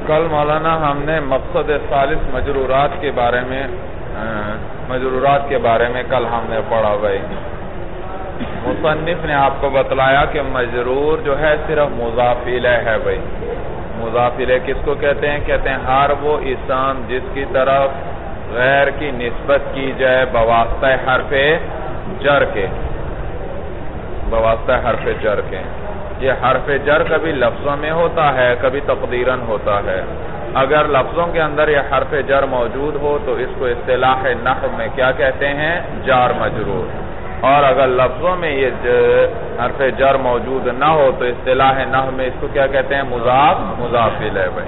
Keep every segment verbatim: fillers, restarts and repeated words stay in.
کل مولانا ہم نے مقصد ثالث مجرورات کے بارے میں مجرورات کے بارے میں کل ہم نے پڑھا بھائی. مصنف نے آپ کو بتلایا کہ مجرور جو ہے صرف مضاف الیہ ہے بھائی. مضاف الیہ کس کو کہتے ہیں؟ کہتے ہیں ہر وہ اسم جس کی طرف غیر کی نسبت کی جائے بواسطہ حرف جر کے بواسطہ حرف جر کے یہ حرف جر کبھی لفظوں میں ہوتا ہے، کبھی تقدیراً ہوتا ہے. اگر لفظوں کے اندر یہ حرف جر موجود ہو تو اس کو اصطلاح نحو میں کیا کہتے ہیں؟ جار مجرور. اور اگر لفظوں میں یہ حرف جر موجود نہ ہو تو اصطلاح نحو میں اس کو کیا کہتے ہیں؟ مضاف مضاف الیہ بھائی.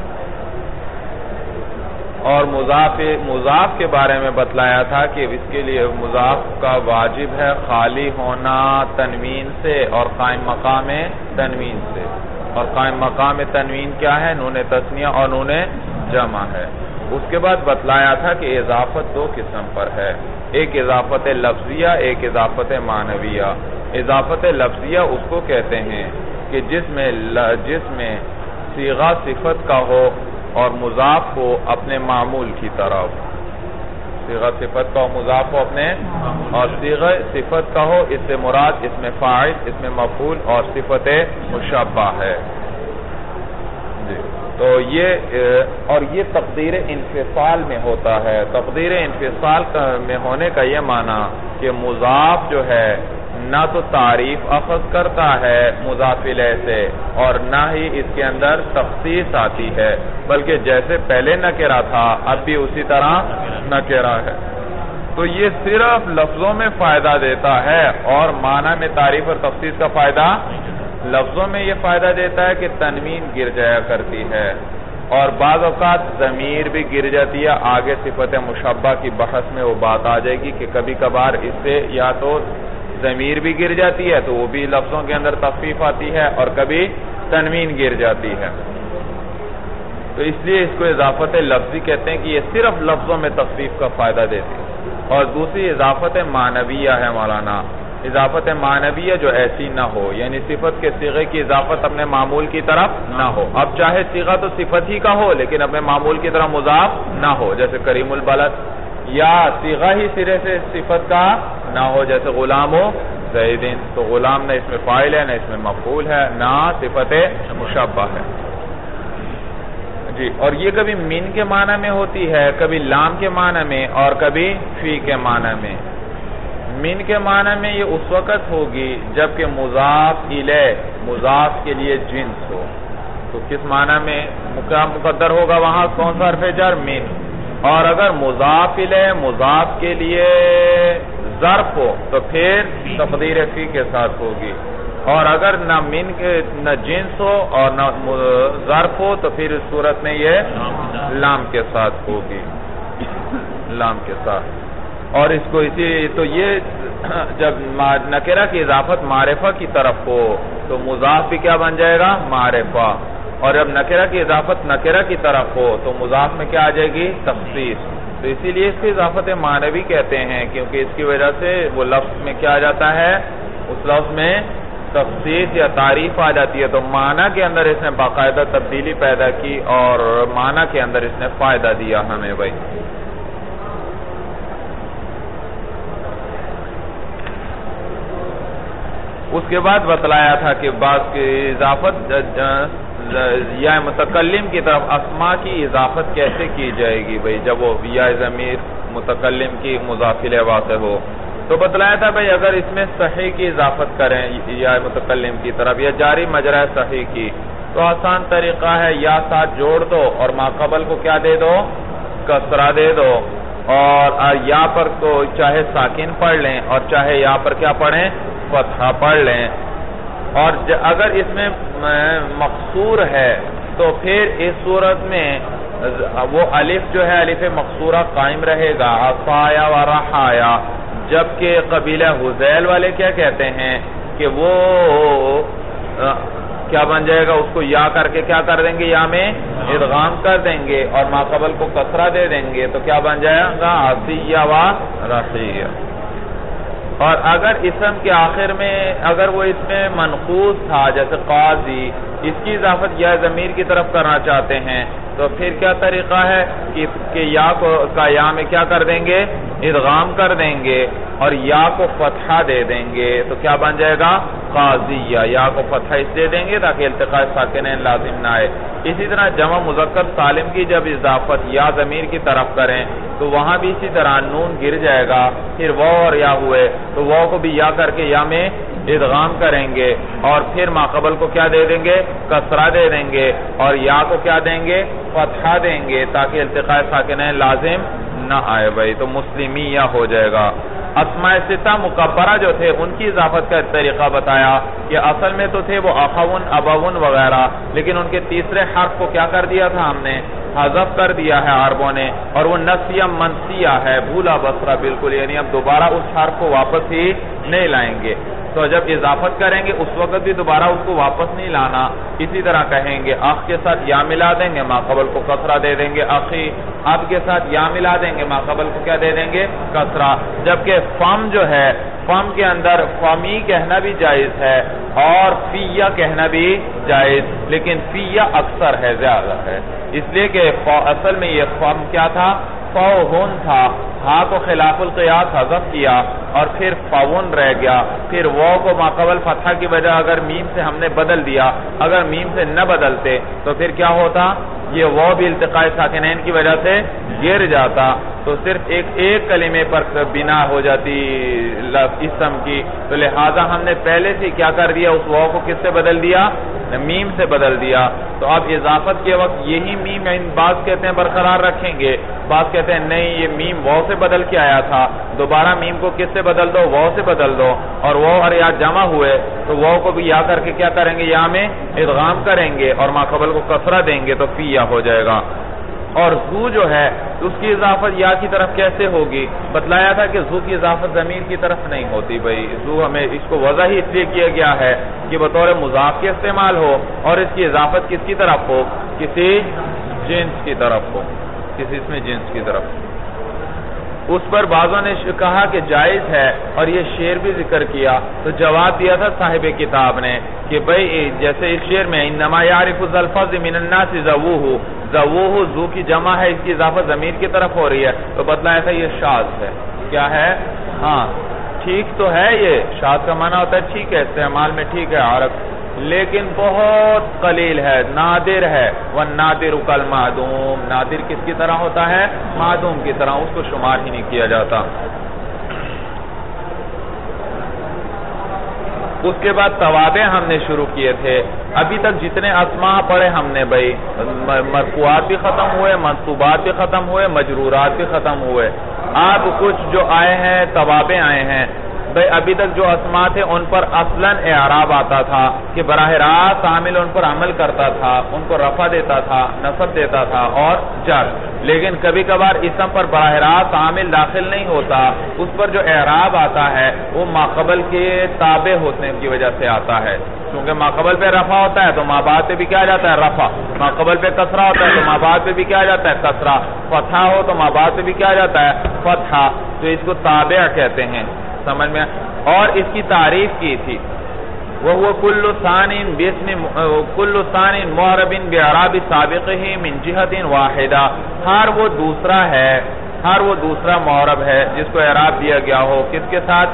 اور مضاف مضاف کے بارے میں بتلایا تھا کہ اس کے لیے مضاف کا واجب ہے خالی ہونا تنوین سے اور قائم مقام تنوین سے. اور قائم مقام تنوین کیا ہے؟ نون تثنیہ اور نون جمع ہے. اس کے بعد بتلایا تھا کہ اضافت دو قسم پر ہے، ایک اضافت لفظیہ، ایک اضافت معنویہ. اضافت لفظیہ اس کو کہتے ہیں کہ جس میں جس میں صیغہ صفت کا ہو اور مضاف ہو اپنے معمول کی طرف. صیغہ صفت کا ہو مضاف ہو اپنے اور صیغہ صفت کا ہو اس سے مراد اس میں فاعل، اس میں مفعول اور صفت مشبہ ہے. جی تو یہ اور یہ تقدیر انفصال میں ہوتا ہے. تقدیر انفصال میں ہونے کا یہ معنی کہ مضاف جو ہے نہ تو تعریف اخذ کرتا ہے مضاف الیہ سے اور نہ ہی اس کے اندر تخصیص آتی ہے، بلکہ جیسے پہلے نکرہ تھا اب بھی اسی طرح نکرہ ہے. تو یہ صرف لفظوں میں فائدہ دیتا ہے اور معنی میں تعریف اور تخصیص کا فائدہ لفظوں میں یہ فائدہ دیتا ہے کہ تنوین گر جایا کرتی ہے اور بعض اوقات ضمیر بھی گر جاتی ہے. آگے صفت مشبہ کی بحث میں وہ بات آ جائے گی کہ کبھی کبھار اس سے یا تو ضمیر بھی گر جاتی ہے تو وہ بھی لفظوں کے اندر تخفیف آتی ہے اور کبھی تنوین گر جاتی ہے. تو اس لیے اس کو اضافت لفظی کہتے ہیں کہ یہ صرف لفظوں میں تخفیف کا فائدہ دیتی ہے. اور دوسری اضافت معنویہ ہے مولانا. اضافت معنویہ جو ایسی نہ ہو، یعنی صفت کے صیغے کی اضافت اپنے معمول کی طرف نہ ہو. اب چاہے صیغہ تو صفت ہی کا ہو لیکن اپنے معمول کی طرف مضاف نہ ہو، جیسے کریم البلد، یا صیغہ ہی سرے سے صفت کا نہ ہو جیسے غلام و زیدین. تو غلام نہ اس میں فاعل ہے نہ اس میں مفعول ہے نہ صفت مشبہ ہے. جی اور یہ کبھی من کے معنی میں ہوتی ہے، کبھی لام کے معنی میں اور کبھی فی کے معنی میں. من کے معنی میں یہ اس وقت ہوگی جبکہ مضاف الیہ مضاف کے لیے جنس ہو. تو کس معنی میں مقدر ہوگا وہاں کون سا حرف جر؟ من. اور اگر مضاف الیہ مضاف کے لیے ظرف ہو تو پھر تقدیر فی کے ساتھ ہوگی. اور اگر نہ من کے نہ جنس ہو اور نہ ظرف ہو تو پھر اس صورت میں یہ لام کے ساتھ ہوگی، لام کے ساتھ. اور اس کو اسی تو یہ جب نکرہ کی اضافت معرفہ کی طرف ہو تو مضاف بھی کیا بن جائے گا؟ معرفہ. اور جب نکرہ کی اضافت نکرہ کی طرف ہو تو مضاف میں کیا آ جائے گی؟ تخصیص. تو اسی لیے اس کی اضافت معنوی کہتے ہیں کیونکہ اس کی وجہ سے وہ لفظ میں کیا آ جاتا ہے؟ اس لفظ میں تخصیص یا تعریف آ جاتی ہے. تو معنی کے اندر اس نے باقاعدہ تبدیلی پیدا کی اور معنی کے اندر اس نے فائدہ دیا ہمیں بھائی. اس کے بعد بتلایا تھا کہ بعض کی اضافت یا متکلم کی طرف اسما کی اضافت کیسے کی جائے گی بھائی جب وہ یا ضمیر متکلم کی مضاف الیہ واقع ہو. تو بتلایا تھا بھائی اگر اس میں صحیح کی اضافت کریں یا متکلم کی طرف یا جاری مجرى صحیح کی تو آسان طریقہ ہے یا ساتھ جوڑ دو اور ماقبل کو کیا دے دو؟ کسرہ دے دو. اور یا پر کو چاہے ساکن پڑھ لیں اور چاہے یا پر کیا پڑھیں؟ فتحہ پڑھ لیں. اور اگر اس میں مقصور ہے تو پھر اس صورت میں وہ الف جو ہے الف مقصورہ قائم رہے گا عصایا و رحایا. جبکہ قبیلہ حذیل والے کیا کہتے ہیں کہ وہ کیا بن جائے گا؟ اس کو یا کر کے کیا کر دیں گے؟ یا میں ادغام کر دیں گے اور ماقبل کو کسرہ دے دیں گے تو کیا بن جائے گا؟ عصیہ و رحیہ. اور اگر اسم کے آخر میں اگر وہ اس میں منقوص تھا جیسے قاضی، اس کی اضافت یا ضمیر کی طرف کرنا چاہتے ہیں تو پھر کیا طریقہ ہے کہ یا کو کا یا میں کیا کر دیں گے؟ ادغام کر دیں گے اور یا کو فتحہ دے دیں گے، تو کیا بن جائے گا؟ قاضیہ۔ یا کو فتحہ اس دے دیں گے تاکہ التقاء ساکنین لازم نہ آئے۔ اسی طرح جمع مذکر سالم کی جب اضافت یا ضمیر کی طرف کریں تو وہاں بھی اسی طرح نون گر جائے گا، پھر واو اور یا ہوئے تو واو کو بھی یا کر کے یا میں ادغام کریں گے اور پھر ماقبل کو کیا دے دیں گے؟ کسرہ دے دیں گے اور یا کو کیا دیں گے؟ فتحہ دیں گے تاکہ التقاء ساکنین لازم نہ آئے بھائی، تو مسلمیہ ہو جائے گا۔ اسماء ستہ مکبرہ جو تھے ان کی اضافت کا طریقہ بتایا کہ اصل میں تو تھے وہ اخون ابون وغیرہ، لیکن ان کے تیسرے حرف کو کیا کر دیا تھا ہم نے؟ حذف کر دیا ہے عربوں نے، اور وہ نسیہ منسیہ ہے، بھولا بسرا بالکل، یعنی اب دوبارہ اس حرف کو واپس ہی نہیں لائیں گے۔ تو جب اضافت کریں گے اس وقت بھی دوبارہ اس کو واپس نہیں لانا، اسی طرح کہیں گے اخ کے ساتھ یا ملا دیں گے، ماقبل کو کسرہ دے دیں گے اخی، اب کے ساتھ یا ملا دیں گے، ماقبل کو کیا دے دیں گے؟ کسرہ۔ جبکہ فم جو ہے، فم کے اندر فمی کہنا بھی جائز ہے اور فیہ کہنا بھی جائز، لیکن فیہ اکثر ہے، زیادہ ہے، اس لیے کہ اصل میں یہ فم کیا تھا؟ فوہن تھا، ہاں کو خلاف القیاس حذف کیا اور پھر فاون رہ گیا، پھر واو کو ماقبل فتحہ کی وجہ اگر میم سے ہم نے بدل دیا، اگر میم سے نہ بدلتے تو پھر کیا ہوتا؟ یہ واو بھی التقاء ساکنین کی وجہ سے گر جاتا، تو صرف ایک ایک کلمے پر بنا ہو جاتی اسم کی، تو لہٰذا ہم نے پہلے سے کیا کر دیا؟ اس واو کو کس سے بدل دیا؟ میم سے بدل دیا۔ تو اب اضافت کے وقت یہی میم بعض کہتے ہیں برقرار رکھیں گے، بعض کہتے ہیں نہیں یہ میم واو سے بدل کے آیا تھا، دوبارہ میم کو کس سے بدل دو؟ واو سے بدل دو، اور واو اور یا جمع ہوئے تو واو کو بھی یا کر کے کیا کریں گے؟ یا میں ادغام کریں گے اور ماقبل کو کسرہ دیں گے تو فی یا ہو جائے گا۔ اور زو جو ہے اس کی اضافت یا کی طرف کیسے ہوگی؟ بتلایا تھا کہ زو کی اضافت ضمیر کی طرف نہیں ہوتی بھائی، زو ہمیں اس کو وضع ہی اس لیے کیا گیا ہے کہ بطور مضاف کے استعمال ہو اور اس کی اضافت کس کی طرف ہو؟ کسی جنس کی طرف ہو، کسی اس میں جنس کی طرف۔ اس پر بعضوں نے کہا کہ جائز ہے اور یہ شعر بھی ذکر کیا، تو جواب دیا تھا صاحب کتاب نے کہ بھئی جیسے اس شعر میں انما یعرف ذا الفضل من الناس ذووہ، ذووہ زو کی جمع ہے، اس کی اضافت ضمیر کی طرف ہو رہی ہے، تو بتلایا تھا یہ شاذ ہے۔ کیا ہے؟ ہاں ٹھیک تو ہے، یہ شاذ کا معنی ہوتا ہے ٹھیک ہے، استعمال میں ٹھیک ہے عرب، لیکن بہت قلیل ہے، نادر ہے۔ والنادر کالمعدوم، نادر کس کی طرح ہوتا ہے؟ معدوم کی طرح، اس کو شمار ہی نہیں کیا جاتا۔ اس کے بعد توابع ہم نے شروع کیے تھے، ابھی تک جتنے اسماء پڑھے ہم نے بھائی، مرفوعات بھی ختم ہوئے، منصوبات بھی ختم ہوئے، مجرورات بھی ختم ہوئے، اب کچھ جو آئے ہیں توابع آئے ہیں بھئی۔ ابھی تک جو اسماء تھے ان پر اصلاً اعراب آتا تھا کہ براہ راست عامل ان پر عمل کرتا تھا، ان کو رفع دیتا تھا، نصب دیتا تھا اور جر، لیکن کبھی کبھار اسم پر براہ راست عامل داخل نہیں ہوتا، اس پر جو اعراب آتا ہے وہ ماقبل کے تابع ہونے کی وجہ سے آتا ہے، کیونکہ ماقبل پہ رفع ہوتا ہے تو ما بعد پہ بھی کیا جاتا ہے؟ رفع، ماقبل پہ کسرہ ہوتا ہے تو ما بعد پہ بھی کیا جاتا ہے؟ کسرہ، فتحہ ہو تو ما بعد پہ بھی کیا جاتا ہے؟ فتحہ، تو اس کو تابع کہتے ہیں، سمجھ میں؟ اور اس کی تعریف کی تھی وَهُوَ كُلُّ ثَانٍ بِاسْمِ كُلُّ ثَانٍ مُعْرَبٍ بِإِعْرَابِ سَابِقِهِ مِنْ جِهَةٍ وَاحِدَةٍ، ہر وہ دوسرا ہے، ہر وہ دوسرا معرب ہے جس کو اعراب دیا گیا ہو، کس کے ساتھ؟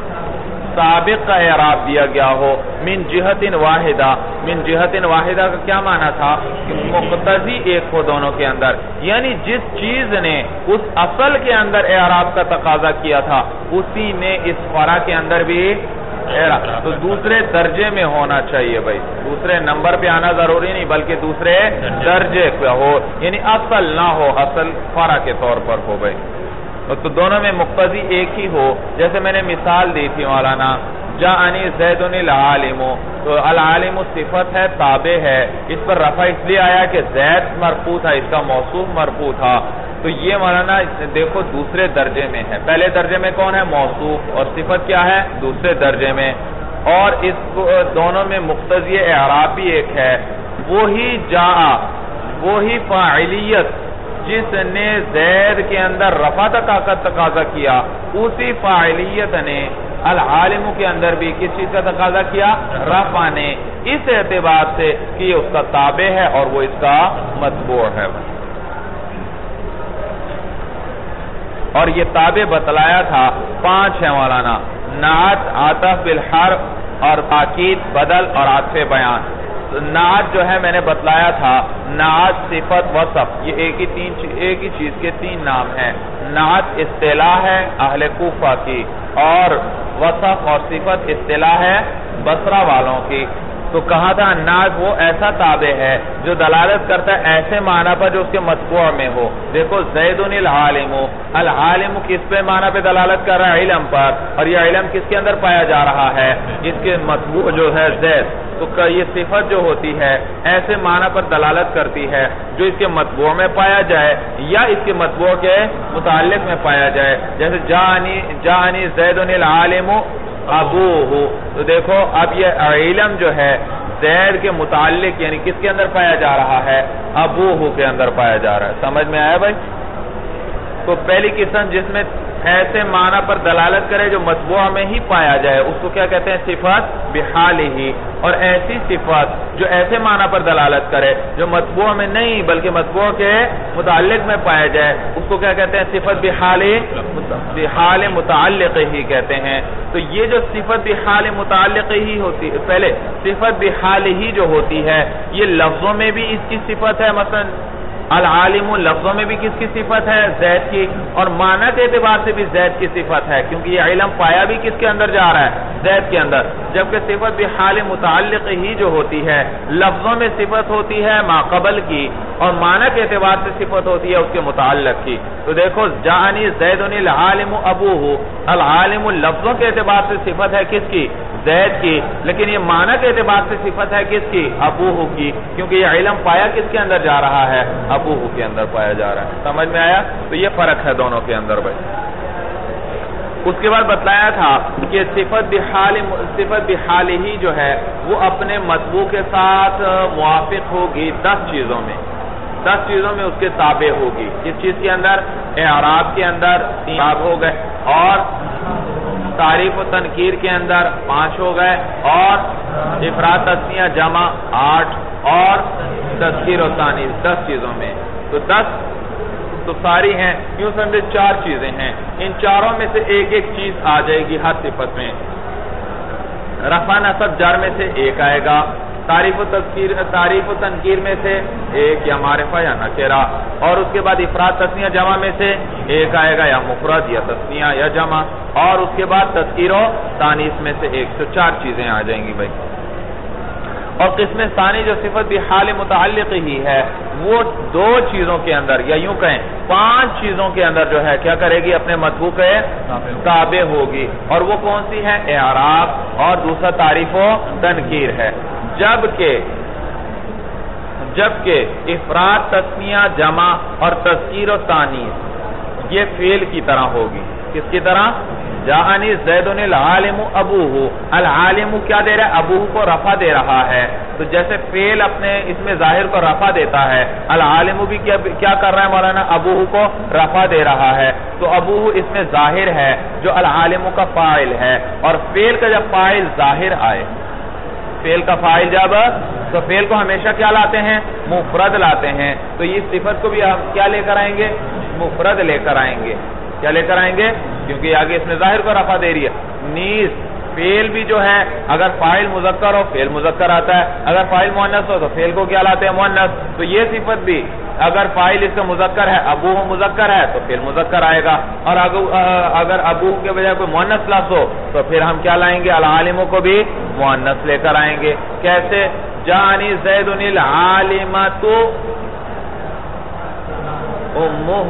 سابق کا اعراب دیا گیا ہو، من جہت واحدہ، من جہت واحدہ کا کیا معنی تھا؟ کہ مقتضی ایک ہو دونوں کے اندر، یعنی جس چیز نے اس اصل کے اندر اعراب کا تقاضا کیا تھا اسی نے اس فرع کے اندر بھی اعراب، تو دوسرے درجے میں ہونا چاہیے بھائی، دوسرے نمبر پہ آنا ضروری نہیں بلکہ دوسرے درجے پہ ہو، یعنی اصل نہ ہو، اصل فرع کے طور پر ہو بھائی، تو دونوں میں مقتضی ایک ہی ہو۔ جیسے میں نے مثال دی تھی مولانا، جاءنی زید العالم، تو العالم صفت ہے، تابع ہے، اس پر رفع اس لیے آیا کہ زید مرفوع تھا، اس کا موصوف مرفوع تھا، تو یہ مولانا دیکھو دوسرے درجے میں ہے، پہلے درجے میں کون ہے؟ موصوف، اور صفت کیا ہے؟ دوسرے درجے میں، اور اس دونوں میں مقتضی اعراب بھی ایک ہے، وہی جاء، وہی فاعلیت جس نے زید کے اندر رفع طاقت تقاضا کیا، اسی فاعلیت نے العالم کے اندر بھی کس چیز کا تقاضا کیا؟ رفع نے، اس اعتبار سے کہ یہ اس کا تابع ہے اور وہ اس کا متبوع ہے. اور یہ تابع بتلایا تھا پانچ ہے مولانا: نعت، عطف بالحرف اور تاکید، بدل اور عطف بیان. نعت جو ہے میں نے بتلایا تھا، نعت، صفت، وصف، یہ ایک ہی تین ایک ہی چیز کے تین نام ہیں. نعت اصطلاح ہے اہل کوفہ کی، اور وصف اور صفت اصطلاح ہے بصرہ والوں کی. تو کہا تھا نعت وہ ایسا تابع ہے جو دلالت کرتا ہے ایسے معنی پر جو اس کے متبوع میں ہو. دیکھو زید العالم، العالم کس پہ معنی پہ دلالت کر رہا ہے؟ علم پر. اور یہ علم کس کے اندر پایا جا رہا ہے؟ اس کے متبوع جو ہے زید. تو یہ صفت جو ہوتی ہے ایسے معنی پر دلالت کرتی ہے جو اس کے متبوع میں پایا جائے یا اس کے متبوع کے متعلق میں پایا جائے. جیسے جانی جانی زید العالم ابوہ. تو دیکھو اب یہ علم جو ہے زید کے متعلق یعنی کس کے اندر پایا جا رہا ہے؟ ابوہ کے اندر پایا جا رہا ہے. سمجھ میں آیا بھائی؟ تو پہلی قسم جس میں ایسے معنی پر دلالت کرے جو متبوع میں ہی پایا جائے اس کو کیا کہتے ہیں؟ صفت بحالہ. اور ایسی صفت جو ایسے معنی پر دلالت کرے جو متبوع میں نہیں بلکہ متبوع کے متعلق میں پایا جائے اس کو کیا کہتے ہیں؟ صفت بحال بحال متعلق ہی کہتے ہیں. تو یہ جو صفت بحال متعلق ہی ہوتی ہے، پہلے صفت بحال ہی جو ہوتی ہے یہ لفظوں میں بھی اس کی صفت ہے. مثلا العالم لفظوں میں بھی کس کی صفت ہے؟ زید کی. اور معنی کے اعتبار سے بھی زید کی صفت ہے کیونکہ یہ علم پایا بھی کس کے اندر جا رہا ہے؟ زید کے اندر. جبکہ صفت بحال متعلق ہی جو ہوتی ہے لفظوں میں صفت ہوتی ہے ما قبل کی اور معنی کے اعتبار سے صفت ہوتی ہے اس کے متعلق کی. تو دیکھو جانی زید العالم ابوہ، العالم لفظوں کے اعتبار سے صفت ہے کس کی؟ زید کی. لیکن یہ معنی کے اعتبار سے صفت ہے کس کی؟ ابوہ کی. کیونکہ یہ علم پایا کس کے اندر جا رہا ہے؟ ابوہ کے اندر پایا جا رہا ہے. سمجھ میں آیا؟ تو یہ فرق ہے دونوں کے اندر بھائی. اس کے بعد بتلایا تھا کہ صفت بحال صفت بحال ہی جو ہے وہ اپنے متبوع کے ساتھ موافق ہوگی دس چیزوں میں. دس چیزوں میں اس کے تابع ہوگی. کس چیز کے اندر؟ اعراب کے اندر تین ہو گئے، اور تعریف و تنکیر کے اندر پانچ ہو گئے، اور افراد تثنیہ جمع آٹھ، اور تذکیر و تانیث دس چیزوں میں. تو دس تو ساری ہیں، یوں سمجھے چار چیزیں ہیں. ان چاروں میں سے ایک ایک چیز آ جائے گی ہر صفت میں. رفع نصب جر میں سے ایک آئے گا، تعریف و تذکیر تعریف و تنکیر میں سے ایک یا معرفہ یا نکرہ، اور اس کے بعد افراد تثنیہ جمع میں سے ایک آئے گا یا مفرد یا تثنیہ یا جمع، اور اس کے بعد تذکیر و تانیث میں سے ایک. تو چار چیزیں آ جائیں گی بھائی. اور قسم ثانی جو صفت بحال متعلق ہی ہے وہ دو چیزوں کے اندر یا یوں کہیں پانچ چیزوں کے اندر جو ہے کیا کرے گی؟ اپنے متبوع کے تابع ہوگی. اور وہ کون سی ہے؟ اعراب، اور دوسرا تعریف و تنکیر ہے. جبکہ جبکہ افراد تثنیہ جمع اور تذکیر و تانیث یہ فعل کی طرح ہوگی. کس کی طرح؟ جاءنی زید العالم ابوہ. العالم کیا دے رہا ہے؟ ابوہ کو رفع دے رہا ہے. تو جیسے فعل اپنے اس میں ظاہر کو رفع دیتا ہے، العالم بھی کیا کر رہا ہے مولانا؟ ابوہ کو رفع دے رہا ہے. تو ابوہ اس میں ظاہر ہے جو العالم کا فاعل ہے. اور فعل کا جب فاعل ظاہر آئے، فعل کا فاعل جب تو فعل کو ہمیشہ کیا لاتے ہیں؟ مفرد لاتے ہیں. تو اس صفت کو بھی ہم کیا لے کر آئیں گے؟ مفرد لے کر آئیں گے. کیا لے کر آئیں گے؟ کیونکہ آگے اس میں ظاہر کو رفع دے رہی ہے. نیز فعل بھی جو ہے اگر فاعل مذکر ہو فعل مذکر آتا ہے، اگر فاعل مؤنث ہو تو فعل کو کیا لاتے ہیں؟ مؤنث. تو یہ صفت بھی اگر فاعل اس کا مذکر ہے، ابوہ مذکر ہے تو فعل مذکر آئے گا. اور اگر ابوہ کے بجائے کوئی مؤنث لفظ ہو تو پھر ہم کیا لائیں گے؟ العالم کو بھی مؤنث لے کر آئیں گے. کیسے؟ جانی زید العالمۃ امہ.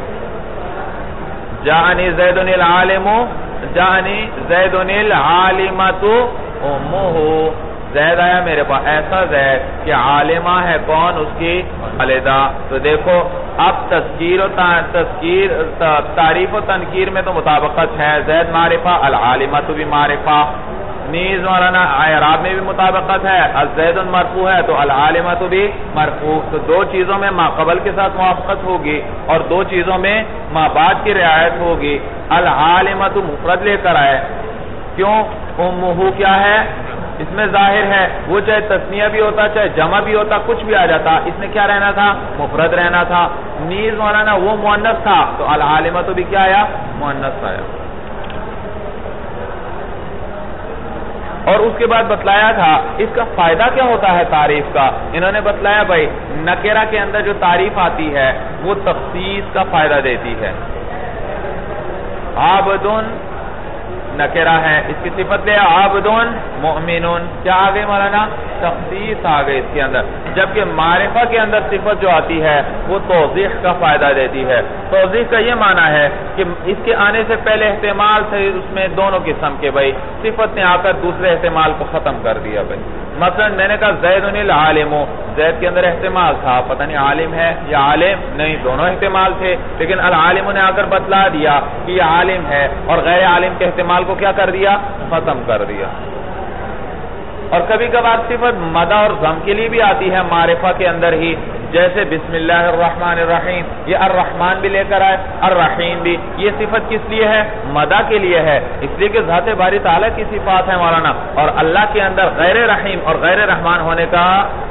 جانی زید العالم جانی زید العالمۃ امہ. زید آیا میرے پاس، ایسا زید کہ عالمہ ہے کون؟ اس کی والدہ. تو دیکھو اب تذکیر و تذکیر تعریف و تنکیر میں تو مطابقت ہے. زید معرفہ، العالمۃ بھی معرفہ. نیز مولانا اعراب میں بھی مطابقت ہے. الزید مرفوع ہے تو العالمۃ بھی مرفوع. تو دو چیزوں میں ما قبل کے ساتھ موافقت ہوگی اور دو چیزوں میں ما بعد کی رعایت ہوگی. العالمۃ مفرد لے کر آئے، کیوں؟ امہ کیا ہے؟ اس میں ظاہر ہے، وہ چاہے تسنیہ بھی ہوتا چاہے جمع بھی ہوتا کچھ بھی آ جاتا، اس میں کیا رہنا تھا؟ مفرد رہنا تھا۔ نیز مولانا وہ مؤنث تھا تو العالمہ تو بھی کیا آیا؟ مؤنث آیا۔ اور اس کے بعد بتلایا تھا اس کا فائدہ کیا ہوتا ہے تعریف کا، انہوں نے بتلایا بھائی نکرہ کے اندر جو تعریف آتی ہے وہ تخصیص کا فائدہ دیتی ہے۔ عابدن نکرہ ہے، اس کی صفت لے عابدن مؤمنون، کیا آ گئی مولانا؟ تخصیص آ گئی اس کے اندر، جبکہ معرفہ کے اندر صفت جو آتی ہے وہ توضیح کا فائدہ دیتی ہے۔ توضیح کا یہ معنی ہے کہ اس کے آنے سے پہلے احتمال تھے اس میں دونوں قسم کے، بھائی صفت نے آ کر دوسرے احتمال کو ختم کر دیا۔ بھائی مثلا میں نے کہا زید العالم، زید کے اندر احتمال تھا، پتہ نہیں عالم ہے یا عالم نہیں، دونوں احتمال تھے، لیکن العالم نے آ کر بتلا دیا کہ یہ عالم ہے، اور غیر عالم کے احتمال کو کیا کر دیا؟ ختم کر دیا۔ اور کبھی کبھار صفت مدح اور ذم کے لیے بھی آتی ہے معرفہ کے اندر ہی، جیسے بسم اللہ الرحمن الرحیم، یہ الرحمن بھی لے کر آئے، الرحیم بھی، یہ صفت کس لیے ہے؟ مدح کے لیے ہے، اس لیے کہ ذات باری تعالیٰ کی صفات ہے مولانا، اور اللہ کے اندر غیر رحیم اور غیر رحمان ہونے کا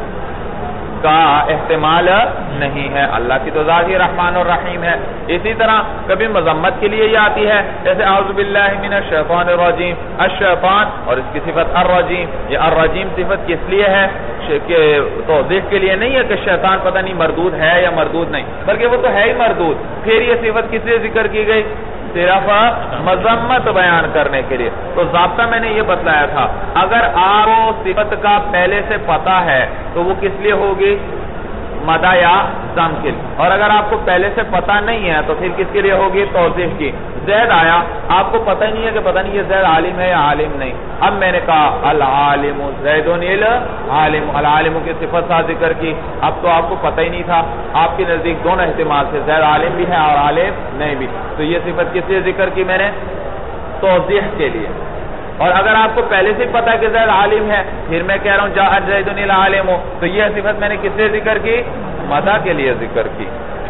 کا احتمال نہیں ہے، اللہ کی تو ذات ہی رحمان اور رحیم ہے۔ اسی طرح کبھی مذمت کے لیے یہ آتی ہے، جیسے اعوذ باللہ من الشیطان الرجیم، الشیطان، اور اس کی صفت الرجیم، یہ الرجیم صفت کس لیے ہے؟ کہ توضیح کے لیے نہیں ہے کہ شیطان پتہ نہیں مردود ہے یا مردود نہیں، بلکہ وہ تو ہے ہی مردود، پھر یہ صفت کس لیے ذکر کی گئی؟ صرف مذمت بیان کرنے کے لیے۔ تو ضابطہ میں نے یہ بتلایا تھا، اگر آپ کو صفت کا پہلے سے پتہ ہے تو وہ کس لیے ہوگی؟ مدح یا ذم کے لیے، اور اگر آپ کو پہلے سے پتہ نہیں ہے تو پھر کس کے لیے ہوگی؟ توضیح کی۔ زید آیا، آپ کو پتہ ہی نہیں ہے کہ پتہ نہیں یہ زید عالم ہے یا عالم نہیں، اب میں نے کہا العالم زید العالم، العالم کی صفت ساتھ ذکر کی، اب تو آپ کو پتہ ہی نہیں تھا، آپ کے نزدیک دونوں احتمال سے زید عالم بھی ہے اور عالم نہیں بھی، تو یہ صفت کس لیے ذکر کی میں نے؟ توضیح کے لیے۔ اور اگر آپ کو پہلے سے پتا ہے کہ زید عالم ہے، پھر میں کہہ رہا ہوں جاء زید العالم، تو یہ صفت میں نے کس لیے ذکر کی؟ مدح کے لیے ذکر کی۔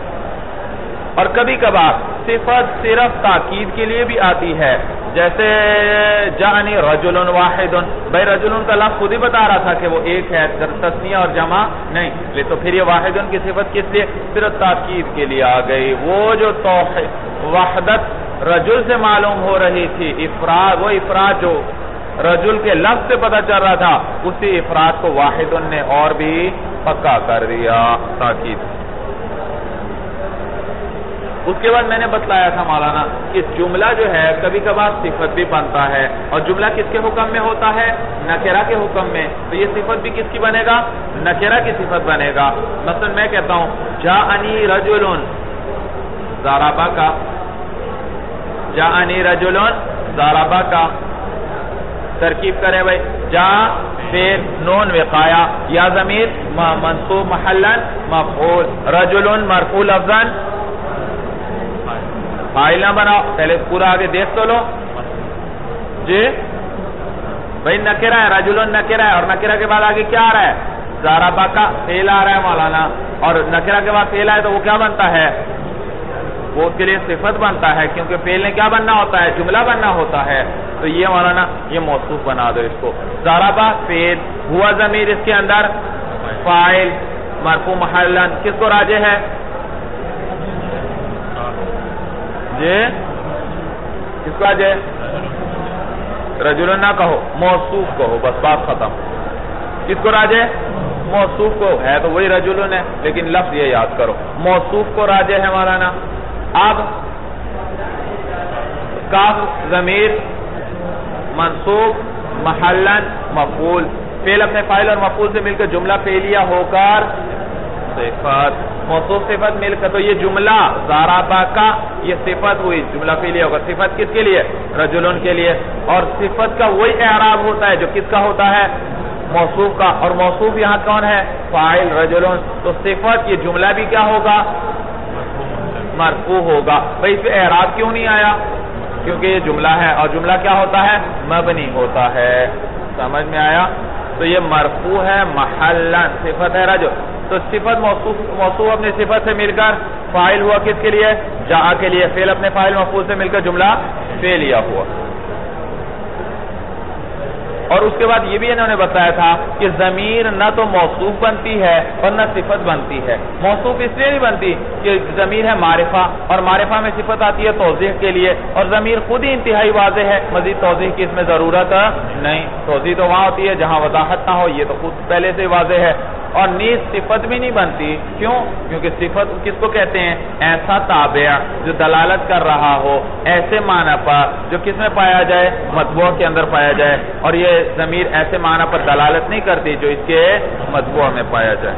اور کبھی کبھار صفت صرف تاکید کے لیے بھی آتی ہے، جیسے جاءنی رجل واحد، بھائی رجل کا لفظ خود ہی بتا رہا تھا کہ وہ ایک ہے، تثنیہ اور جمع نہیں، لے تو پھر یہ واحد کی صفت کس لیے؟ صرف تاکید کے لیے آ گئی۔ وہ جو توحید وحدت رجل سے معلوم ہو رہی تھی، افراد، وہ افراد جو رجل کے لفظ سے پتہ چل رہا تھا، اسی افراد کو واحد نے اور بھی پکا کر دیا تاکید۔ اس کے بعد میں نے بتلایا تھا مولانا کہ جملہ جو ہے کبھی کبھار صفت بھی بنتا ہے، اور جملہ کس کے حکم میں ہوتا ہے؟ نکرہ کے حکم میں، تو یہ صفت بھی کس کی بنے گا؟ نکرہ کی صفت بنے گا۔ مثلا میں کہتا ہوں جاءنی رجل، ضربہ کا، جاءنی رجل ضربہ کا، ترکیب کرے بھائی، جا فعل نون وقایا یا ضمیر منصوب محلا مفعول، رجل مرفوع لفظا فاعل نہ بناؤ، پہلے پورا آگے دیکھ تو لو جی بھائی، نکرہ ہے، رجل نکرہ ہے، اور نکرہ کے بعد آگے کیا آ رہا ہے؟ ضربہ کا فعل آ رہا ہے مولانا، اور نکرہ کے بعد فعل آئے تو وہ کیا بنتا ہے؟ وہ اس کے لیے صفت بنتا ہے، کیونکہ فعل نے کیا بننا ہوتا ہے؟ جملہ بننا ہوتا ہے، تو یہ مولانا یہ موصوف بنا دو اس کو۔ ضربہ فعل، ہوا ضمیر اس کے اندر فاعل مرفوع محلا، کس کو راجع ہے؟ جی کس کو راجع ہے؟ رجل نہ کہو، موصوف کہو، بس بات ختم۔ کس کو راجع؟ موصوف کو، ہے تو وہی رجل ہے، لیکن لفظ یہ یاد کرو، موصوف کو راجع ہے مولانا۔ اب کاف ضمیر منصوب محلا مفعول، فعل اپنے فاعل اور مفعول سے مل کر جملہ فعلیہ ہو کر صفت، موصوف صفت مل کر، تو یہ جملہ ضربہ کا یہ صفت ہوئی، جملہ فعلیہ ہوگا، صفت کس کے لیے؟ رجلن کے لیے، اور صفت کا وہی اعراب ہوتا ہے جو کس کا ہوتا ہے؟ موصوف کا، اور موصوف یہاں کون ہے؟ فاعل رجلن، تو صفت یہ جملہ بھی کیا ہوگا؟ مرفوع ہوگا۔ بھئی اس پہ اعراب کیوں نہیں آیا؟ کیونکہ یہ جملہ ہے، اور جملہ کیا ہوتا ہے؟ مبنی ہوتا ہے، سمجھ میں آیا؟ تو یہ مرفوع ہے محلا، صفت ہے رجل، تو صفت موصوف موصوف اپنی صفت سے مل کر فاعل ہوا، کس کے لیے؟ جاء کے لیے، فعل اپنے فاعل مفعول سے مل کر جملہ فعلیہ ہوا۔ اور اس کے بعد یہ بھی انہوں نے بتایا تھا کہ ضمیر نہ تو موصوف بنتی ہے اور نہ صفت بنتی ہے. موصوف اس لیے نہیں بنتی کہ ضمیر ہے معرفہ اور معرفہ میں صفت آتی ہے توضیح کے لیے, اور ضمیر خود ہی انتہائی واضح ہے, مزید توضیح کی اس میں ضرورت نہیں. توضیح تو وہاں ہوتی ہے جہاں وضاحت نہ ہو, یہ تو خود پہلے سے واضح ہے. اور نیز صفت بھی نہیں بنتی. کیوں؟ کیونکہ صفت کس کو کہتے ہیں؟ ایسا تابع جو دلالت کر رہا ہو ایسے معنی پر جو کس میں پایا جائے؟ مطبوع کے اندر پایا جائے. اور یہ ضمیر ایسے معنی پر دلالت نہیں کرتی جو اس کے مطبوع میں پایا جائے.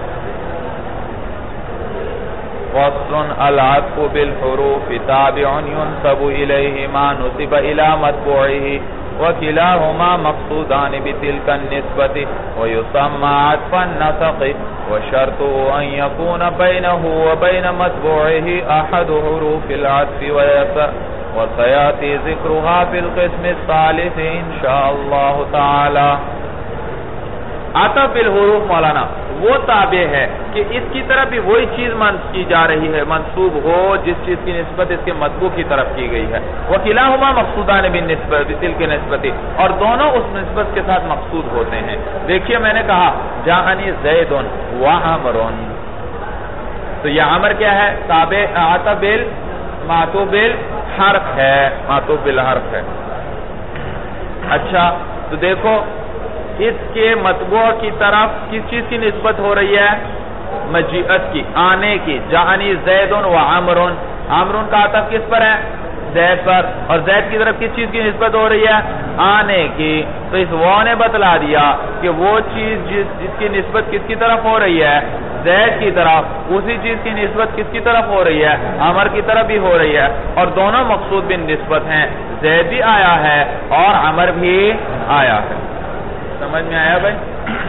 فصل العطف بالحروف تابع ينسب إليه ما نسب إلى مطبوعه وكلاهما مقصودان بتلك النسبة ويسمى عطف النسق وشرطه أن يكون بينه وبين مطبوعه أحد حروف العطف وسيأتي ذكرها في القسم الثالث إن شاء الله تعالى. عطف بالحروف مولانا وہ تابع ہے کہ اس کی طرف بھی وہی چیز منسوب کی جا رہی ہے, منسوب ہو جس چیز کی نسبت اس کے مطبوع کی طرف کی گئی ہے. وکلاہما مقصودان بالنسبت بتلک نسبت, اور دونوں اس نسبت کے ساتھ مقصود ہوتے ہیں. دیکھیے میں نے کہا جاءنی زید و عمر, تو یہ عمر کیا ہے؟ تابع عطف بالمعطوف بالحرف ہے, معطوف بالحرف ہے. اچھا تو دیکھو اس کے مطبوع کی طرف کس چیز کی نسبت ہو رہی ہے؟ مجیعت کی, آنے کی. جاءنی زید و عمر, عمر کا عطف کس پر ہے؟ زید پر. اور زید کی طرف کس چیز کی نسبت ہو رہی ہے؟ آنے کی. تو اس وہ نے بتلا دیا کہ وہ چیز جس, جس کی نسبت کس کی طرف ہو رہی ہے؟ زید کی طرف. اسی چیز کی نسبت کس کی طرف ہو رہی ہے؟ عمر کی طرف بھی ہو رہی ہے. اور دونوں مقصود بن نسبت ہیں, زید بھی آیا ہے اور عمر بھی آیا ہے. سمجھ میں آیا بھائی؟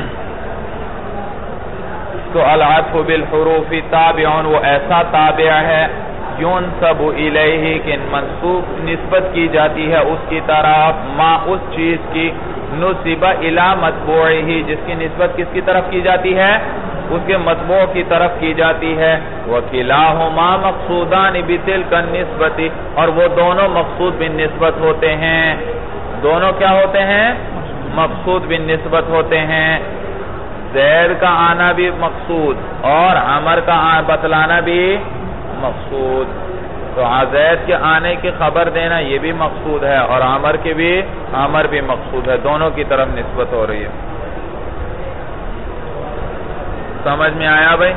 تو العطف بالحروف تابع, وہ ایسا تابع ہے ينسب الیہ کہ منسوب نسبت کی جاتی ہے اس کی طرف ما اس چیز کی نسب الی مطبوعہ جس کی نسبت کس کی طرف کی جاتی ہے؟ اس کے مطبوع کی طرف کی جاتی ہے. وکلاہما مقصودان بتلک النسبۃ, اور وہ دونوں مقصود بالنسبت ہوتے ہیں. دونوں کیا ہوتے ہیں؟ مقصود بالنسبت ہوتے ہیں. زید کا آنا بھی مقصود اور عمر کا بتلانا بھی مقصود. تو زید کے آنے کی خبر دینا یہ بھی مقصود ہے, اور عمر کے بھی عمر بھی مقصود ہے. دونوں کی طرف نسبت ہو رہی ہے. سمجھ میں آیا بھائی؟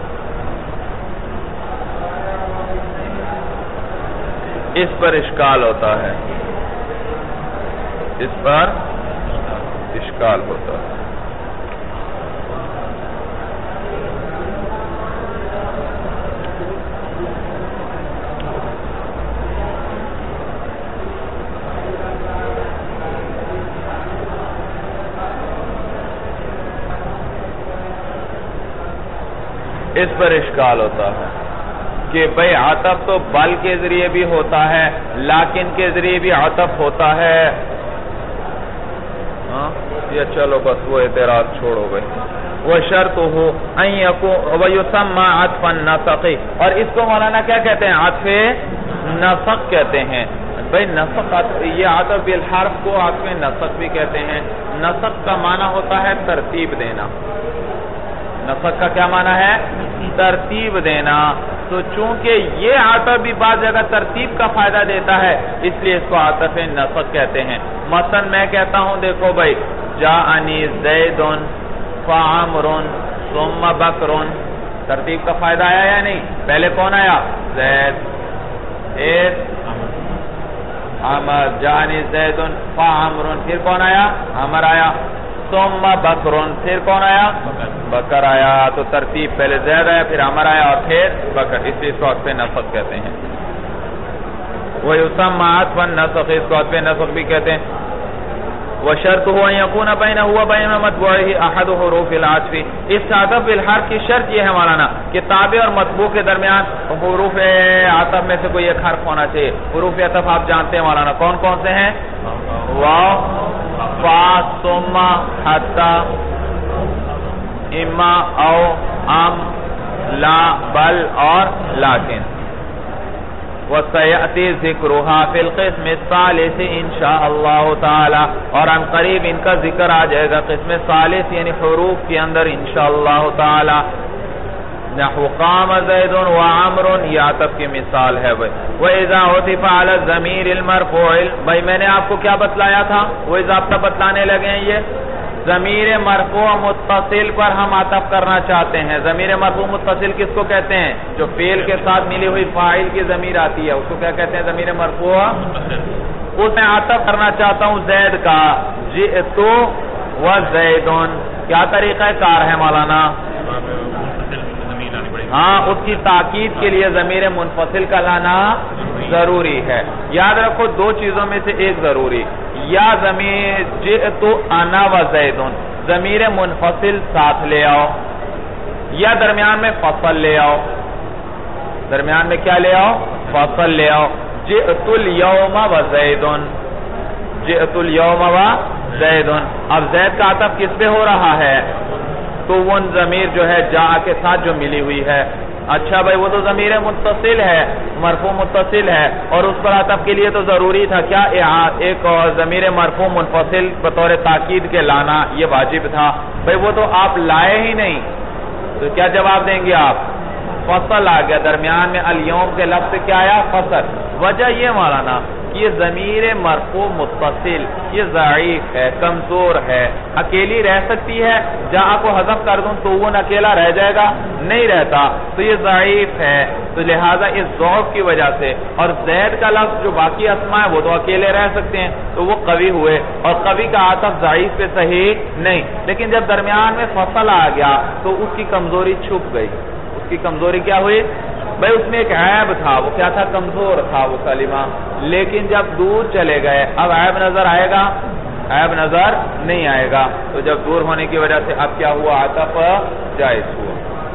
اس پر اشکال ہوتا ہے, اس پر اشکال ہوتا ہے. اس پر اشکال ہوتا ہے کہ بھئی عطف تو بل کے ذریعے بھی ہوتا ہے, لیکن کے ذریعے بھی عطف ہوتا ہے. یہ چلو بس وہ اعتراض چھوڑو بھئی. وَشَرْطُهُ أَن يَكُونَ وَيُسَمَّى عَطْفَ النَّسَقِ, اور اس کو مولانا کیا کہتے ہیں؟ عطف نسق کہتے ہیں. بھئی نسق, یہ عطف بالحرف کو عطف نسق بھی کہتے ہیں. نسق کا معنی ہوتا ہے ترتیب دینا. نسق کا کیا معنی ہے؟ ترتیب دینا. تو چونکہ یہ عطف بھی بعض جگہ ترتیب کا فائدہ دیتا ہے, اس لیے اس کو عطف نسق کہتے ہیں. مثلا میں کہتا ہوں دیکھو بھائی, جاءنی زید فعمر ثم بکر, ترتیب کا فائدہ آیا یا نہیں؟ پہلے کون آیا؟ زید, پھر عمر. جاءنی زید فعمر, پھر کون آیا؟ عمر آیا. ثم بکر, پھر کون آیا؟ بکر آیا. تو ترتیب پہلے زید آیا, پھر عمر آیا, اور پھر بکر. اس لیے اس کو عطف نسق کہتے ہیں. وَيُسَمَّى عَطْفَ النَّسْخِ, اس کو عطف نسق بھی کہتے ہیں. وَشَرْطُهُ أَن يَكُونَ بَيْنَهُ وَبَيْنَ مَطْبُوعِهِ أَحَدُ حُرُوفِ الْعَطْفِ, اس عطف بالحرف کی شرط یہ ہے مولانا کہ تابع اور مطبوع کے درمیان حروف عطف میں سے کوئی ایک حرف ہونا چاہیے. حروف عطف آپ جانتے ہیں مولانا کون کون سے ہیں؟ واو, فا, ثم, حتی, اما, او, ام, لا, بل اور لیکن. وَسَيَأْتِي ذِكْرُهَا فِي الْقِسْمِ الثَّالِثِ إِنشَاءَ اللَّهُ تعالی، اور ان قریب ان کا ذکر آ جائے گا قسم ثالث یعنی حروف کے اندر انشاءاللہ تعالی۔ نحو قام زید و عمر، یہ عطف کی مثال ہے بھائی۔ وَإِذَا عُطِفَ عَلَى الضَّمِيرِ الْمَرْفُوعِ، بھائی میں نے آپ کو کیا بتلایا تھا، وہی ضابطہ بتلانے لگے ہیں۔ یہ ضمیر مرفوع متصل پر ہم عطف کرنا چاہتے ہیں۔ ضمیر مرفوع متصل کس کو کہتے ہیں؟ جو فعل کے ساتھ ملی ہوئی فاعل کی ضمیر آتی ہے اس کو کیا کہتے ہیں؟ ضمیر مرفوع۔ اس میں عطف کرنا چاہتا ہوں زید کا، جئت و زیدن، کیا طریقہ کار ہے مولانا؟ ہاں، اس کی تاکید کے لیے ضمیر منفصل کا لانا ضروری ہے۔ یاد رکھو دو چیزوں میں سے ایک ضروری، یا ضمیر جئت انا و زیدن ضمیر منفصل ساتھ لے آؤ، یا درمیان میں فصل لے آؤ۔ درمیان میں کیا لے آؤ؟ فصل لے آؤ۔ جئت الیوم و زیدن، جئت الیوم و زیدن۔ اب زید کا عطف کس پہ ہو رہا ہے؟ تو وہ ضمیر جو ہے جا کے ساتھ جو ملی ہوئی ہے۔ اچھا بھائی، وہ تو ضمیر متصل ہے، مرفوع متصل ہے، اور اس پر عطف کے لیے تو ضروری تھا کیا؟ ایک اور ضمیر مرفوع منفصل بطور تاکید کے لانا، یہ واجب تھا۔ بھائی وہ تو آپ لائے ہی نہیں، تو کیا جواب دیں گے آپ؟ فصل آ گیا، درمیان میں الیوم کے لفظ سے کیا آیا؟ فصل۔ وجہ یہ مولانا کہ یہ ضمیر مرفوع متصل یہ ضعیف ہے، کمزور ہے، اکیلی رہ سکتی ہے، جہاں کو حذف کر دوں تو وہ اکیلا رہ جائے گا؟ نہیں رہتا، تو یہ ضعیف ہے، تو لہٰذا اس ضعف کی وجہ سے، اور زید کا لفظ جو باقی اسماء ہے وہ تو اکیلے رہ سکتے ہیں، تو وہ قوی ہوئے، اور قوی کا عطف ضعیف پہ صحیح نہیں۔ لیکن جب درمیان میں فصل آ گیا تو اس کی کمزوری چھپ گئی۔ اس کی کمزوری کیا ہوئی؟ بھائی اس میں ایک عیب تھا، وہ کیا تھا؟ کمزور تھا وہ کلمہ، لیکن جب دور چلے گئے اب عیب نظر آئے گا؟ عیب نظر نہیں آئے گا، تو جب دور ہونے کی وجہ سے اب کیا ہوا؟ عطف جائز ہوا۔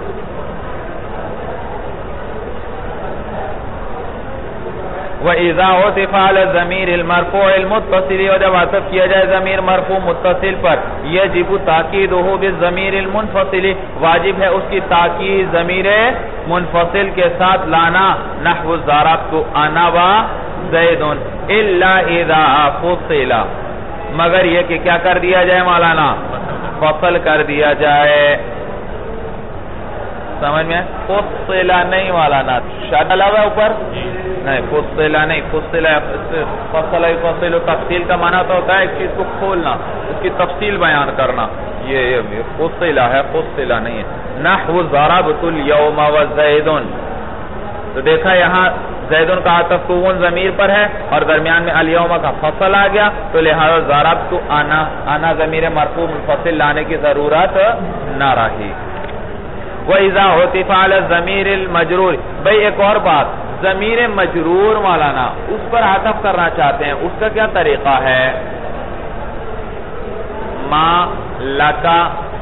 وَإِذَا عُطِفَ عَلَى الضَّمِيرِ الْمَرْفُوعِ الْمُتَّصِلِ، اور جب عطف کیا جائے ضمیر مرفوع متصل پر، يَجِبُ تَأْكِيدُهُ بِالضَّمِيرِ الْمُنفَصِلِ، واجب ہے اس کی تاکید ضمیر منفصل کے ساتھ لانا۔ نحو ضربت انا و زید الا اذا فصل، مگر یہ کہ کیا کر دیا جائے مولانا؟ فصل کر دیا جائے۔ سمجھ میں؟ فصلہ نہیں مولانا، شاد لگا اوپر نہیں، فصلہ نہیں، فصلہ فصلہ فصل و تفصیل کا معنی تو ہوتا ہے ایک چیز کو کھولنا، اس کی تفصیل بیان کرنا، یہ فصلہ ہے، فصلہ نہیں ہے۔ نحو ضربت الیوم و زیدن، تو دیکھا یہاں زیدن کا عطف کون ضمیر پر ہے اور درمیان میں الیوم کا فصل آ گیا، تو لہذا ضربت انا، انا ضمیر مرفوع منفصل لانے کی ضرورت نہ رہی۔ وَإِذَا عُطِفَ عَلَى الضَّمِيرِ الْمَجْرُورِ، بھئی ایک اور بات، ضمیر مجرور مولانا اس پر عطف کرنا چاہتے ہیں، اس کا کیا طریقہ ہے؟ ما لکا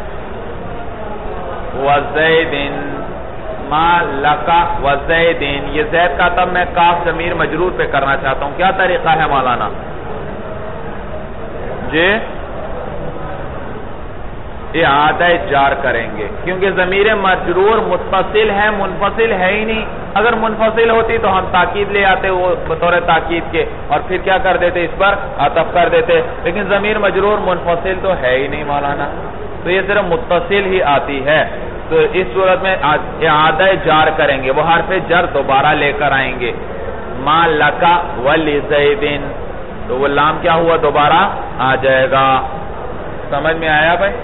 وزیدن، ما لکا وزیدن، یہ زید کا تب میں کاف ضمیر مجرور پہ کرنا چاہتا ہوں، کیا طریقہ ہے مولانا؟ جی اعادہ جار کریں گے، کیونکہ ضمیر مجرور متصل ہے، منفصل ہے ہی نہیں۔ اگر منفصل ہوتی تو ہم تاکید لے آتے وہ بطور تاکید کے، اور پھر کیا کر دیتے؟ اس پر عطف کر دیتے، لیکن ضمیر مجرور منفصل تو ہے ہی نہیں مولانا، تو یہ صرف متصل ہی آتی ہے۔ تو اس صورت میں اعادہ جار کریں گے، وہ حرف جر دوبارہ لے کر آئیں گے۔ ما لکا ولزیدن، تو وہ لام کیا ہوا؟ دوبارہ آ جائے گا۔ سمجھ میں آیا بھائی؟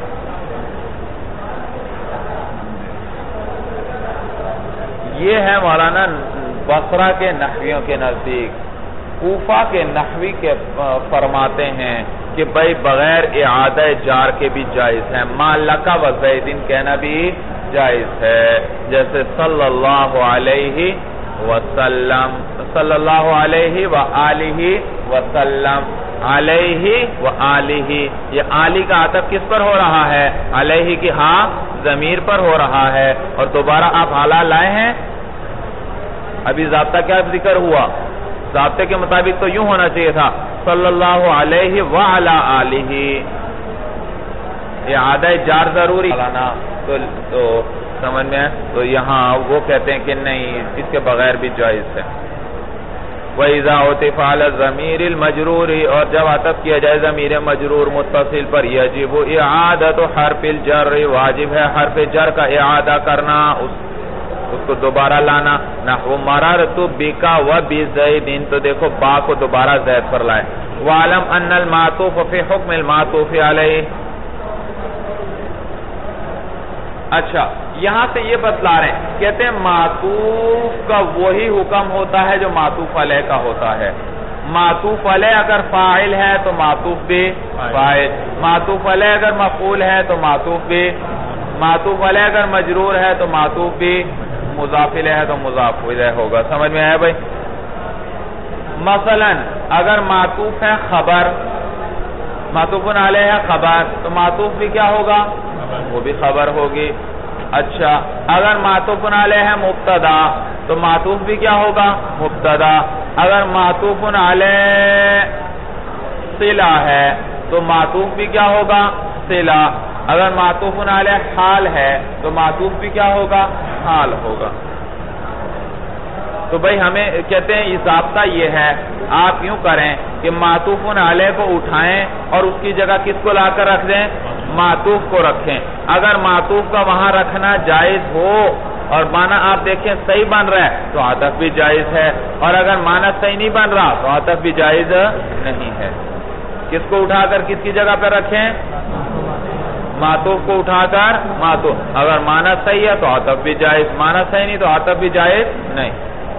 یہ ہے مولانا بصرہ کے نحویوں کے نزدیک۔ کوفہ کے نحوی کے فرماتے ہیں کہ بھائی بغیر اعادہ جار کے بھی جائز ہے، ما لکا و زیدن کہنا بھی جائز ہے، جیسے صلی اللہ علیہ وسلم، صلی اللہ علیہ وآلہ وسلم، علیہ وآلہ، یہ آلی کا عطف کس پر ہو رہا ہے؟ علیہ کی ہاں ضمیر پر ہو رہا ہے، اور دوبارہ آپ حالہ لائے ہیں۔ ابھی ضابطہ کیا ذکر ہوا؟ ضابطے کے مطابق تو یوں ہونا چاہیے تھا صلی اللہ علیہ وعلی آلہ، اعادہ جار ضروری تو, تو سمجھ میں، تو یہاں وہ کہتے ہیں کہ نہیں، اس کے بغیر بھی جائز ہے۔ وَإِذَا عُطِفَ عَلَى الضَّمِيرِ الْمَجْرُورِ اور جب عطف کیا جائے ضمیر مجرور متصل پر یجب اعادۃ حرف الجر واجب ہے حرف جر کا اعادہ کرنا اس, اس کو دوبارہ لانا نحو مررت بک وبزید تو دیکھو با کو دوبارہ زید پر لائے وَعَلَمْ أَنَّ الْمَعْطُوفَ فِي حُكْمِ الْمَعْطُوفِ عَلَيْهِ اچھا یہاں سے یہ بتلا رہے ہیں کہتے ہیں معطوف کا وہی حکم ہوتا ہے جو معطوف علیہ کا ہوتا ہے معطوف علیہ اگر فاعل ہے تو معطوف بھی فاعل معطوف علیہ اگر مفعول ہے تو معطوف بھی معطوف علیہ اگر مجرور ہے تو معطوف بھی مضاف الیہ ہے تو مضاف الیہ ہوگا سمجھ میں آیا بھائی مثلا اگر معطوف ہے خبر معطوف علیہ ہے خبر تو معطوف بھی کیا ہوگا وہ بھی خبر ہوگی اچھا اگر معطوف علیہ ہے مبتدا تو معطوف بھی کیا ہوگا مبتدا اگر معطوف علیہ صلہ ہے تو معطوف بھی کیا ہوگا صلہ اگر معطوف علیہ حال ہے تو معطوف بھی کیا ہوگا حال ہوگا تو بھئی ہمیں کہتے ہیں یہ ضابطہ یہ ہے آپ یوں کریں کہ معطوف علیہ کو اٹھائیں اور اس کی جگہ کس کو لا کر رکھ دیں معطوف کو رکھیں اگر معطوف کا وہاں رکھنا جائز ہو اور معنی آپ دیکھیں صحیح بن رہا ہے تو عطف بھی جائز ہے اور اگر معنی صحیح نہیں بن رہا تو عطف بھی جائز نہیں ہے کس کو اٹھا کر کس کی جگہ پر رکھیں معطوف کو اٹھا کر معطوف اگر معنی صحیح ہے تو عطف بھی جائز معنی صحیح نہیں تو عطف بھی جائز نہیں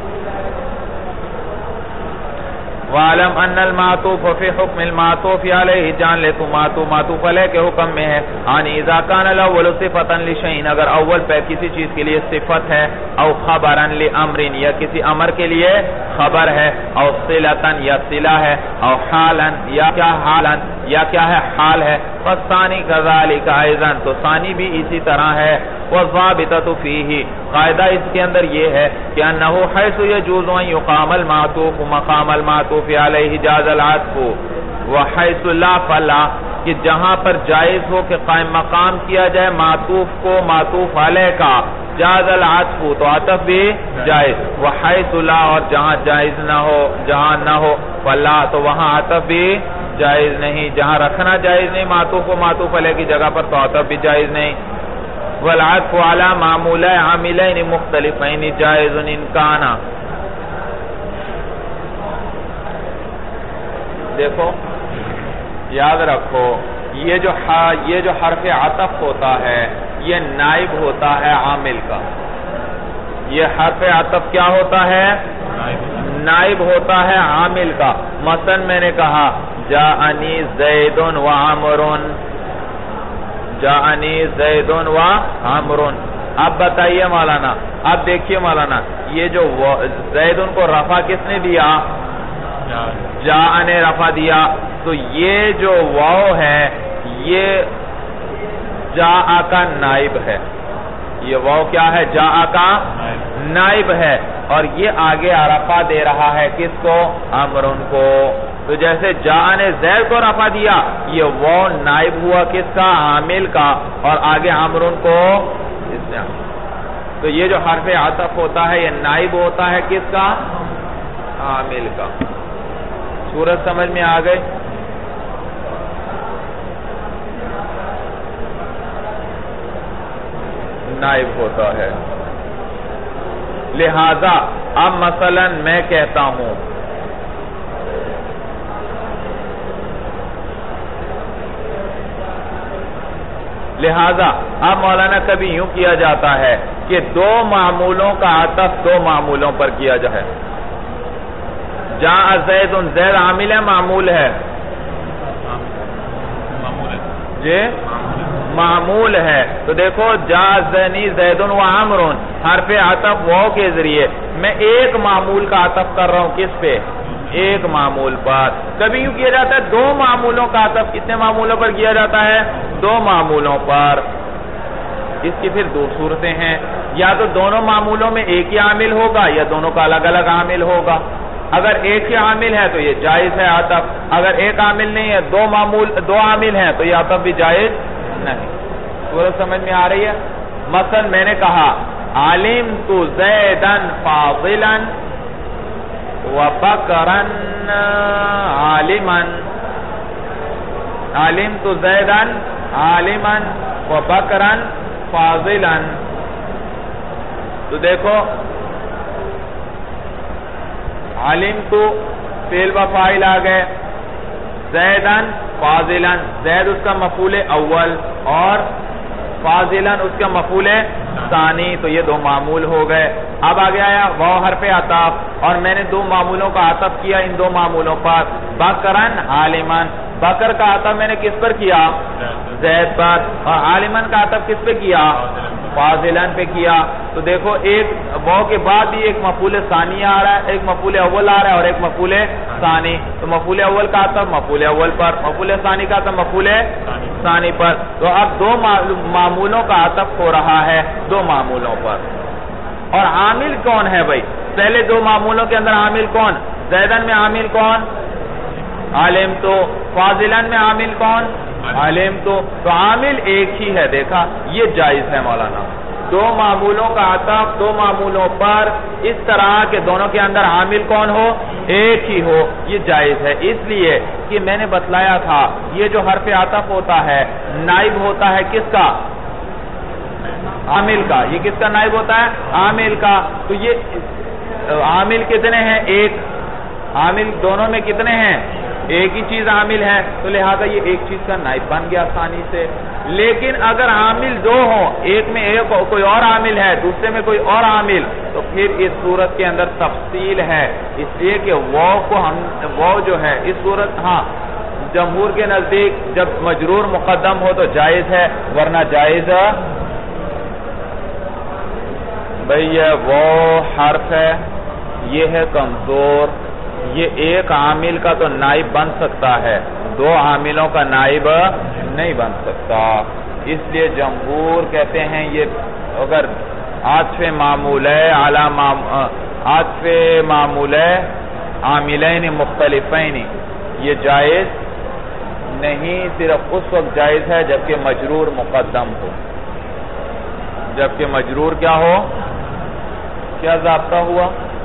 وَعَلَمْ أَنَّ الْمَعْطُوفَ فِي حُكْمِ الْمَعْطُوفِ عَلَيْهِ جان لے تو معطوف معطوف علیہ کے حکم میں ہے یعنی اذا كان الاول صفۃ لشیء اگر اول پہ کسی چیز کے لیے صفت ہے او خبرا لامر یا کسی امر کے لیے خبر ہے او صلۃ یا صلہ ہے او حالا یا کیا حالا یا کیا ہے حال ہے فالثانی كذلك ايضا تو ثانی بھی اسی طرح ہے والضابطۃ فیہ قاعدہ اس کے اندر یہ ہے کہ انه حيث يجوز ان يقام المعطوف مقام المعطوف علیہ جاز العطف وحيث لا فلا کہ جہاں پر جائز ہو کہ قائم مقام کیا جائے معطوف کو معطوف علیہ کا جاز العطف تو عطف بھی جائز وحيث لا اور جہاں جائز نہ ہو جہاں نہ ہو فلا تو وہاں عطف بھی جائز نہیں جہاں رکھنا جائز نہیں معطوف کو معطوف علیہ کی جگہ پر تو عطف بھی جائز نہیں والعطف على معمولين عاملين مختلفين جائز ان كان دیکھو یاد رکھو یہ جو یہ جو حرف عطف ہوتا ہے یہ نائب ہوتا ہے عامل کا یہ حرف عطف کیا ہوتا ہے نائب ہوتا ہے عامل کا مثلا میں نے کہا جاءنی زید و عمر جاءنی زید و عمر اب بتائیے مولانا اب دیکھیے مولانا یہ جو زید کو رفع کس نے دیا جاء نے رفع دیا تو یہ جو واو ہے یہ جاء کا نائب ہے یہ واو کیا ہے جاء کا نائب ہے اور یہ آگے رفع دے رہا ہے کس کو عمرن کو تو جیسے جاء نے زید کو رفع دیا یہ واو نائب ہوا کس کا عامل کا اور آگے عمرن کو اس نے تو یہ جو حرف عطف ہوتا ہے یہ نائب ہوتا ہے کس کا عامل کا صورت سمجھ میں آ گئی نائب ہوتا ہے لہذا اب مثلا میں کہتا ہوں لہذا اب مولانا کبھی یوں کیا جاتا ہے کہ دو معمولوں کا عطف دو معمولوں پر کیا جائے جاء زید زید عامل ہے معمول ہے جی معمول ہے تو دیکھو جاء زینی زید و عمر حرف عطف واو کے ذریعے میں ایک معمول کا عطف کر رہا ہوں کس پہ ایک معمول پر کبھی یوں کیا جاتا ہے دو معمولوں کا عطف کتنے معمولوں پر کیا جاتا ہے دو معمولوں پر اس کی پھر دو صورتیں ہیں یا تو دونوں معمولوں میں ایک ہی عامل ہوگا یا دونوں کا الگ الگ عامل ہوگا اگر ایک ہی عامل ہے تو یہ جائز ہے عطف اگر ایک عامل نہیں ہے دو معمول دو عامل ہیں تو یہ عطف بھی جائز نہیں صورت سمجھ میں آ رہی ہے مثلا میں نے کہا علمت زیدن فاضلا وبکرن عالما، علمت زیدن عالما وبکرن فاضلا. تو دیکھو علمت فعل و فاعل آ گئے، زیدن فاضلا، زید اس کا مفعول اول اور فاضلا اس کا مفعول ثانی، تو یہ دو معمول ہو گئے. اب آگے آیا واو حرف عطف، اور میں نے دو معمولوں کا عطف کیا ان دو معمولوں پر. بکرن عالمن، بکر کا عطف میں نے کس پر کیا؟ زید پر. اور عالمن کا عطف کس پہ کیا؟ فاضلن پہ کیا. تو دیکھو ایک واو کے بعد بھی ایک مفعول ثانی آ رہا ہے، ایک مفعول اول آ رہا ہے اور ایک مفعول ثانی. تو مفعول اول کا عطف مفعول اول پر، مفعول ثانی کا عطف مفعول ثانی پر. تو اب دو معمولوں کا عطف ہو رہا ہے دو معمولوں پر. اور عامل کون ہے بھائی؟ پہلے دو معمولوں کے اندر عامل کون؟ زیدن میں عامل کون؟ عالم. تو فاضلن میں عامل کون؟ عالم. تو تو عامل ایک ہی ہے. دیکھا یہ جائز ہے مولانا، دو معمولوں کا عطف دو معمولوں پر اس طرح کہ دونوں کے اندر عامل کون ہو؟ ایک ہی ہو، یہ جائز ہے. اس لیے کہ میں نے بتلایا تھا یہ جو حرف عطف ہوتا ہے نائب ہوتا ہے کس کا؟ عامل کا. یہ کس کا نائب ہوتا ہے؟ عامل کا. تو یہ عامل کتنے ہیں؟ ایک. عامل دونوں میں کتنے ہیں؟ ایک ہی چیز عامل ہے، تو لہذا یہ ایک چیز کا نائب بن گیا آسانی سے. لیکن اگر عامل دو ہوں، ایک میں ایک کوئی اور عامل ہے دوسرے میں کوئی اور عامل، تو پھر اس صورت کے اندر تفصیل ہے. اس لیے کہ واو کو ہم واو جو ہے اس صورت ہاں جمہور کے نزدیک جب مجرور مقدم ہو تو جائز ہے، ورنہ جائز بھئی یہ وہ حرف ہے، یہ ہے کمزور، یہ ایک عامل کا تو نائب بن سکتا ہے، دو عاملوں کا نائب نہیں بن سکتا. اس لیے جمہور کہتے ہیں یہ اگر عطف معمولے علی عطف معمولے عاملین مختلفین یہ جائز نہیں، صرف اس وقت جائز ہے جبکہ مجرور مقدم ہو. جبکہ مجرور کیا ہو؟ کیا ضابطہ ہوا؟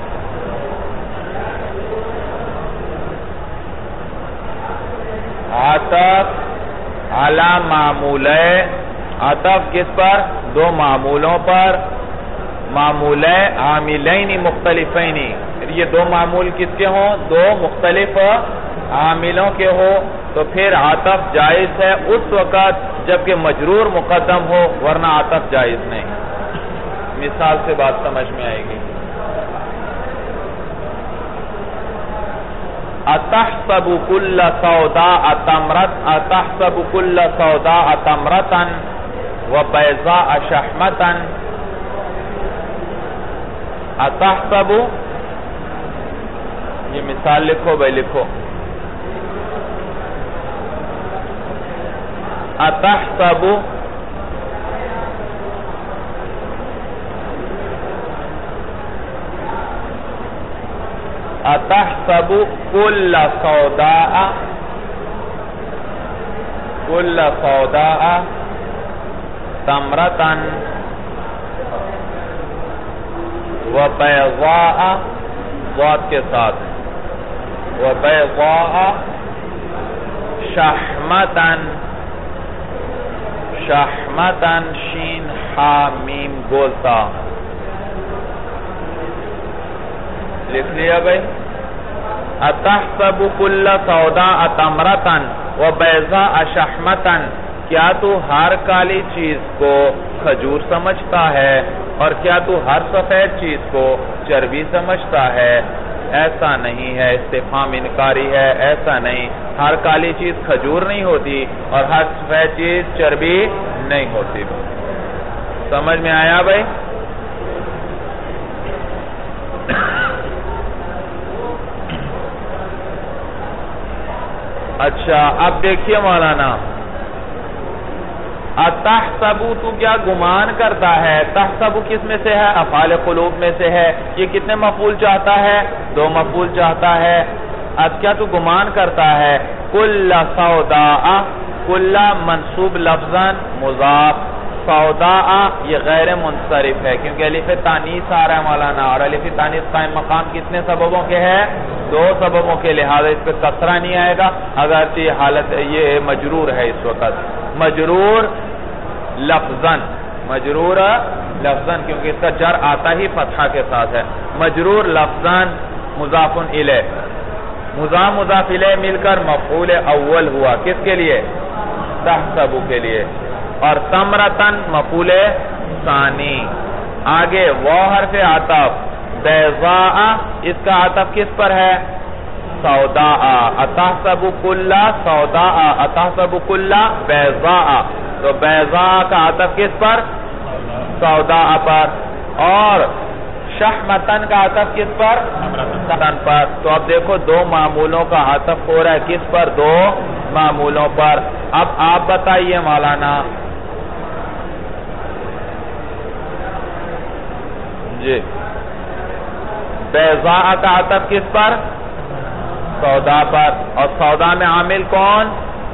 عطف علی معمولے، عطف کس پر؟ دو معمولوں پر، معمولے عاملین مختلفین. یہ دو معمول کس کے ہوں؟ دو مختلف عاملوں کے ہو، تو پھر عطف جائز ہے اس وقت جبکہ مجرور مقدم ہو، ورنہ عطف جائز نہیں. مثال سے بات سمجھ میں آئے گی. اتحسب کل سوداء تمرت اتحسب کل سوداء تمرتا وبیضاء شحمتا. اتحسب یہ مثال لکھو بھائی لکھو. اتحسب اتحسب کل سوداء کل سوداء تمرتا وبیضاء ضاد کے ساتھ وبیضاء شحمتا شحمتا شین حا میم گولتا. لکھ لیا بھائی. اتحسب کل سوداء تمرتا وبیضاء شحمتا. کیا تو ہر کالی چیز کو کھجور سمجھتا ہے اور کیا تو ہر سفید چیز کو چربی سمجھتا ہے؟ ایسا نہیں ہے، استفہام انکاری ہے. ایسا نہیں، ہر کالی چیز کھجور نہیں ہوتی اور ہر سفید چیز چربی نہیں ہوتی. سمجھ میں آیا بھائی؟ اچھا اب دیکھیے مولانا، اتحسبو تو کیا گمان کرتا ہے؟ تحسبو کس میں سے ہے؟ افعال قلوب میں سے ہے. یہ کتنے مفعول چاہتا ہے؟ دو مفعول چاہتا ہے. اب کیا تو گمان کرتا ہے؟ کل سوداء، کل منصوب لفظاً مضاف، سوداء یہ غیر منصرف ہے کیونکہ الف تانیث آ رہا ہے مولانا، اور الف تانیث قائم مقام کتنے سببوں کے ہے؟ دو سببوں کے، لہذا اس پہ کسرہ نہیں آئے گا، اگرچہ یہ حالت یہ مجرور ہے اس وقت، مجرور لفظاً، مجرور لفظاً کیونکہ اس کا جر آتا ہی فتحہ کے ساتھ ہے، مجرور لفظاً مضاف الیہ، مضاف مضاف الیہ مل کر مفعول اول ہوا، کس کے لیے؟ تحسب کے لیے، اور ثمرتن مفعول ثانی، آگے وہ حرف عطف بیضاء، اس کا عطف کس پر ہے؟ سوداء، اتحسب کل سوداء اتحسب کل بیضاء، تو بیضاء کا عطف کس پر؟ سوداء پر، اور شحمتن کا عطف کس پر؟ ثمرتن پر، تو اب دیکھو دو معمولوں کا عطف ہو رہا ہے کس پر؟ دو معمولوں پر۔ اب آپ بتائیے مولانا جی بیضاء کا عطف کس پر؟ سودا پر، اور سودا میں عامل کون؟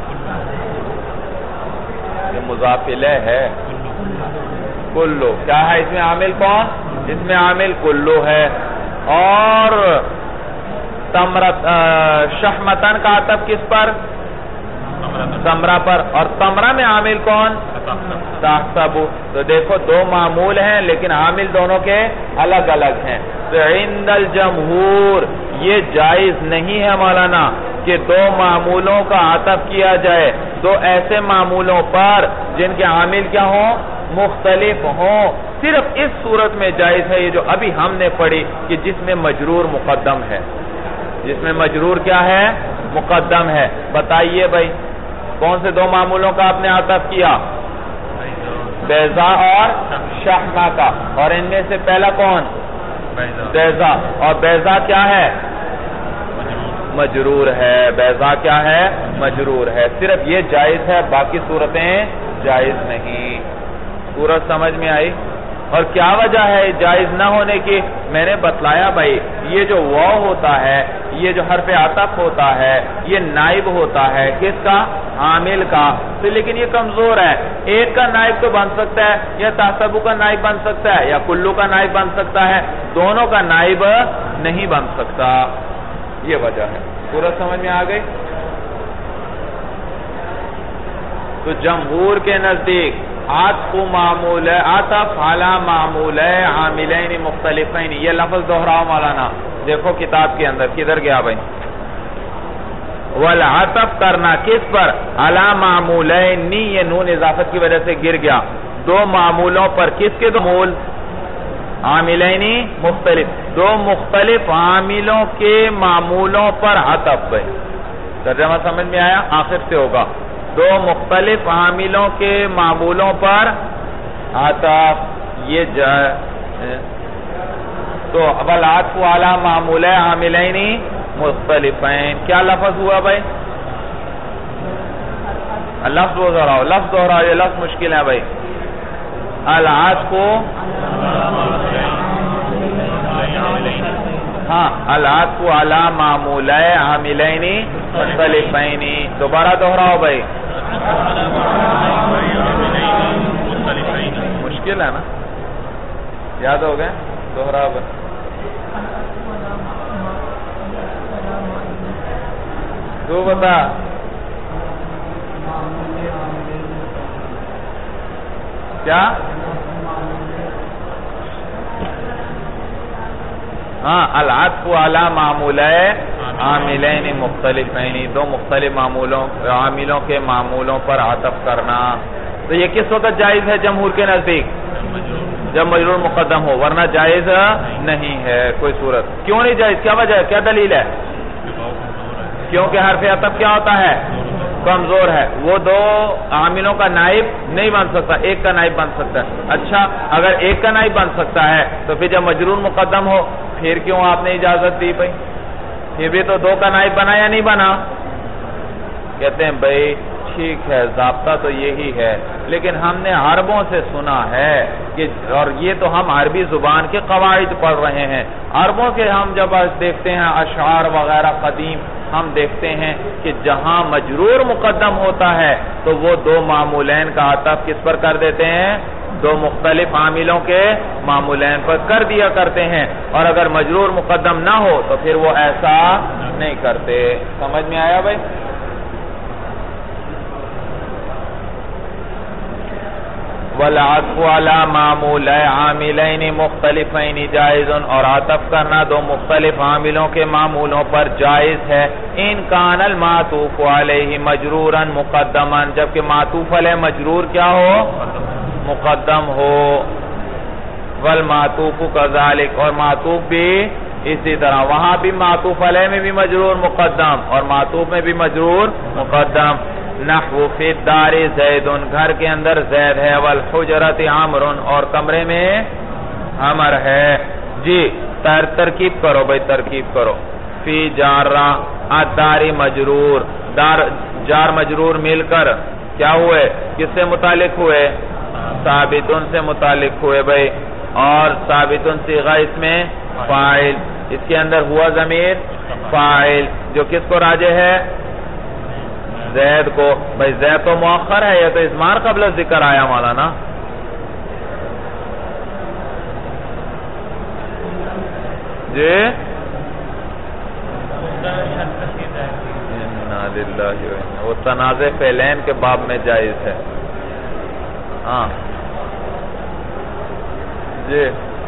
یہ مضاف الیہ ہے، کلو، کیا ہے اس میں عامل کون؟ اس میں عامل کلو ہے، اور تمرت شحمتن کا عطف کس پر؟ تمرہ پر، اور تمرہ میں عامل کون؟ تحسب، تو دیکھو دو معمول ہیں لیکن عامل دونوں کے الگ الگ ہیں، تو عند الجمہور یہ جائز نہیں ہے مولانا کہ دو معمولوں کا عطف کیا جائے دو ایسے معمولوں پر جن کے عامل کیا ہوں؟ مختلف ہوں، صرف اس صورت میں جائز ہے یہ جو ابھی ہم نے پڑھی کہ جس میں مجرور مقدم ہے، جس میں مجرور کیا ہے؟ مقدم ہے۔ بتائیے بھائی کون سے دو معمولوں کا آپ نے عطف کیا؟ بیضاء اور شحمہ کا، اور ان میں سے پہلا کون؟ بیضاء، اور بیضاء کیا ہے؟ مجرور ہے، بیضاء کیا ہے؟ مجرور ہے، صرف یہ جائز ہے، باقی صورتیں جائز نہیں۔ صورت سمجھ میں آئی؟ اور کیا وجہ ہے جائز نہ ہونے کی؟ میں نے بتلایا بھائی یہ جو واو ہوتا ہے، یہ جو حرف عطف ہوتا ہے، یہ نائب ہوتا ہے کس کا؟ عامل کا، تو لیکن یہ کمزور ہے، ایک کا نائب تو بن سکتا ہے، یا تحسبو کا نائب بن سکتا ہے، یا کلو کا نائب بن سکتا ہے، دونوں کا نائب نہیں بن سکتا، یہ وجہ ہے۔ صورت سمجھ میں آ گئی؟ تو جمہور کے نزدیک عطف معمول ہے، عطف علی معمول ہے، عاملین مختلفین، یہ لفظ دہراؤ مولانا، دیکھو کتاب کے اندر کدھر گیا بھائی؟ والعطف کرنا کس پر؟ علی معمولین، یہ نون اضافت کی وجہ سے گر گیا، دو معمولوں پر، کس کے دو معمول؟ عاملین مختلف، دو مختلف عاملوں کے معمولوں پر عطف بھائی، ترجمہ سمجھ میں آیا؟ آخر سے ہوگا دو مختلف عاملوں کے معمولوں پر عطف، یہ جا تو والعطف علی معمول عاملین مختلفین، کیا لفظ ہوا بھائی؟ لفظ دہراؤ، لفظ دہراؤ، یہ لفظ مشکل ہے بھائی۔ العطف، ہاں العطف علی معمول عاملین مختلفین، دوبارہ دہراؤ بھائی، مشکل ہے نا؟ یاد ہو گئے؟ دوہراؤ بھائی، تو بتا کیا؟ ہاں العطف علی معمول عاملین مختلفین، دو مختلف معمولوں عاملوں کے معمولوں پر عطف کرنا، تو یہ کس وقت جائز ہے جمہور کے نزدیک؟ جب مجرور مقدم ہو، ورنہ جائز نہیں ہے کوئی صورت۔ کیوں نہیں جائز؟ کیا وجہ ہے؟ کیا دلیل ہے؟ کیونکہ حرف عطف کیا ہوتا ہے؟ کمزور ہے، وہ دو عاملوں کا نائب نہیں بن سکتا، ایک کا نائب بن سکتا ہے۔ اچھا اگر ایک کا نائب بن سکتا ہے تو پھر جب مجرور مقدم ہو پھر کیوں آپ نے اجازت دی بھائی؟ یہ بھی تو دو کا نائب بنا یا نہیں بنا؟ کہتے ہیں بھائی ٹھیک ہے ضابطہ تو یہی ہے، لیکن ہم نے عربوں سے سنا ہے کہ، اور یہ تو ہم عربی زبان کے قواعد پڑھ رہے ہیں، عربوں کے ہم جب دیکھتے ہیں اشعار وغیرہ قدیم ہم دیکھتے ہیں کہ جہاں مجرور مقدم ہوتا ہے تو وہ دو معمولین کا عطف کس پر کر دیتے ہیں؟ دو مختلف عاملوں کے معمولین پر کر دیا کرتے ہیں، اور اگر مجرور مقدم نہ ہو تو پھر وہ ایسا نہیں کرتے۔ سمجھ میں آیا بھائی؟ وَالْعَطْفُ عَلَى مَعْمُولَيْ عَامِلَيْنِ مُخْتَلِفَيْنِ جائز، اور عطف کرنا دو مختلف عاملوں کے معمولوں پر جائز ہے۔ ان کان المعطوف علیہ مجرورا مقدما، جبکہ معطوف علیہ مجرور کیا ہو؟ مقدم ہو۔ والمعطوف كذلك، اور معطوف بھی اسی طرح، وہاں بھی معطوف علیہ میں بھی مجرور مقدم اور معطوف میں بھی مجرور مقدم۔ نحو فی الدار زید، گھر کے اندر زید ہے، والحجرۃ عمر، اور کمرے میں عمر ہے۔ جی تر ترکیب کرو بھائی، ترکیب کرو۔ فی جارہ الدار مجرور، دار جار مجرور مل کر کیا ہوئے؟ کس سے متعلق ہوئے؟ ثابتن سے متعلق ہوئے بھائی، اور ثابتن صیغہ اس میں فاعل، اس کے اندر ہوا ضمیر فاعل جو کس کو راجع ہے؟ زید کو۔ بھائی زید تو مؤخر ہے، یہ تو اضمار قبل ذکر آیا مولانا۔ جی انا للہ و انا، وہ تنازع فعلین کے باب میں جائز ہے۔ ہاں جی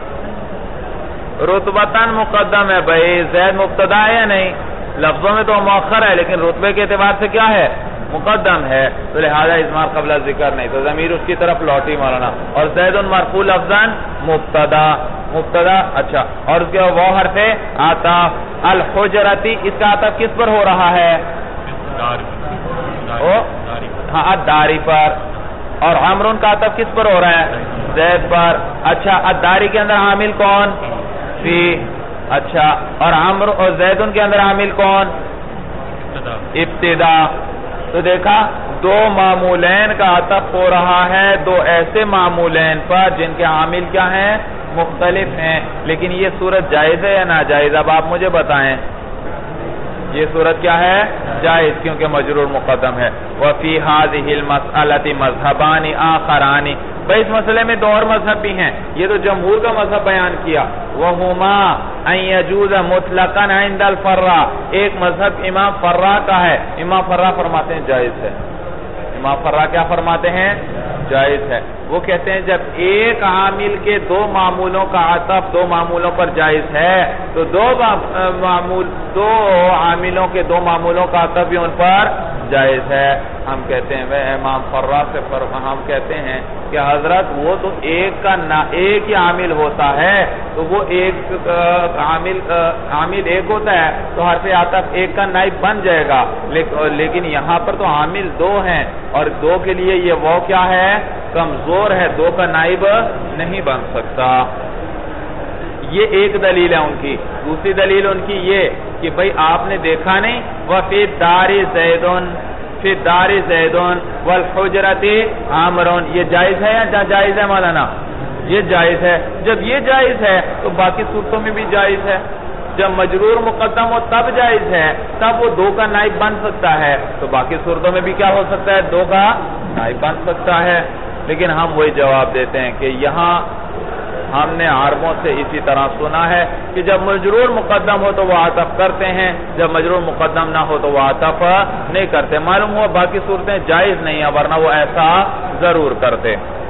رتبتاً مقدم ہے بھائی، زید مبتدا ہے یا نہیں؟ لفظوں میں تو مؤخر ہے لیکن رتبے کے اعتبار سے کیا ہے؟ مقدم ہے، تو لہذا اضمار قبل ذکر نہیں، تو ضمیر اس کی طرف لوٹی مولانا۔ اور زید مرفوع لفظاً مبتدا، مبتدا اچھا، اور اس کے وہ حرف عطف الحجرتی، اس کا عطف کس پر ہو رہا ہے؟ ہاں الداری پر، اور عمرون کا عطف کس پر ہو رہا ہے؟ زید پر۔ اچھا الداری کے اندر عامل کون؟ فی۔ اچھا اور عمر اور زیدن کے اندر عامل کون؟ ابتدا۔ تو دیکھا دو معمولین کا عطف ہو رہا ہے دو ایسے معمولین پر جن کے عامل کیا ہیں؟ مختلف ہیں، لیکن یہ صورت جائز ہے یا ناجائز؟ اب آپ مجھے بتائیں یہ صورت کیا ہے؟ جائز، کیونکہ مجرور مقدم ہے۔ وَفِي هَذِهِ الْمَسْأَلَةِ مَذْهَبَانِ آخَرَانِ، بھئی اس مسئلے میں دو اور مذہب بھی ہیں، یہ تو جمہور کا مذہب بیان کیا۔ وَهُمَا أَن يَجُوزَ مُطْلَقًا عِنْدَ الْفَرَّا، ایک مذہب امام فرا کا ہے، امام فرا فرماتے ہیں جائز ہے۔ امام فرا کیا فرماتے ہیں؟ جائز ہے۔ وہ کہتے ہیں جب ایک عامل کے دو معمولوں کا عطف دو معمولوں پر جائز ہے تو دو معمول دو عاملوں کے دو معمولوں کا عطف بھی ان پر جائز ہے۔ ہم کہتے ہیں وہ امام فرا سے ہم کہتے ہیں کہ حضرت وہ تو ایک کا ایک ہی عامل ہوتا ہے تو وہ ایک عامل عامل ایک ہوتا ہے تو حرف عطف ایک کا نائب بن جائے گا، لیکن یہاں پر تو عامل دو ہیں اور دو کے لیے یہ وہ کیا ہے؟ کمزور ہے، دو کا نائب نہیں بن سکتا۔ یہ ایک دلیل ہے ان کی۔ دوسری دلیل ان کی یہ کہ بھئی آپ نے دیکھا نہیں وَفِي الدَّارِ زَيْدٌ فِي الدَّارِ زَيْدٌ وَالْحُجْرَةِ عَمْرٌ، یہ جائز ہے یا جائز ہے مولانا؟ یہ جائز ہے۔ جب یہ جائز ہے تو باقی صورتوں میں بھی جائز ہے۔ جب مجرور مقدم ہو تب جائز ہے، تب وہ دو کا نائب بن سکتا ہے، تو باقی صورتوں میں بھی کیا ہو سکتا ہے؟ دو کا نائب بن سکتا ہے۔ لیکن ہم وہی جواب دیتے ہیں کہ یہاں ہم نے عربوں سے اسی طرح سنا ہے کہ جب مجرور مقدم ہو تو وہ عطف کرتے ہیں، جب مجرور مقدم نہ ہو تو وہ عطف نہیں کرتے۔ معلوم ہوا باقی صورتیں جائز نہیں ہیں، ورنہ وہ ایسا ضرور کرتے۔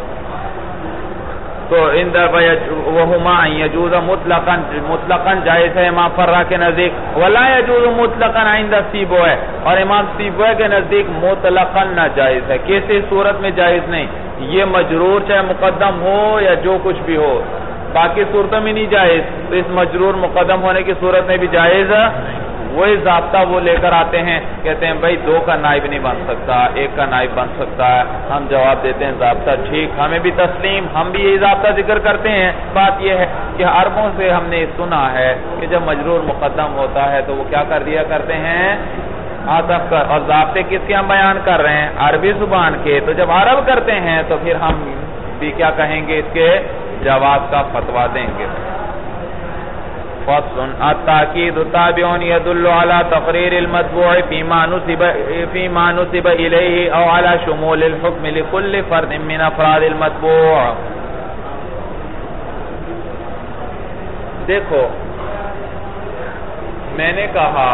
تو ان وہما یجوز مطلقاً مطلقاً جائز ہے امام فرا کے نزدیک، ولا یجوز مطلقاً عند سیبویہ، اور امام سیبویہ کے نزدیک مطلقاً ناجائز ہے، کسی صورت میں جائز نہیں، یہ مجرور چاہے مقدم ہو یا جو کچھ بھی ہو، باقی صورتوں میں نہیں جائز، تو اس مجرور مقدم ہونے کی صورت میں بھی جائز وہی ضابطہ وہ لے کر آتے ہیں، کہتے ہیں بھائی دو کا نائب نہیں بن سکتا، ایک کا نائب بن سکتا ہے۔ ہم جواب دیتے ہیں ضابطہ ٹھیک، ہمیں بھی تسلیم، ہم بھی یہی ضابطہ ذکر کرتے ہیں۔ بات یہ ہے کہ عربوں سے ہم نے سنا ہے کہ جب مجرور مقدم ہوتا ہے تو وہ کیا کر دیا کرتے ہیں؟ عطف کر، اور ضابطے کس کے ہم بیان کر رہے ہیں؟ عربی زبان کے۔ تو جب عرب کرتے ہیں تو پھر ہم بھی کیا کہیں گے؟ اس کے جواز کا فتویٰ دیں گے۔ فصل التاکید تابع يدل على تقریر المتبوع فيما نسب فيما نسب الیہ او على شمول الحکم لكل فرد من افراد المتبوع. دیکھو میں نے کہا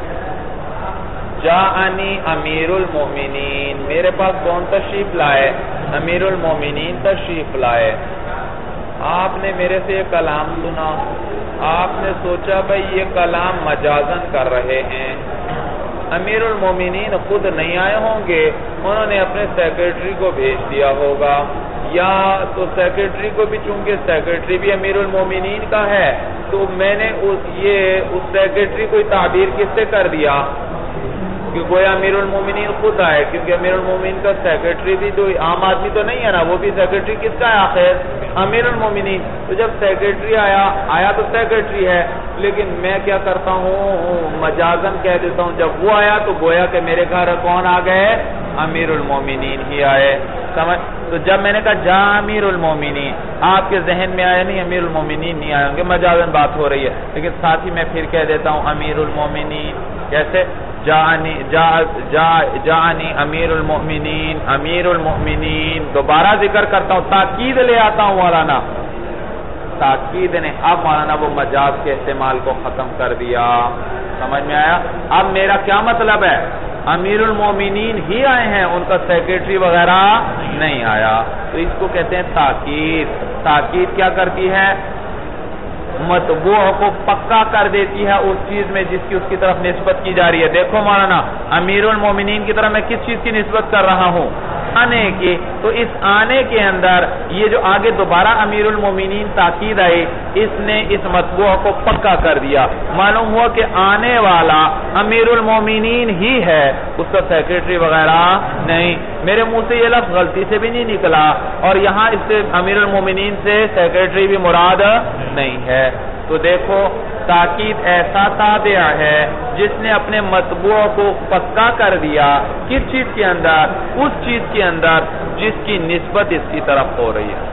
جاءنی امیر المومنین، میرے پاس کون تشریف لائے؟ امیر المومنین تشریف لائے. آپ نے میرے سے یہ کلام سنا، آپ نے سوچا بھئی یہ کلام مجازن کر رہے ہیں. امیر المومنین خود نہیں آئے ہوں گے، انہوں نے اپنے سیکرٹری کو بھیج دیا ہوگا، یا تو سیکرٹری کو بھی، چونکہ سیکرٹری بھی امیر المومنین کا ہے تو میں نے اس یہ اس سیکرٹری کو تعبیر کس سے کر دیا کہ گویا امیر المومنین خود آئے، کیونکہ امیر المومنین کا سیکرٹری بھی تو عام آدمی تو نہیں ہے نا، وہ بھی سیکرٹری کس کا ہے آخر؟ امیر المومنین. تو جب سیکرٹری آیا آیا تو سیکرٹری ہے، لیکن میں کیا کرتا ہوں مجازن کہہ دیتا ہوں جب وہ آیا تو گویا کہ میرے گھر کون آ گئے؟ امیر المومنین ہی آئے. سمجھ؟ تو جب میں نے کہا جا امیر المومنین، آپ کے ذہن میں آیا نہیں امیر المومنین نہیں آئے ہوں گے، مجازن بات ہو رہی ہے، لیکن ساتھ ہی میں پھر کہہ دیتا ہوں امیر المومنین. کیسے؟ جاءنی جا جا جاءنی امیر المؤمنین، امیر المؤمنین دوبارہ ذکر کرتا ہوں، تاکید لے آتا ہوں مولانا. تاکید نے اب مولانا وہ مجاز کے استعمال کو ختم کر دیا. سمجھ میں آیا؟ اب میرا کیا مطلب ہے؟ امیر المومنین ہی آئے ہیں، ان کا سیکرٹری وغیرہ نہیں آیا. تو اس کو کہتے ہیں تاکید. تاکید کیا کرتی ہے؟ مطبوع کو پکا کر دیتی ہے اس چیز میں جس کی اس کی طرف نسبت کی جا رہی ہے. دیکھو مولانا امیر المومنین کی طرف میں کس چیز کی نسبت کر رہا ہوں؟ آنے کی. تو اس آنے کے اندر یہ جو آگے دوبارہ امیر المومنین تاکید آئی، اس نے اس مطبوع کو پکا کر دیا. معلوم ہوا کہ آنے والا امیر المومنین ہی ہے، اس کا سیکرٹری وغیرہ نہیں. میرے منہ سے یہ لفظ غلطی سے بھی نہیں نکلا، اور یہاں اس سے امیر المومنین سے سیکرٹری بھی مراد نہیں ہے. تو دیکھو تاکید ایسا تابع ہے جس نے اپنے مطبوع کو پکا کر دیا کس چیز کے اندر؟ اس چیز کے اندر جس کی نسبت اس کی طرف ہو رہی ہے.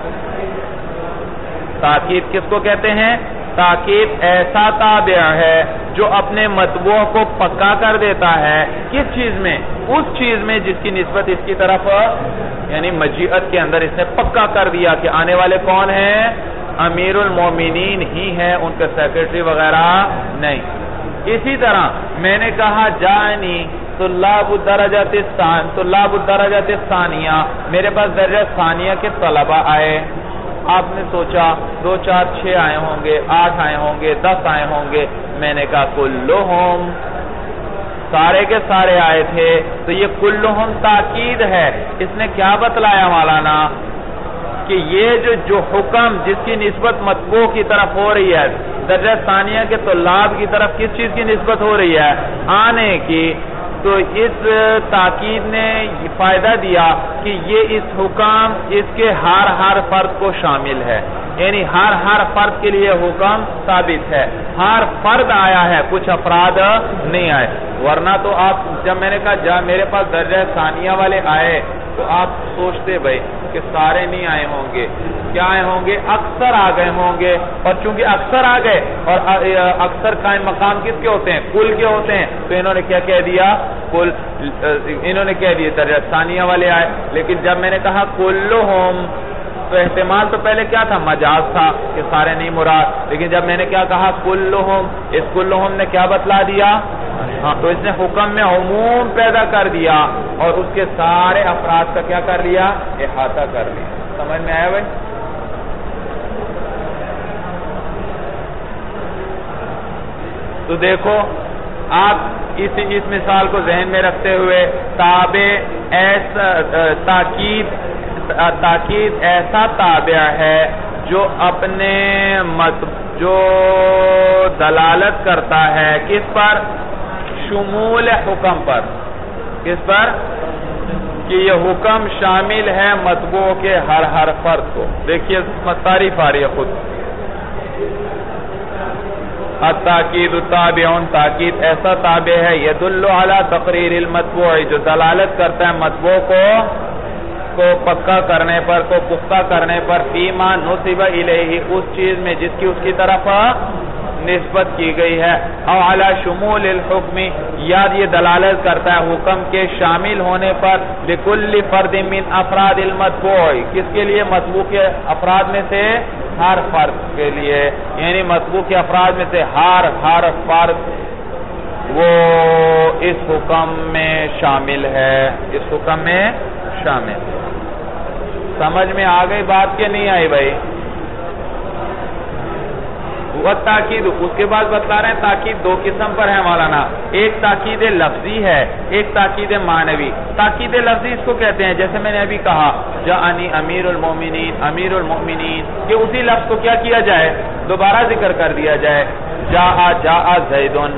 تاکید کس کو کہتے ہیں؟ تاکید ایسا تابع ہے جو اپنے مطبوع کو پکا کر دیتا ہے کس چیز میں؟ اس چیز میں جس کی نسبت اس کی طرف، یعنی مجیعت کے اندر اس نے پکا کر دیا کہ آنے والے کون ہیں؟ امیر المومنین ہی ہیں، ان کے سیکرٹری وغیرہ نہیں. اسی طرح میں نے کہا جانی طلاب الدرجات الثانیہ، طلاب الدرجات الثانیہ، میرے پاس درجہ ثانیہ کے طلبہ آئے. آپ نے سوچا دو چار چھ آئے ہوں گے، آٹھ آئے ہوں گے، دس آئے ہوں گے. میں نے کہا کلہم، سارے کے سارے آئے تھے. تو یہ کلہم تاکید ہے. اس نے کیا بتلایا مولانا؟ کہ یہ جو جو حکم جس کی نسبت مطبوع کی طرف ہو رہی ہے، درجہ ثانیہ کے طلاب کی طرف کس چیز کی نسبت ہو رہی ہے؟ آنے کی. تو اس تاکید نے فائدہ دیا کہ یہ اس حکم اس کے ہر ہر فرد کو شامل ہے، یعنی ہر ہر فرد کے لیے حکم ثابت ہے. ہر فرد آیا ہے، کچھ افراد نہیں آئے. ورنہ تو آپ جب میں نے کہا جا میرے پاس درجہ ثانیہ والے آئے تو آپ سوچتے بھائی کہ سارے نہیں آئے ہوں گے. کیا آئے ہوں گے؟ اکثر آ گئے ہوں گے. اور چونکہ اکثر آ گئے، اور اکثر قائم مقام کس کے ہوتے ہیں؟ کل کے ہوتے ہیں. تو انہوں نے کیا کہہ دیا؟ کل. انہوں نے کہہ دیا درجہ ثانیہ والے آئے. لیکن جب میں نے کہا کلہم تو احتمال تو پہلے کیا تھا؟ مجاز تھا کہ سارے نہیں مراد. لیکن جب میں نے کیا کہا کلہم، اس کلہم نے کیا بتلا دیا؟ ہاں، تو اس نے حکم میں عموم پیدا کر دیا اور اس کے سارے افراد کا کیا کر لیا؟ احاطہ کر لیا. سمجھ میں آیا بھائی؟ تو دیکھو آپ اس اس مثال کو ذہن میں رکھتے ہوئے تابع ایسا تاکید تاکید ایسا تابع ہے جو اپنے مت جو دلالت کرتا ہے کس پر؟ شمول حکم پر. کس پر؟ کہ یہ حکم شامل ہے مطبوع کے ہر ہر فرد کو. دیکھیے تعریف آ رہی ہے خود. التاکید تابع، تاکید ایسا تابع ہے یدل علی تقریر المطبوع، جو دلالت کرتا ہے مطبوع کو کو پکا کرنے پر، کو پختہ کرنے پر، فیما نسب الیہ، اس چیز میں جس کی اس کی طرف نسبت کی گئی ہے. او علی شمول الحکم، یا یہ دلالت کرتا ہے حکم کے شامل ہونے پر لکل فرد من افراد المتبوع، کس کے لیے؟ متبوع کے افراد میں سے ہر فرد کے لیے، یعنی متبوع کے افراد میں سے ہر ہر فرد وہ اس حکم میں شامل ہے، اس حکم میں شامل. سمجھ میں آ گئی بات کہ نہیں آئی بھائی؟ وہ تاکید اس کے بعد بتلا رہے ہیں تاکید دو قسم پر ہے مولانا. ایک تاکید لفظی ہے، ایک تاکید معنوی. تاکید لفظی اس کو کہتے ہیں جیسے میں نے ابھی کہا جاءنی امیر المومنین، امیر المؤمنین، کہ اسی لفظ کو کیا کیا جائے؟ دوبارہ ذکر کر دیا جائے. جاء جاء زیدن،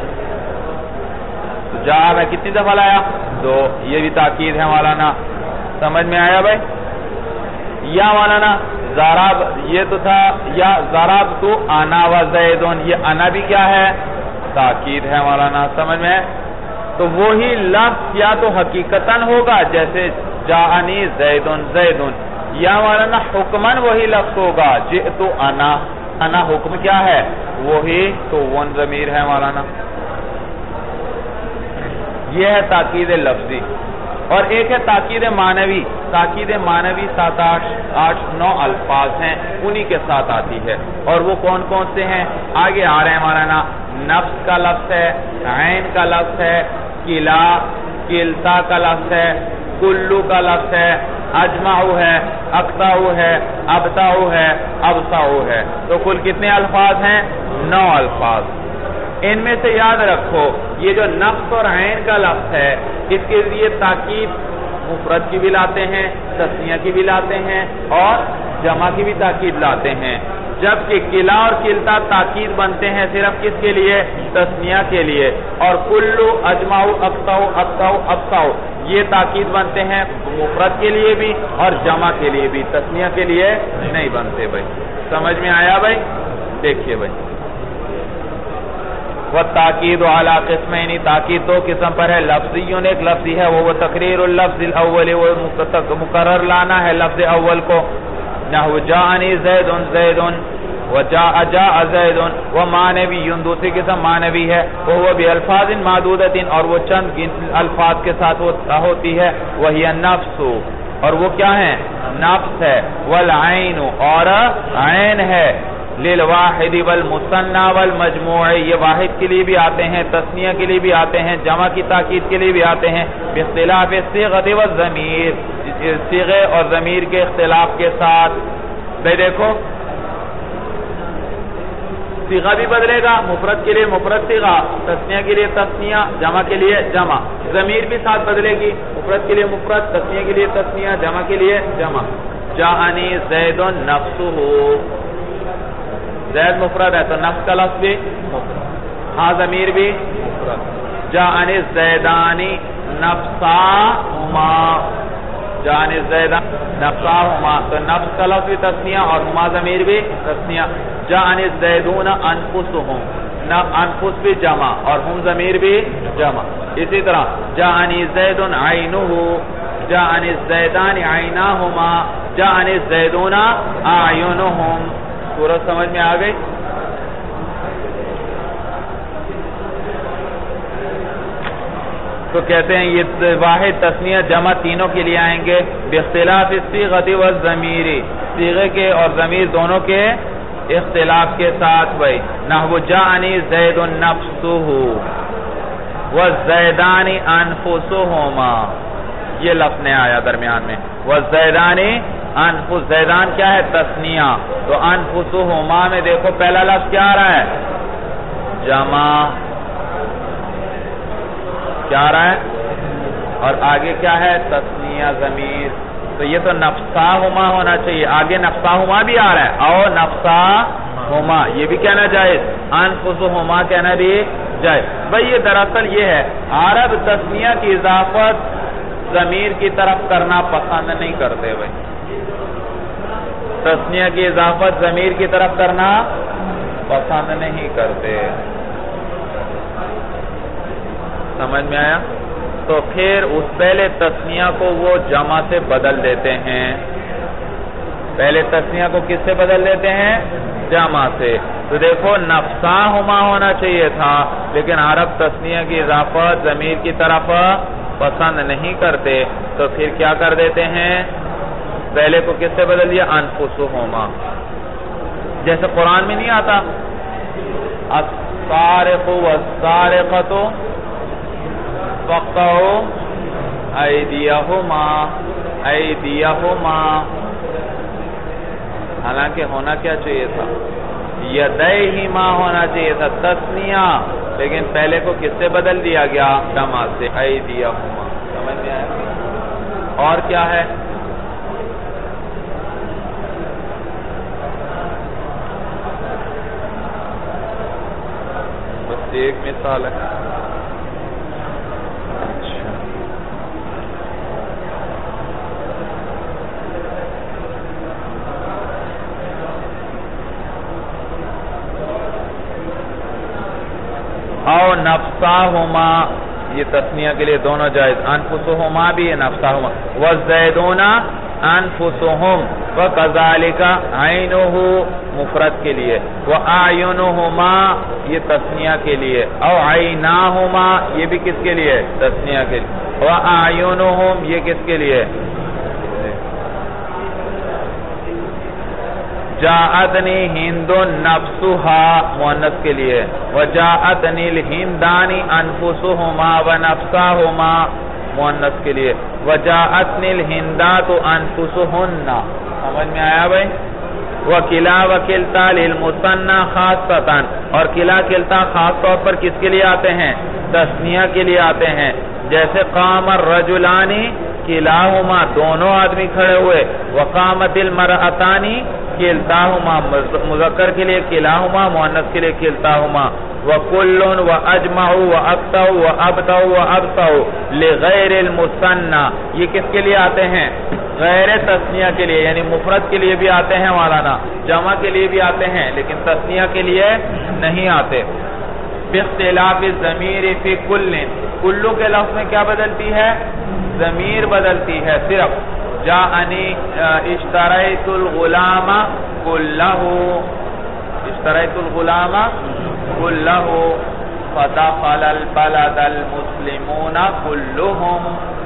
جاء میں کتنی دفعہ لایا؟ دو. یہ بھی تاکید ہے مولانا. سمجھ میں آیا بھائی؟ یا مولانا ضرب، یہ تو تھا یا ضرب تو انا و زیدن، یہ انا بھی کیا ہے؟ تاکید ہے مولانا. سمجھ میں؟ تو وہی لفظ یا تو حقیقتاً ہوگا جیسے جاءنی زیدن زیدن، یا مولانا حکماً وہی لفظ ہوگا جئت انا. انا حکم کیا ہے؟ وہی تو ون ضمیر ہے مولانا. یہ ہے تاکید لفظی. اور ایک ہے تاکید معنوی. تاکید معنوی سات آٹھ آٹھ نو الفاظ ہیں، انہی کے ساتھ آتی ہے. اور وہ کون کون سے ہیں؟ آگے آ رہے ہیں مولانا. نفس کا لفظ ہے، عین کا لفظ ہے، کلا کلتا کا لفظ ہے، کلو کا لفظ ہے، اجمعو ہے، اقطعو ہے، ابتعو ہے، ابصعو ہے. تو کل کتنے الفاظ ہیں؟ نو الفاظ. ان میں سے یاد رکھو یہ جو نفس اور عین کا لفظ ہے اس کے لیے تاکید مفرد کی بھی لاتے ہیں، تثنیہ کی بھی لاتے ہیں اور جمع کی بھی تاکید لاتے ہیں. جبکہ کلا اور کلتا تاکید بنتے ہیں صرف کس کے لیے؟ تثنیہ کے لیے. اور کلو اجمعو اقطعو ابتعو ابصعو یہ تاکید بنتے ہیں مفرد کے لیے بھی اور جمع کے لیے بھی، تثنیہ کے لیے نہیں بنتے. بھائی سمجھ میں آیا بھائی؟ دیکھیے بھائی والتاکید علی قسمین، تاکید دو قسم پر ہے. لفظی ایک لفظی ہے وہ تقریر اللفظ الاول، وہ مقرر لانا ہے لفظ اول کو. نحو جاءنی زید زید وجاء جاء زید. وہ معنوی دوسری قسم معنوی ہے، وہ بالفاظ معدودۃ، اور وہ چند الفاظ کے ساتھ ہوتی ہے. وہی النفس، اور وہ کیا ہے؟ نفس ہے. والعین، اور عین ہے. للواحد والمثنى والمجموع، یہ واحد کے لیے بھی آتے ہیں، تثنیہ کے لیے بھی آتے ہیں، جمع کی تاکید کے لیے بھی آتے ہیں. باختلاف الصیغہ والضمیر، صیغے اور ضمیر کے اختلاف کے ساتھ. بھئی دیکھو صیغہ بھی بدلے گا، مفرد کے لیے مفرد صیغہ، تثنیہ کے لیے تثنیہ، جمع کے لیے جمع. ضمیر بھی ساتھ بدلے گی، مفرد کے لیے مفرد، تثنیہ کے لیے تثنیہ، جمع کے لیے جمع. جاءنی زید نفسہ، زید مفرد ہے تو نفس کا لفظ بھی مفرد، ہاں ضمیر بھی مفرد. جاءنی الزیدانی نفساہما، جاءنی الزیدان نفساہما تو نفس کا لفظ بھی تثنیہ اور ہما ضمیر بھی تثنیہ. جاءنی الزیدون انفسہم، انفس بھی جمع اور ہم ضمیر بھی جمع. اسی طرح جاءنی زید عینہ، جاءنی الزیدان عیناہما، جاءنی الزیدون اعینہم. سورج سمجھ میں آ گئی؟ تو کہتے ہیں یہ واحد تثنیہ جمع تینوں کے لیے آئیں گے. باختلاف الصیغہ والضمیر، صیغے کے اور ضمیر دونوں کے اختلاف کے ساتھ. بھائی نحو جاءنی زید نفسہ والزیدان انفسہما، یہ لفظ نے آیا درمیان میں. والزیدان انفس، زیدان کیا ہے؟ تثنیہ. تو انفسہما میں دیکھو پہلا لفظ کیا آ رہا ہے؟ جمع. کیا آ رہا ہے؟ اور آگے کیا ہے؟ تثنیہ ضمیر. تو یہ تو نفساہما ہونا چاہیے، آگے نفساہما بھی آ رہا ہے. او نفساہما یہ بھی کہنا جائز، انفسہما کہنا بھی جائز. بھئی یہ دراصل یہ ہے عرب تثنیہ کی اضافت ضمیر کی طرف کرنا پسند نہیں کرتے. بھائی تثنیہ کی اضافت ضمیر کی طرف کرنا پسند نہیں کرتے. سمجھ میں آیا؟ تو پھر اس پہلے تثنیہ کو وہ جمع سے بدل دیتے ہیں. پہلے تثنیہ کو کس سے بدل دیتے ہیں؟ جمع سے. تو دیکھو نفساہما ہونا چاہیے تھا، لیکن عرب تثنیہ کی اضافت ضمیر کی طرف پسند نہیں کرتے، تو پھر کیا کر دیتے ہیں، پہلے کو کس سے بدل دیا، انفسہما. جیسے قرآن میں نہیں آتا السارق والسارقۃ فقطعوا ایدیہما ایدیہما، حالانکہ ہونا کیا چاہیے تھا، یدیہما ہونا چاہیے تھا تثنیہ، لیکن پہلے کو کس سے بدل دیا گیا، جمع سے، ایدیہما. سمجھ میں آیا؟ اور کیا ہے، بس ایک مثال ہے. او نفساہما، یہ تثنیہ کے لیے دونوں جائز، انفسہما بھی ہے، نفساہما. والزیدون انفسہم، وکذالک عینہ مفرد کے لیے، واعینہما یہ تثنیہ کے لیے، او عیناہما یہ بھی کس کے لیے، تثنیہ کے لیے، واعینہم یہ کس کے لیے، جاءتنی ہند نفسها مؤنث کے لیے، وجاءتنی الہندانی انفسهما ونفساهما مؤنث کے لیے، وجاءتنی الہندات انفسهن. سمجھ میں آیا بھائی؟ وکلا وکلتا للمثنى خاصتا، اور کلا کلتا خاص طور پر کس کے لیے آتے ہیں، تثنیہ کے لیے آتے ہیں. جیسے قام الرجلان کلاہما دونوں آدمی کھڑے ہوئے، وقامت المرأتان کلتاہما مذکر کے لیے کلاہما، مؤنث کے لیے کلتاہما. وکل واجمع واقطع وابطع وابطع لغیر المثنى یہ کس کے لیے آتے ہیں، غیر تثنیہ کے لیے، یعنی مفرد کے لیے بھی آتے ہیں مولانا، جمع کے لیے بھی آتے ہیں، لیکن تثنیہ کے لیے نہیں آتے. باختلاف الضمیر فی کل، کلو کے لفظ میں کیا بدلتی ہے، ضمیر بدلتی ہے صرف. جاءنی اشتریت الغلام کلہ، اشتریت الغلام کلہ، فدخل البلد المسلمون کلہم،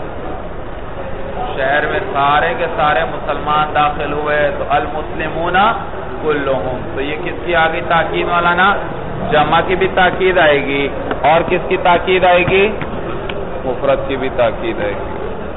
شہر میں سارے کے سارے مسلمان داخل ہوئے، تو المسلمون کلہم. تو یہ کس کی آگے تاکید والا نا، جمع کی بھی تاکید آئے گی، اور کس کی تاکید آئے گی، مفرد کی بھی تاکید آئے گی.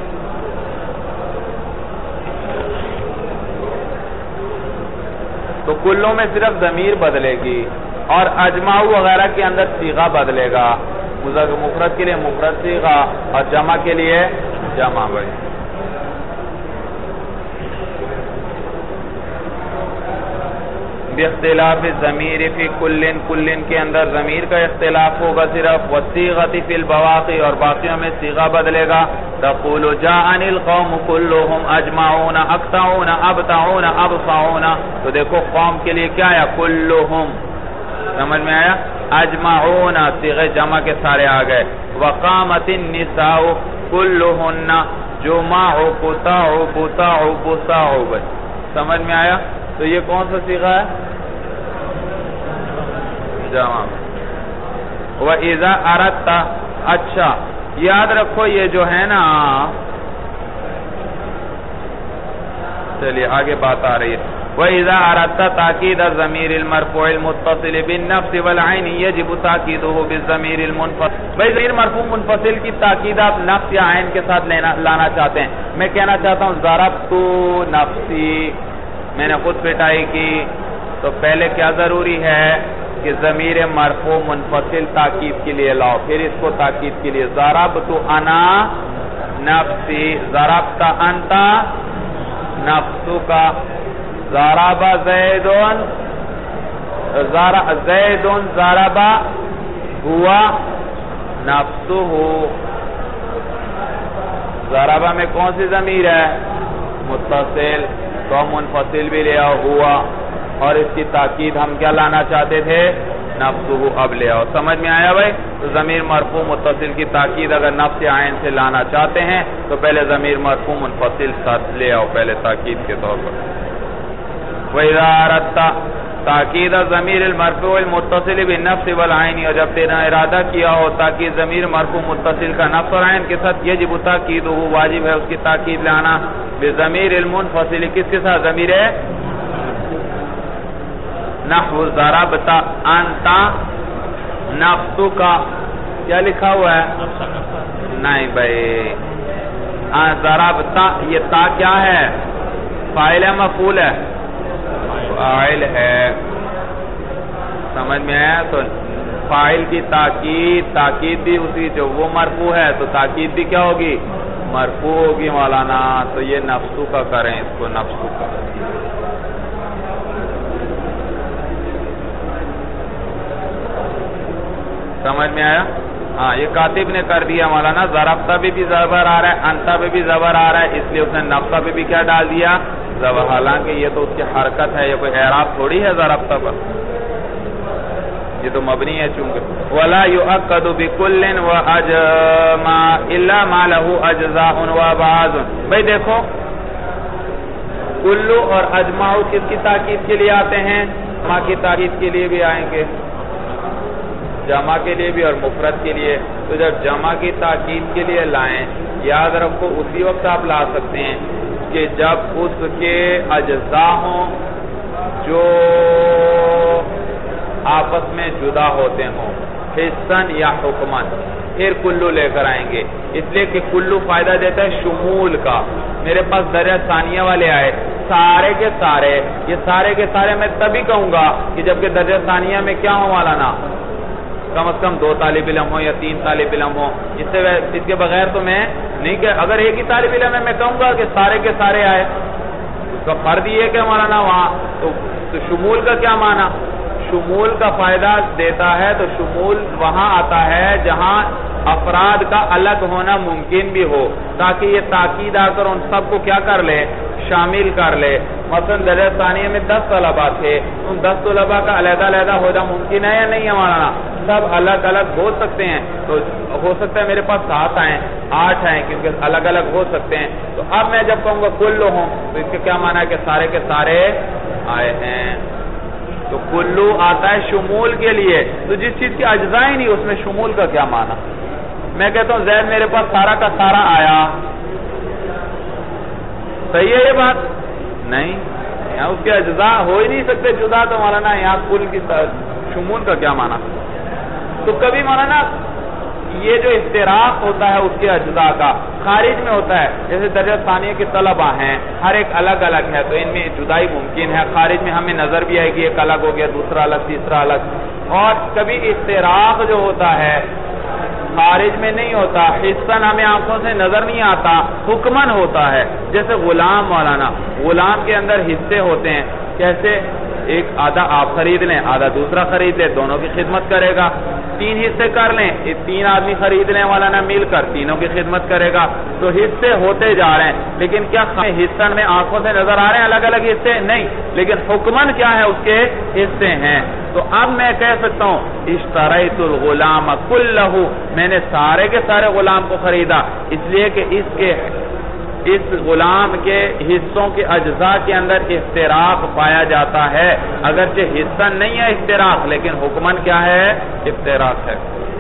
تو کلوں میں صرف ضمیر بدلے گی، اور اجمع وغیرہ کے اندر صیغہ بدلے گا، مفرد کے لیے مفرد صیغہ، اور جمع کے لیے جمع. بھائی باختلاف الضمیر فی کلن، کلن کے اندر ضمیر کا اختلاف ہوگا صرف. والصیغۃ فی البواقی، اور باقیوں میں صیغہ بدلے گا. تقول جاءنی القوم کلہم اجمعون اقطعون ابطعون ابصعون، تو دیکھو قوم کے لیے کیا ہے، کلہم. سمجھ میں آیا، اجمعون صیغہ جمع کے سارے آ گئے. وقامت النساء کلہن جمع قطع بطع بصع. سمجھ میں آیا؟ تو یہ کون سا صیغہ ہے، جمع. وَإِذَا أَرَدْتَ، اچھا یاد رکھو یہ جو ہے نا، چلیے آگے بات آ رہی ہے. وَإِذَا أَرَدْتَ تَأْكِيدَ الضَّمِيرِ الْمَرْفُوعِ الْمُتَّصِلِ بِالنَّفْسِ وَالْعَيْنِ يَجِبُ تَأْكِيدُهُ بِالضَّمِيرِ الْمُنْفَصِلِ. بھائی ضمیر مرفوع منفصل کی تاکید آپ نفس یا عین کے ساتھ لانا چاہتے ہیں. میں کہنا چاہتا ہوں ضربت نفسی، میں نے خود پٹائی کی، تو پہلے کیا ضروری ہے کہ ضمیر مرفوع منفصل تاکید کے لیے لاؤ، پھر اس کو تاکید کے لیے ضربت انا نفسی، ضربت انت نفسک، ضرب زید زید ضرب ہوا نفسہ. ضرب میں کون سی ضمیر ہے، متصل، تو منفصل بھی لے آؤ ہوا، اور اس کی تاکید ہم کیا لانا چاہتے تھے، نفسہ، اب لے آؤ. سمجھ میں آیا بھائی؟ تو ضمیر مرفوع متصل کی تاکید اگر نفس یا عین سے لانا چاہتے ہیں تو پہلے ضمیر مرفوع منفصل ساتھ لے آؤ پہلے تاکید کے طور پر. وَإِذَا أَرَدْتَ تاکید ضمیر المرفوع المتصل بالنفس والعین، اور جب تیرا ارادہ کیا ہو تاکید ضمیر مرفوع متصل کا نفس اور عین کے ساتھ یجب تاکید ہو، واجب ہے اس کی تاکید لانا بضمیر المنفصل، کس کے ساتھ؟ ضمیر نحو ضربت انت نفسک، کیا لکھا ہوا ہے؟ نہیں بھائی، ضربت یہ تا کیا ہے؟ فاعل ہے مفعول ہے؟ فاعل ہے، سمجھ میں آیا؟ تو فاعل کی تاکید، تاکید بھی اسی جو وہ مرفوع ہے تو تاکید بھی کیا ہوگی؟ مرفوع ہوگی مولانا، تو یہ نفسو کا کریں، اس کو نفسو کا۔ سمجھ میں آیا؟ ہاں یہ کاتب نے کر دیا مولانا، ضربتا بھی بھی زبر آ رہا ہے، انتا بھی بھی زبر آ رہا ہے، اس لیے اس نے نفسا بھی بھی کیا ڈال دیا؟ زبر، حالانکہ یہ تو اس کی حرکت ہے، یہ کوئی اعراب تھوڑی ہے ضربتا پر، یہ تو مبنی ہے چونکہ۔ وَلَا يُؤَكَّدُ بِكُلٍّ وَأَجْمَعَ إِلَّا مَا لَهُ أَجْزَاءٌ وَأَبْعَاضٌ۔ بھئی دیکھو، کلو اور اجمعو کس کی تاکید کے لیے آتے ہیں؟ جمع کی تاکید کے لیے بھی آئیں گے، جمع کے لیے بھی اور مفرد کے لیے۔ تو جب جمع کی تاکید کے لیے لائیں، یاد رکھو اسی وقت آپ لا سکتے ہیں کہ جب اس کے اجزاء ہوں جو آپس میں جدا ہوتے ہوں، حصن یا حکمن، پھر کلو لے کر آئیں گے، اس لیے کہ کلو فائدہ دیتا ہے شمول کا۔ میرے پاس درجہ ثانیہ والے آئے، سارے کے سارے، یہ سارے کے سارے میں تبھی کہوں گا کہ جبکہ درجہ ثانیہ میں کیا ہوں مولانا؟ کم از کم دو طالب علم ہو یا تین طالب علم ہو، اس سے اس کے بغیر تو میں نہیں کہ اگر ایک ہی طالب علم ہے میں کہوں گا کہ سارے کے سارے آئے، اس کا فرض یہ کہ مولانا وہاں تو شمول کا کیا معنی؟ شمول کا فائدہ دیتا ہے، تو شمول وہاں آتا ہے جہاں افراد کا الگ ہونا ممکن بھی ہو، تاکہ یہ تاکید آ کر ان سب کو کیا کر لے؟ شامل کر لے۔ مثلا درجہ ثانیہ میں دس طلباء تھے، ان دس طلباء کا علیحدہ علیحدہ ہونا ممکن ہے یا نہیں ہے مولانا؟ سب الگ الگ ہو سکتے ہیں، تو ہو سکتا ہے میرے پاس سات آئیں، آٹھ آئیں، کیونکہ الگ الگ ہو سکتے ہیں۔ تو اب میں جب کہوں گا کلو ہوں تو اس کا کیا معنی ہے کہ سارے کے سارے آئے ہیں۔ تو کلو آتا ہے شمول کے لیے، تو جس چیز کی اجزاء ہی نہیں اس میں شمول کا کیا معنی؟ میں کہتا ہوں زید میرے پاس سارا کا سارا آیا، صحیح ہے یہ بات؟ نہیں، یہاں اس کے اجزاء ہو ہی نہیں سکتے جدا، تو مولانا یہاں کل کی شمول کا کیا معنی؟ تو کبھی مولانا یہ جو افتراق ہوتا ہے اس کے اجزاء کا خارج میں ہوتا ہے، جیسے درجہ ثانیہ کے طلباء ہیں، ہر ایک الگ الگ ہے، تو ان میں جدائی ممکن ہے، خارج میں ہمیں نظر بھی آئے گی ایک الگ ہو گیا، دوسرا الگ، تیسرا الگ۔ اور کبھی افتراق جو ہوتا ہے خارج میں نہیں ہوتا، حصن ہمیں آنکھوں سے نظر نہیں آتا، حکمن ہوتا ہے، جیسے غلام مولانا، غلام کے اندر حصے ہوتے ہیں، کیسے؟ ایک آدھا آپ خرید لیں، آدھا دوسرا خرید لیں، دونوں کی خدمت کرے گا۔ تین حصے کر لیں، تین آدمی خرید لیں مولانا مل کر، تینوں کی خدمت کرے گا۔ تو حصے ہوتے جا رہے ہیں، لیکن کیا حصہ میں آنکھوں سے نظر آ رہے ہیں الگ الگ حصے؟ نہیں، لیکن حکمن کیا ہے؟ اس کے حصے ہیں۔ تو اب میں کہہ سکتا ہوں اشتریت الغلام کلہ، میں نے سارے کے سارے غلام کو خریدا، اس لیے کہ اس کے اس غلام کے حصوں کے اجزاء کے اندر افتراق پایا جاتا ہے، اگرچہ حصہ نہیں ہے افتراق، لیکن حکمن کیا ہے؟ افتراق ہے۔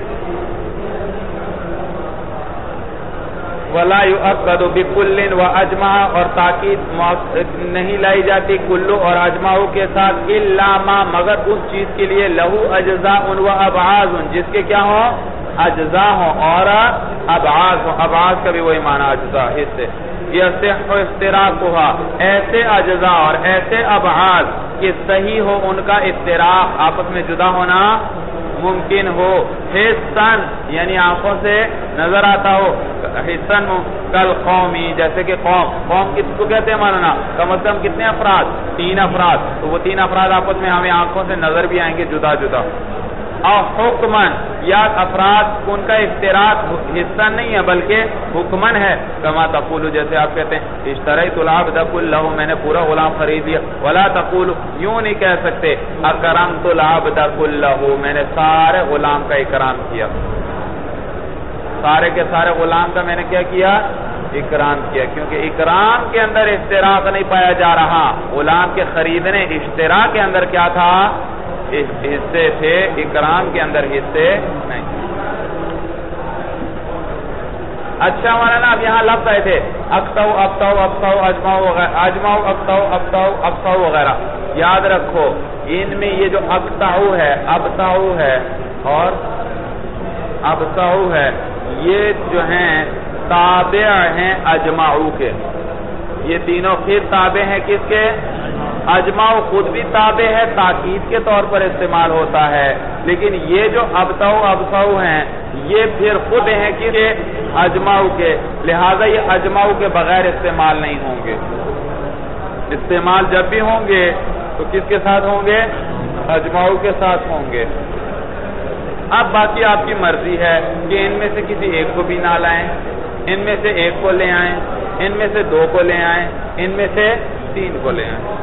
وَلَا يُؤَكَّدُ بِكُلٍّ وَأَجْمَعَ، اور تاکید نہیں لائی جاتی کلو اور اجمعو کے ساتھ، إِلَّا مَا، مگر اس چیز کے لیے لَهُ أَجْزَاءٌ وَأَبْعَاضٌ، جس کے کیا ہوں؟ اجزاء ہوں اور ابعاض ہوں۔ ابعاض کا بھی وہی معنی اجزاء، حصے۔ یصح افتراقها، ایسے اجزاء اور ایسے ابعاض کہ صحیح ہو ان کا افتراق، آپس میں جدا ہونا ممکن ہو۔ حصن یعنی آنکھوں سے نظر آتا ہو، حصن کل قومی، جیسے کہ قوم، قوم کس کو کہتے ہیں مولانا؟ کم از کم کتنے افراد؟ تین افراد، تو وہ تین افراد آپس میں ہمیں آنکھوں سے نظر بھی آئیں گے جدا جدا۔ اور حکمن، یا افراد ان کا افتراق حصہ نہیں ہے بلکہ حکمن ہے، کما تقول، جیسے آپ کہتے ہیں اشتریت العبد کلہ، میں نے پورا غلام خرید لیا۔ ولا تقول، یوں نہیں کہہ سکتے اکرمت العبد کلہ، میں نے سارے غلام کا اکرام کیا، سارے کے سارے غلام کا میں نے کیا کیا؟ اکرام کیا، کیونکہ اکرام کے اندر اشتراک نہیں پایا جا رہا. غلام کے خریدنے اشتراک کے اندر کیا تھا؟ حصے تھے، اکرام کے اندر حصے نہیں. اچھا مولانا اب یہاں لفظ آئے تھے اقطعو ابطعو ابطعو اجمعو وغیرہ، اجمعو اقطعو ابطعو ابطعو وغیرہ. یاد رکھو ان میں یہ جو اقطعو ہے، ابطعو ہے اور ابطعو ہے، یہ جو ہیں تابع ہیں اجمعو کے. یہ تینوں پھر تابع ہیں کس کے؟ اجمعو خود بھی تابع ہے، تاکید کے طور پر استعمال ہوتا ہے، لیکن یہ جو ابطعو ابطعو ہیں یہ پھر خود ہیں کس کے؟ اجمعو کے. لہذا یہ اجمعو کے بغیر استعمال نہیں ہوں گے. استعمال جب بھی ہوں گے تو کس کے ساتھ ہوں گے؟ اجمعو کے ساتھ ہوں گے. اب باقی آپ کی مرضی ہے کہ ان میں سے کسی ایک کو بھی نہ لائیں، ان میں سے ایک کو لے آئیں، ان میں سے دو کو لے آئیں، ان میں سے تین کو لے آئیں.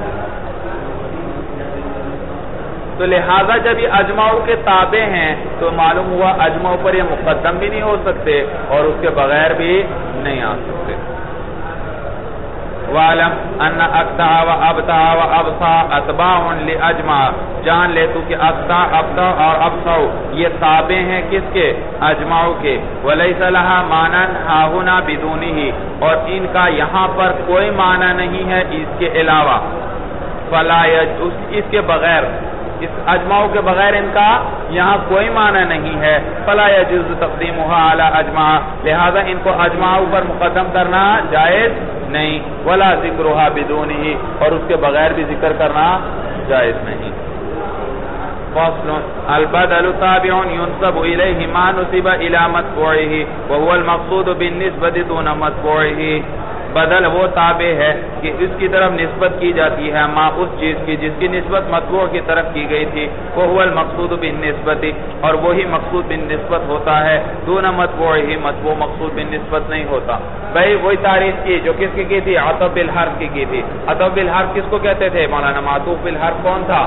تو لہذا جب یہ اجمعو کے تابع ہیں تو معلوم ہوا اجمعو پر یہ مقدم بھی نہیں ہو سکتے اور اس کے بغیر بھی نہیں آ سکتے. وَعَلَمْ أَنَّ أَقْطَعَ وَأَبْطَعَ وَأَبْطَعَ أَتْبَاعٌ لِأَجْمَعَ. جان لے تو کہ اقطع، ابطع اور ابطع یہ تابع ہیں کس کے؟ اجمعو کے. وَلَيْسَ لَهَا مَانًا هَاهُنَا بِدُونِهِ. اور ان کا یہاں پر کوئی معنی نہیں ہے اس کے علاوہ. فَلَا يَجُوزُ. اس کے بغیر، اس اجمعو کے بغیر ان کا یہاں کوئی معنی نہیں ہے. فَلَا يَجُوزُ تَقْدِيمُهَا عَلَى أَجْمَعَ. لہذا ان کو اجمعو پر مقدم کرنا جائز نہیں. وَلَا ذِكْرُهَا بِدُونِهِ. اور اس کے بغیر بھی ذکر کرنا جائز نہیں. فصل البدل تابع ينسب إليه ما نسب إلى متبوعه وهو المقصود بالنسبة دون متبوعه. بدل وہ تابع ہے کہ اس کی طرف نسبت کی جاتی ہے ما اس چیز کی جس کی نسبت متبوع کی طرف کی گئی تھی. وهو المقصود بالنسبة. اور وہی مقصود بالنسبت ہوتا ہے. دون متبوعه. متبوع مقصود بالنسبت نہیں ہوتا. بھائی وہی تعریف کی جو کس کی کی تھی؟ عطف بالحرف کی کی تھی. عطف بالحرف کس کو کہتے تھے مولانا؟ معطوف بالحرف کون تھا؟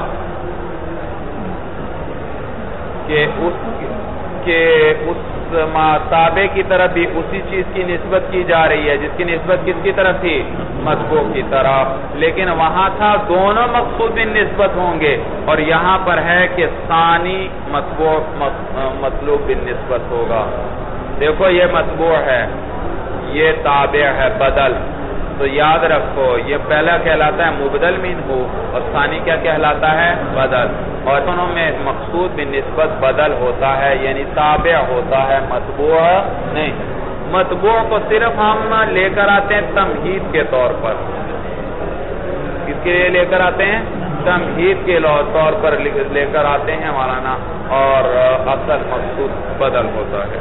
کہ اس کہ اس تابع کی طرف بھی اسی چیز کی نسبت کی جا رہی ہے جس کی نسبت کس کی طرف تھی؟ مطبوع کی طرف. لیکن وہاں تھا دونوں مقصود بالنسبت ہوں گے اور یہاں پر ہے کہ ثانی مطبوع مطلوب بالنسبت ہوگا. دیکھو یہ مطبوع ہے، یہ تابع ہے بدل. تو یاد رکھو یہ پہلا کہلاتا ہے مبدل منہ اور ثانی کیا کہلاتا ہے؟ بدل. اور دونوں میں مقصود بالنسبت بدل ہوتا ہے یعنی تابع ہوتا ہے، مطبوع نہیں. مطبوع کو صرف ہم لے کر آتے ہیں تمہید کے طور پر. کس کے لیے لے کر آتے ہیں؟ تمہید کے طور پر لے کر آتے ہیں مولانا. اور اصل مقصود بدل ہوتا ہے.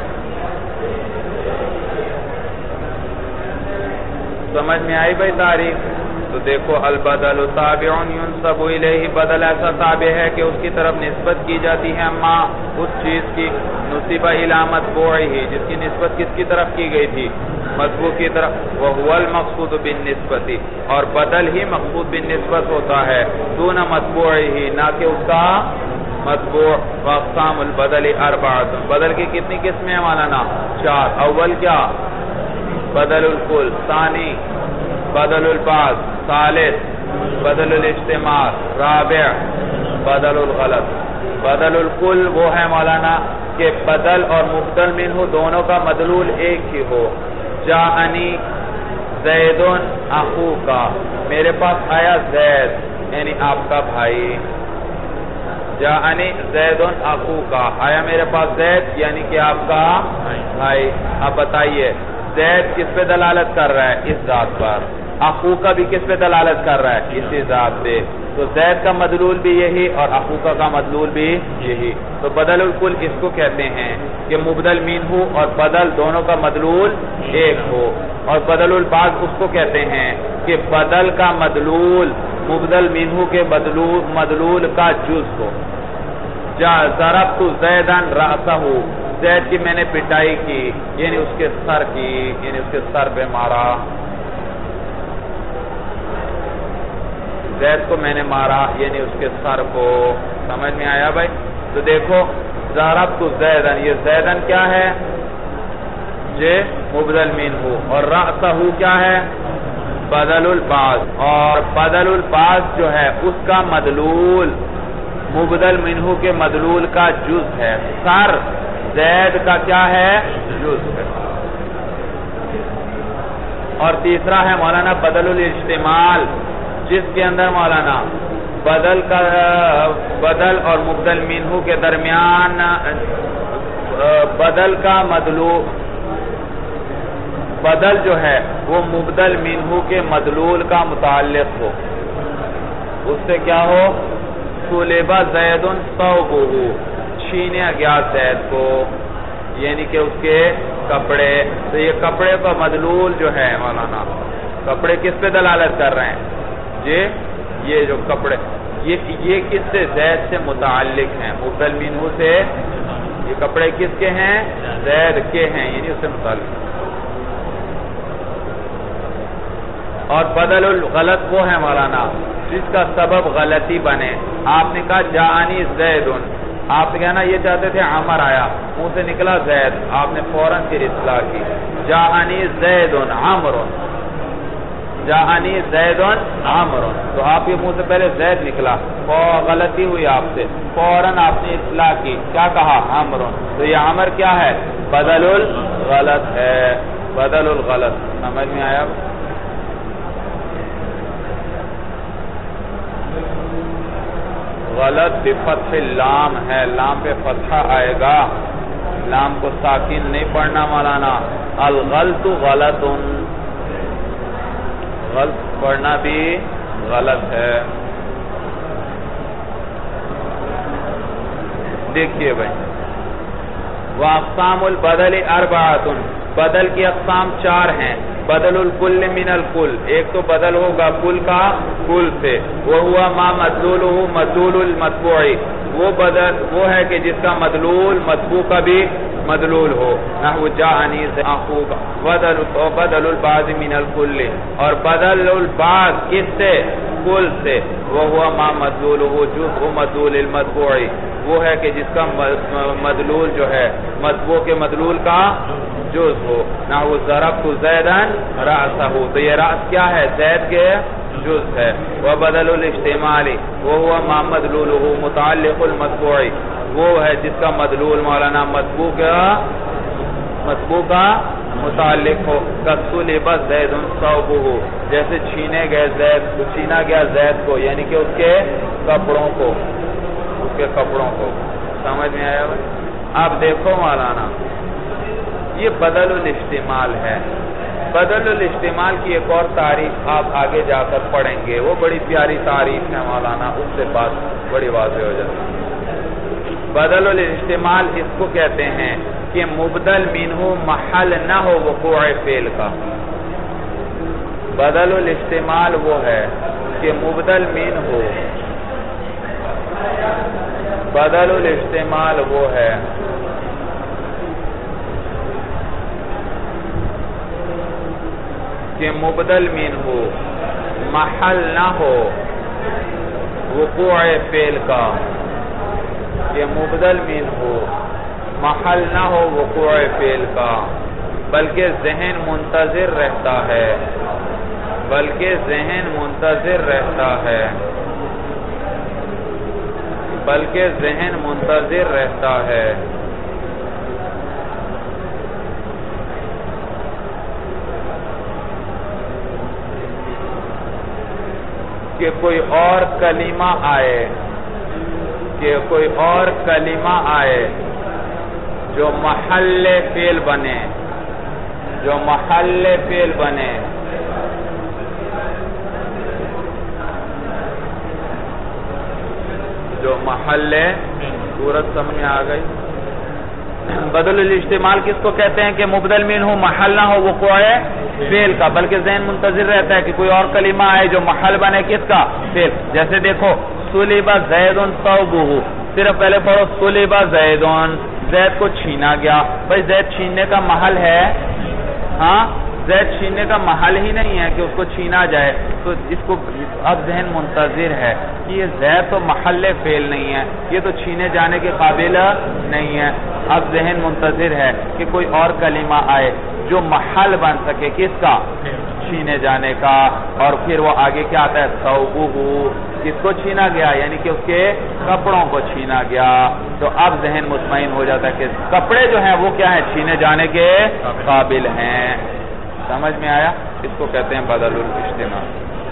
سمجھ میں آئی بھائی تعریف؟ تو دیکھو البدل تابع ينسب الیہ. بدل ایسا تابع ہے کہ اس کی طرف نسبت کی جاتی ہے ما اس چیز کی نسب الی متبوعہ جس کی نسبت کس کی طرف کی گئی تھی؟ متبوع کی طرف. وهو المقصود بالنسبت. اور بدل ہی مقصود بالنسبت ہوتا ہے دون متبوعہ نہ کہ اس کا متبوع. واقسام البدل اربعۃ. بدل کی کتنی قسمیں ہیں مولانا؟ چار. اول کیا؟ بدل الکل. ثانی بدل البعض. ثالث بدل الاجتماع. رابع بدل الغلط. بدل الکل وہ ہے مولانا کہ بدل اور مبدل منہ دونوں کا مدلول ایک ہی ہو. جاءنی زید اخوک. میرے پاس آیا زید یعنی آپ کا بھائی. جاءنی زید اخوک. آیا میرے پاس زید یعنی کہ آپ کا بھائی. اب بتائیے زید کس پہ دلالت کر رہا ہے؟ اس ذات پر. اخو کا بھی کس پہ دلالت کر رہا ہے؟ اسی ذات پہ. تو زید کا مدلول بھی یہی اور اخوکا کا مدلول بھی یہی. تو بدل الکل اس کو کہتے ہیں کہ مبدل منہ اور بدل دونوں کا مدلول ایک ہو. اور بدل البعض اس کو کہتے ہیں کہ بدل کا مدلول مبدل منہ کے مدلول کا جز ہو. جا ضربت زیداً رأسہ. زید کی میں نے پٹائی کی یعنی اس کے سر کی یعنی اس کے سر پہ مارا. زید کو میں نے مارا یعنی اس کے سر کو. سمجھ میں آیا بھائی؟ تو دیکھو ضربت زیدن. یہ زیدن کیا ہے؟ جے مبدل منہ، اور رأسہ کیا ہے؟ بدل البعض، اور بدل البعض جو ہے اس کا مدلول مبدل منہ کے مدلول کا جز ہے، سر زید کا کیا ہے؟ جز ہے۔ اور تیسرا ہے مولانا بدل الاجتمال، جس کے اندر مولانا بدل کا بدل اور مبدل منہ کے درمیان بدل کا مدلول بدل جو ہے وہ مبدل منہ کے مدلول کا متعلق ہو، اس سے کیا ہو؟ سلبا زید ثوبہ، چھینا گیا زید کو، یعنی کہ اس کے کپڑے، تو یہ کپڑے کا مدلول جو ہے مولانا، کپڑے کس پہ دلالت کر رہے ہیں؟ جی یہ جو کپڑے یہ یہ کس سے؟ زید سے متعلق ہیں، مبدل منہ سے، یہ کپڑے کس کے ہیں؟ زید کے ہیں، یعنی اس سے متعلق۔ اور بدل الغلط وہ ہے مولانا جس کا سبب غلطی بنے، آپ نے کہا جاءنی زید، آپ نے کہنا یہ چاہتے تھے عمر آیا، منہ سے نکلا زید، آپ نے فوراً پھر اصلاح کی، جاءنی زید عمر، جاءنی زید عمر، تو آپ کے منہ سے پہلے زید نکلا، غلطی ہوئی آپ سے، فوراً آپ نے اصلاح کی، کیا کہا؟ عمر، تو یہ عمر کیا ہے؟ بدل الغلط ہے، بدل الغلط، سمجھ میں آیا؟ غلط بفتح لام ہے، لام پہ فتحہ آئے گا، لام کو ساکن نہیں پڑھنا مولانا، الغلط غلط، غلط پڑھنا بھی غلط ہے۔ دیکھیے بھائی، وَأَقْسَامُ الْبَدَلِ أَرْبَعَةٌ، بدل کی اقسام چار ہیں، بدل الکل من الکل، ایک تو بدل ہوگا کل کا کل سے، وَهُوَ مَا مَدْلُولُهُ مَدْلُولُ الْمَطْبُوعِ، وہ بدل وہ ہے کہ جس کا مدلول مطبوع کا بھی مدلول ہو، نحو جاءنی اخوک، بدل البعض من الکل، اور بدل البعض کس سے؟ کل سے، وَهُوَ مَا مَدْلُولُهُ جُزْءُ مَدْلُولِ الْمَطْبُوعِ، وہ ہے کہ جس کا مدلول جو ہے مطبوع کے مدلول کا جز ہو، نحو ضربت زیداً رأسہ، تو یہ رأس کیا ہے؟ زید کے جز ہے۔ وبدل الاجتماع وهو ما مدلولہ متعلق المطبوع، وہ ہے جس کا مدلول مولانا مطبوع کا مطبوع کا متعلق ہو، کسلب زید ثوبہ، جیسے چھینے گئے زید چھینا گیا زید کو، یعنی کہ اس کے کپڑوں کو، اس کے کپڑوں کو، سمجھ میں آیا؟ اب دیکھو مولانا، یہ بدل الاجتمال ہے، بدل الاجتمال کی ایک اور تعریف آپ آگے جا کر پڑھیں گے، وہ بڑی پیاری تعریف ہے مولانا، اس سے بات بڑی واضح ہو جاتی ہے۔ بدل الاجتمال اس کو کہتے ہیں کہ مبدل منہ محل نہ ہو وقوع فعل کا، بدل الاجتمال وہ ہے کہ مبدل منہ ہو، بدل الاجتمال وہ ہے کہ مبدل منہ محل نہ ہو وقوع فعل کا، کہ مبدل منہ محل نہ ہو وقوع فعل کا، بلکہ ذہن منتظر رہتا ہے، بلکہ ذہن منتظر رہتا ہے، بلکہ ذہن منتظر رہتا ہے، کہ کوئی اور کلمہ آئے، کہ کوئی اور کلمہ آئے جو محل فعل بنے، جو محل فعل بنے، جو محل صورت سمجھ میں آ گئی۔ بدل الاجتمال کس کو کہتے ہیں کہ مبدل منہ محل نہ ہو وقوع فعل کا، بلکہ ذہن منتظر رہتا ہے کہ کوئی اور کلمہ آئے جو محل بنے کس کا؟ فعل۔ جیسے دیکھو سلب زید ثوبہ، صرف پہلے پڑھو سلب زید، زید کو چھینا گیا، بھائی زید چھیننے کا محل ہے؟ ہاں، زید چھیننے کا محل ہی نہیں ہے کہ اس کو چھینا جائے، تو اس کو اب ذہن منتظر ہے کہ یہ زید تو محل فعل نہیں ہے، یہ تو چھینے جانے کے قابل نہیں ہے، اب ذہن منتظر ہے کہ کوئی اور کلمہ آئے جو محل بن سکے کس کا؟ چھینے جانے کا. اور پھر وہ آگے کیا آتا ہے؟ ثوبہ، کس کو چھینا گیا؟ یعنی کہ اس کے کپڑوں کو چھینا گیا. تو اب ذہن مطمئن ہو جاتا ہے کہ کپڑے جو ہیں وہ کیا ہیں؟ چھینے جانے کے قابل ہیں. سمجھ میں آیا؟ اس کو کہتے ہیں بدل الاجتماع.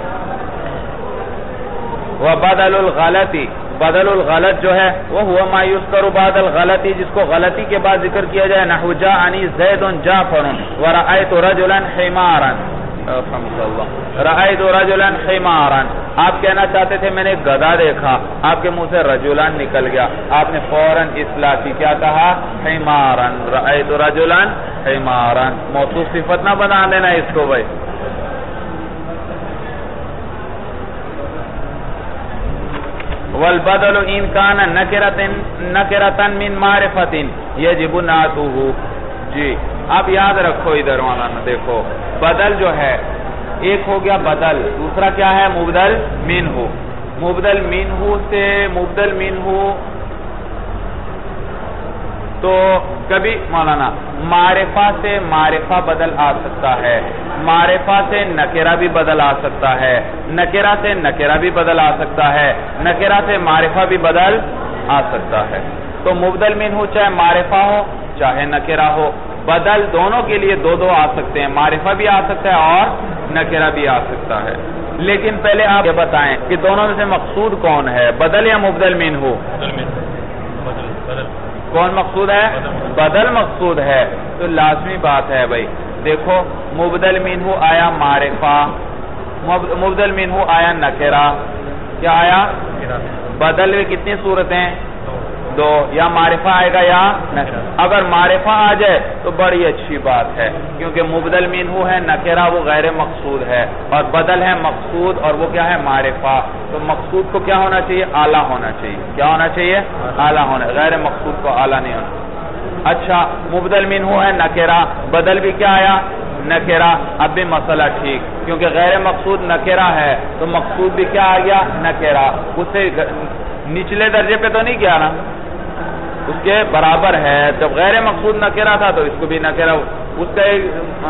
وبدل الغلطی، بدل الغلط جو ہے وہ ہوا ما یذکر بعد الغلطی، جس کو غلطی کے بعد ذکر کیا جائے. نحو جاءنی زید جعفر ورأیت رجلا حمارا، رأیت رجلا حمارا. آپ کہنا چاہتے تھے میں نے ایک گدھا دیکھا، آپ کے منہ سے رجلان نکل گیا، آپ نے فوراً اصلاح کی، کیا کہا؟ حمارا. رأیت رجلا حمارا. موصوف صفت نہ بنا دینا اس کو بھائی. والبدل ان کان نکرۃ من معرفۃ یجب نعتہ. جی اب یاد رکھو ادھر مولانا دیکھو، بدل جو ہے ایک ہو گیا بدل، دوسرا کیا ہے؟ مبدل منہ. مبدل منہ سے مبدل منہ تو کبھی مولانا معرفہ سے معرفہ بدل آ سکتا ہے، معرفہ سے نکرہ بھی بدل آ سکتا ہے، نکرہ سے نکرہ بھی بدل آ سکتا ہے، نکرہ سے معرفہ بھی بدل آ سکتا ہے. تو مبدل منہ چاہے معرفہ ہو چاہے نکرہ ہو، بدل دونوں کے لیے دو دو آ سکتے ہیں، معرفہ بھی آ سکتا ہے اور نکرہ بھی آ سکتا ہے. لیکن پہلے آپ یہ بتائیں کہ دونوں میں سے مقصود کون ہے، بدل یا مبدل منہ؟ کون مقصود ہے؟ بدل مقصود ہے. تو لازمی بات ہے بھائی، دیکھو مبدل منہ آیا معرفہ، مبدل منہ آیا نکرہ، کیا آیا؟ بدل میں کتنی صورتیں؟ دو، یا معرفہ آئے گا یا نکرہ. اگر معرفہ آ جائے تو بڑی اچھی بات ہے، کیونکہ مبدل منہ ہے نکرہ وہ غیر مقصود ہے، اور بدل ہے مقصود اور وہ کیا ہے؟ معرفہ. تو مقصود کو کیا ہونا چاہیے؟ اعلیٰ ہونا چاہیے. کیا ہونا چاہیے؟ اعلیٰ ہونا، غیر مقصود کو اعلیٰ نہیں ہونا. اچھا مبدل منہ ہے نکرہ، بدل بھی کیا آیا؟ نکرہ. اب بھی مسئلہ ٹھیک، کیونکہ غیر مقصود نکرہ ہے تو مقصود بھی کیا آ گیا؟ نکرہ. اس سے نچلے درجے پہ تو نہیں کیا نا، اس کے برابر ہے. جب غیر مقصود نکرہ تھا تو اس کو بھی نکرہ. اس کا ایک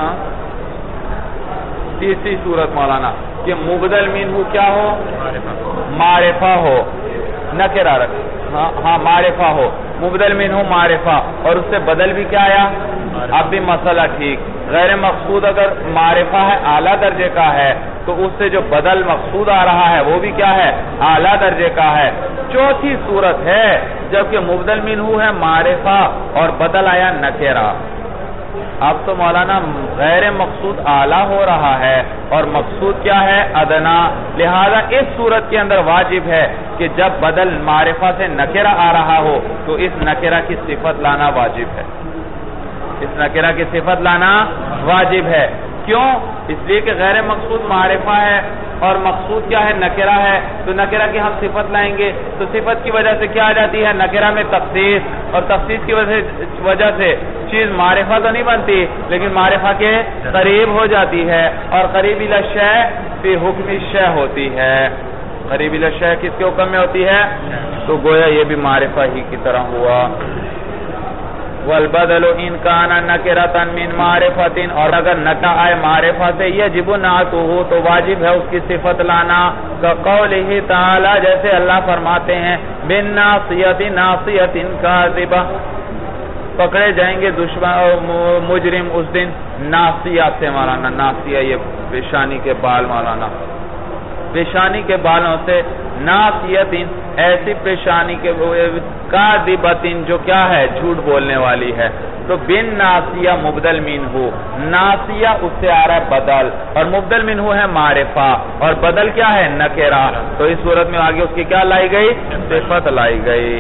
تیسری صورت مولانا کہ مبدل منہ کیا ہو؟ معرفہ ہو، نکرہ رکھ، ہاں معرفہ ہو، مبدل منہ معرفہ اور اس سے بدل بھی کیا آیا؟ اب بھی مسئلہ ٹھیک. غیر مقصود اگر معرفہ ہے اعلیٰ درجے کا ہے تو اس سے جو بدل مقصود آ رہا ہے وہ بھی کیا ہے؟ اعلیٰ درجے کا ہے. چوتھی صورت ہے جبکہ مبدل منہ ہے معرفہ اور بدل آیا نکرہ. اب تو مولانا غیر مقصود اعلیٰ ہو رہا ہے اور مقصود کیا ہے؟ ادنا. لہذا اس صورت کے اندر واجب ہے کہ جب بدل معرفہ سے نکرہ آ رہا ہو تو اس نکرہ کی صفت لانا واجب ہے، اس نکرہ کی صفت لانا واجب ہے. کیوں؟ اس لیے کہ غیر مقصود معرفہ ہے اور مقصود کیا ہے؟ نکرہ ہے. تو نکرہ کی ہم صفت لائیں گے تو صفت کی وجہ سے کیا آ جاتی ہے؟ نکرہ میں تخصیص، اور تخصیص کی وجہ سے چیز معرفہ تو نہیں بنتی لیکن معرفہ کے قریب ہو جاتی ہے، اور قریب الی الشیء فی حکم الشیء ہوتی ہے. قریب الی الشیء کس کے حکم میں ہوتی ہے؟ تو گویا یہ بھی معرفہ ہی کی طرح ہوا. والبدل ان کان نکرۃ من معرفۃ، اور اگر نکرہ آئے معرفہ سے یجب نعتہ تو واجب ہے اس کی صفت لانا. کقولہ تعالی، جیسے اللہ فرماتے ہیں بالناصیۃ ناصیۃ کاذبہ، پکڑے جائیں گے دشمن مجرم اس دن. ناصیہ سے مولانا، ناصیہ یہ پیشانی کے بال مولانا، پیشانی کے بالوں سے. ناصیۃ ایسی پیشانی کے کاذبۃ جو کیا ہے؟ جھوٹ بولنے والی ہے. تو بن ناصیہ مبدل منہ، ناصیہ اس سے آ رہا ہے بدل، اور مبدل منہ ہے معرفہ اور بدل کیا ہے؟ نکرہ. تو اس صورت میں آگے اس کی کیا لائی گئی؟ صفت لائی گئی.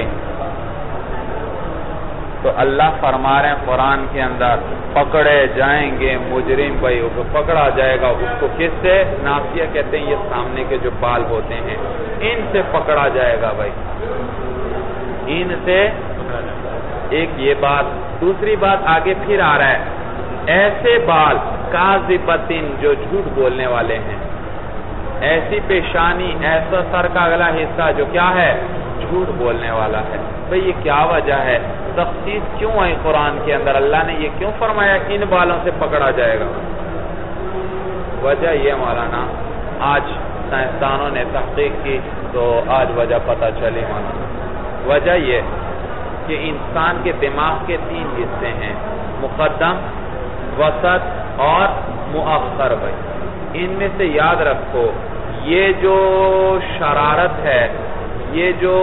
تو اللہ فرما رہے ہیں قرآن کے اندر پکڑے جائیں گے مجرم بھائی، تو پکڑا جائے گا اس کو کس سے؟ ناصیہ کہتے ہیں یہ سامنے کے جو بال ہوتے ہیں ان سے پکڑا جائے گا بھائی، ان سے. ایک یہ بات. دوسری بات آگے پھر آ رہا ہے ایسے بال کاذبتن جو جھوٹ بولنے والے ہیں، ایسی پیشانی، ایسا سر کا اگلا حصہ جو کیا ہے؟ جھوٹ بولنے والا ہے. بھئی یہ کیا وجہ ہے؟ تخصیص کیوں آئی قرآن کے اندر؟ اللہ نے یہ کیوں فرمایا ان بالوں سے پکڑا جائے گا؟ وجہ یہ مولانا، آج سائنسدانوں نے تحقیق کی تو آج وجہ پتہ چلی مولانا۔ وجہ یہ کہ انسان کے دماغ کے تین حصے ہیں، مقدم، وسط اور مؤخر۔ بھائی ان میں سے یاد رکھو، یہ جو شرارت ہے، یہ جو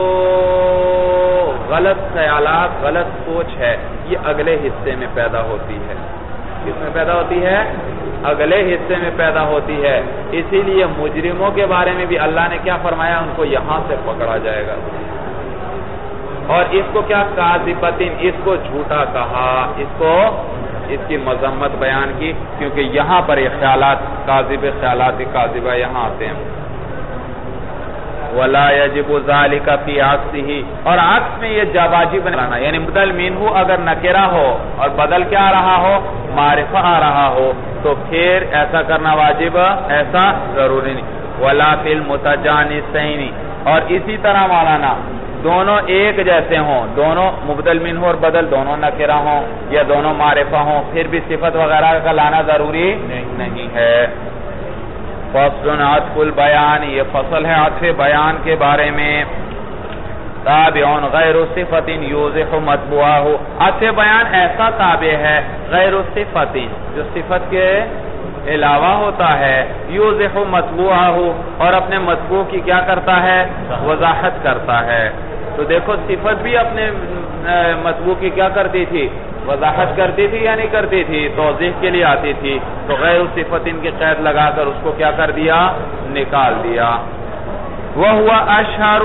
غلط خیالات، غلط سوچ ہے، یہ اگلے حصے میں پیدا ہوتی ہے۔ کس میں پیدا ہوتی ہے؟ اگلے حصے میں پیدا ہوتی ہے۔ اسی لیے مجرموں کے بارے میں بھی اللہ نے کیا فرمایا؟ ان کو یہاں سے پکڑا جائے گا۔ اور اس کو کیا کاذبتن، اس کو جھوٹا کہا، اس کو اس کی مذمت بیان کی، کیونکہ یہاں پر یہ خیالات کاذب، خیالات کاذبہ یہاں آتے ہیں۔ وَلَا يَجِبُ ذَلِكَ فِي عَكْسِهِ، اور عکس میں یہ واجب بنانا، یعنی بدل منہ اگر نکرہ ہو اور بدل کیا آ رہا ہو؟ معرفہ آ رہا ہو، تو پھر ایسا کرنا واجب، ایسا ضروری نہیں۔ وَلَا فِي الْمُتَجَانِسَيْنِ، اور اسی طرح مولانا دونوں ایک جیسے ہوں، دونوں مبدل منہ اور بدل دونوں نکرہ ہوں یا دونوں معرفہ ہوں، پھر بھی صفت وغیرہ کا لانا ضروری نہیں ہے۔ فصل عطف البیان، یہ فصل ہے عطف بیان کے بارے میں۔ تابعون غیر صفت یوضح مطبوعہ، عطف بیان ایسا تابع ہے غیر صفت، جو صفت کے علاوہ ہوتا ہے، یوضح مطبوعہ، اور اپنے مطبوع کی کیا کرتا ہے؟ وضاحت کرتا ہے۔ تو دیکھو صفت بھی اپنے مطبوع کی کیا کرتی تھی؟ وضاحت کرتی تھی یا نہیں کرتی تھی؟ توضیح کے لیے آتی تھی، تو غیر صفت ان کی قید لگا کر اس کو کیا کر دیا؟ نکال دیا۔ وَهُوَ أَشْهَرُ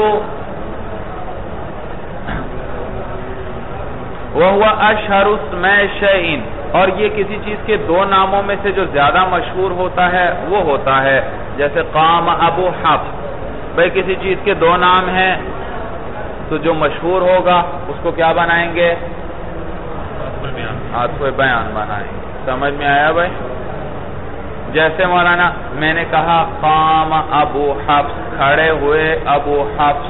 وَهُوَ أَشْهَرُ اسْمَ شَيْءٍ، اور یہ کسی چیز کے دو ناموں میں سے جو زیادہ مشہور ہوتا ہے وہ ہوتا ہے، جیسے قام ابو حفص، بھئی کسی چیز کے دو نام ہیں تو جو مشہور ہوگا اس کو کیا بنائیں گے؟ عطف بیان بنائیں گے۔ سمجھ میں آیا بھائی؟ جیسے مولانا میں نے کہا قام ابو حفص، کھڑے ہوئے ابو حفص،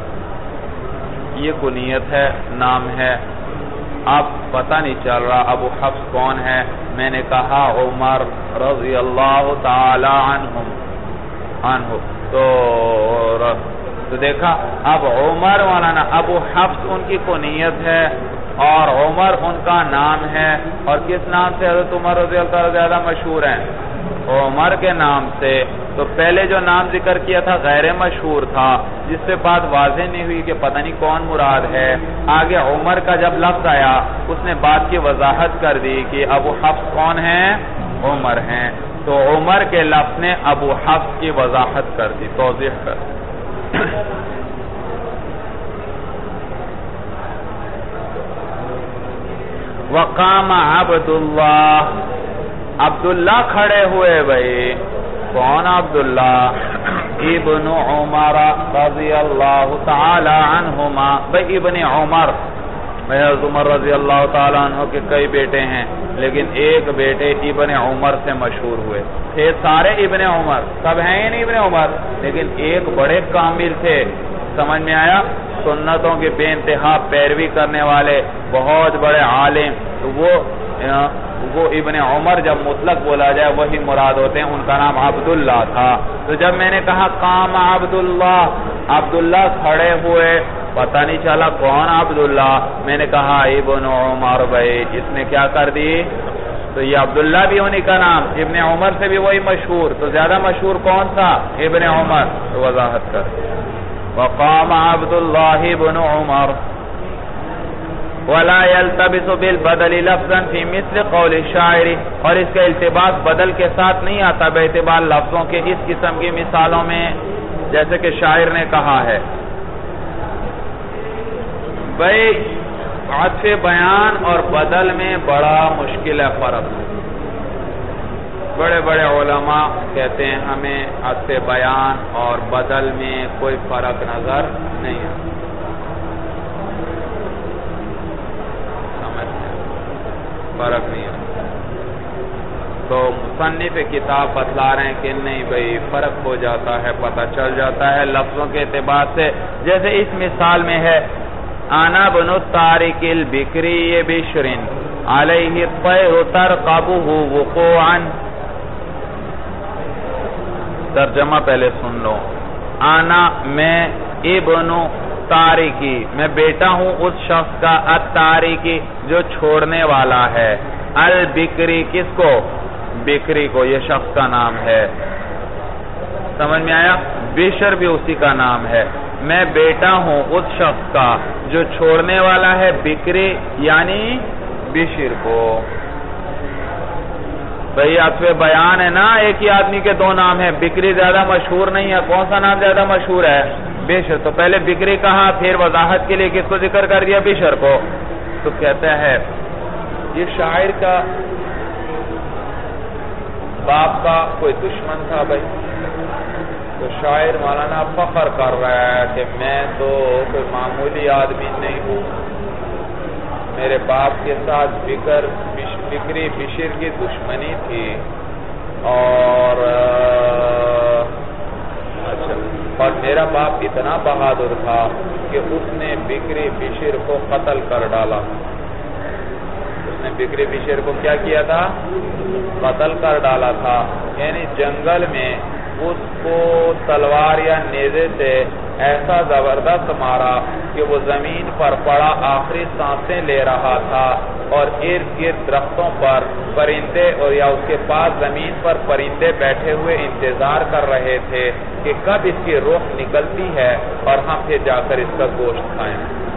یہ کنیت ہے، نام ہے، اب پتہ نہیں چل رہا ابو حفص کون ہے۔ میں نے کہا عمر رضی اللہ تعالی عنہم عنہ، تو تو دیکھا اب عمر مولانا ابو حفص ان کی کنیت ہے اور عمر ان کا نام ہے، اور کس نام سے حضرت عمر رضی اللہ تعالی زیادہ مشہور ہیں؟ عمر کے نام سے۔ تو پہلے جو نام ذکر کیا تھا غیر مشہور تھا، جس سے بات واضح نہیں ہوئی کہ پتہ نہیں کون مراد ہے۔ آگے عمر کا جب لفظ آیا اس نے بات کی وضاحت کر دی کہ ابو حفص کون ہیں؟ عمر ہیں۔ تو عمر کے لفظ نے ابو حفص کی وضاحت کر دی، توضیح کر دی۔ وقام عبداللہ، عبداللہ کھڑے ہوئے بھئی، کون عبداللہ؟ ابن عمر رضی اللہ تعالی عنہما، بھئی ابن عمر، حضرت عمر رضی اللہ تعالی عنہ کے کئی بیٹے ہیں لیکن ایک بیٹے ابن عمر سے مشہور ہوئے تھے۔ سارے ابن عمر، سب ہیں ہی نہیں ابن عمر، لیکن ایک بڑے کامل تھے۔ سمجھ میں آیا؟ سنتوں کے بے انتہا پیروی کرنے والے بہت بڑے عالم، تو وہ وہ ابن عمر جب مطلق بولا جائے وہی مراد ہوتے ہیں، ان کا نام عبداللہ تھا۔ تو جب میں نے کہا قام عبداللہ، عبداللہ کھڑے ہوئے، پتہ نہیں چلا کون عبداللہ، میں نے کہا ابن عمر بھائی، اس نے کیا کر دی؟ تو یہ عبداللہ بھی انہی کا نام، ابن عمر سے بھی وہی مشہور، تو زیادہ مشہور کون تھا؟ ابن عمر۔ تو وضاحت کر وقام عبداللہ ابن عمر ولا يلتبس بالبدل لفظا في مثل قول الشاعر، اور اس کا التباس بدل کے ساتھ نہیں آتا بے اعتبار لفظوں کے اس قسم کی مثالوں میں، جیسے کہ شاعر نے کہا ہے۔ بھئی عطف بیان اور بدل میں بڑا مشکل ہے فرق۔ بڑے بڑے علماء کہتے ہیں ہمیں عطف بیان اور بدل میں کوئی فرق نظر نہیں آتا، فرق نہیں ہے۔ تو مصنف کتاب بتلا رہے ہیں کہ نہیں بھئی فرق ہو جاتا ہے، پتہ چل جاتا ہے لفظوں کے اعتبار سے۔ جیسے اس مثال میں ہے انا بن الطارق البکری بشر علیہ الطیر ترقبہ وقوعا. ترجمہ پہلے سن لو. انا میں ابن تارکی میں بیٹا ہوں اس شخص کا التارکی جو چھوڑنے والا ہے. البکری کس کو؟ بکری کو. یہ شخص کا نام ہے. سمجھ میں آیا؟ بشر بھی اسی کا نام ہے. میں بیٹا ہوں اس شخص کا جو چھوڑنے والا ہے بکری یعنی بشر کو. بھئی عطف بیان ہے نا, ایک ہی آدمی کے دو نام ہیں. بکری زیادہ مشہور نہیں ہے. کون سا نام زیادہ مشہور ہے؟ بشر. تو پہلے بکری کہا, پھر وضاحت کے لیے کس کو ذکر کر دیا؟ بشر کو. تو کہتا ہے یہ شاعر کا باپ کا کوئی دشمن تھا بھائی. تو شاعر مولانا فخر کر رہا ہے کہ میں تو کوئی معمولی آدمی نہیں ہوں. میرے باپ کے ساتھ بکر بکری بشر کی دشمنی تھی اور اچھا اور میرا باپ اتنا بہادر تھا کہ اس نے بکری بشر کو قتل کر ڈالا. اس نے بکری بشر کو کیا کیا تھا؟ قتل کر ڈالا تھا. یعنی جنگل میں اس کو تلوار یا نیزے سے ایسا زبردست مارا کہ وہ زمین پر پڑا, آخری سانسیں لے رہا تھا, اور ارد گرد درختوں پر پرندے اور یا اس کے پاس زمین پر پرندے بیٹھے ہوئے انتظار کر رہے تھے کہ کب اس کی روح نکلتی ہے اور ہم پھر جا کر اس کا گوشت کھائیں.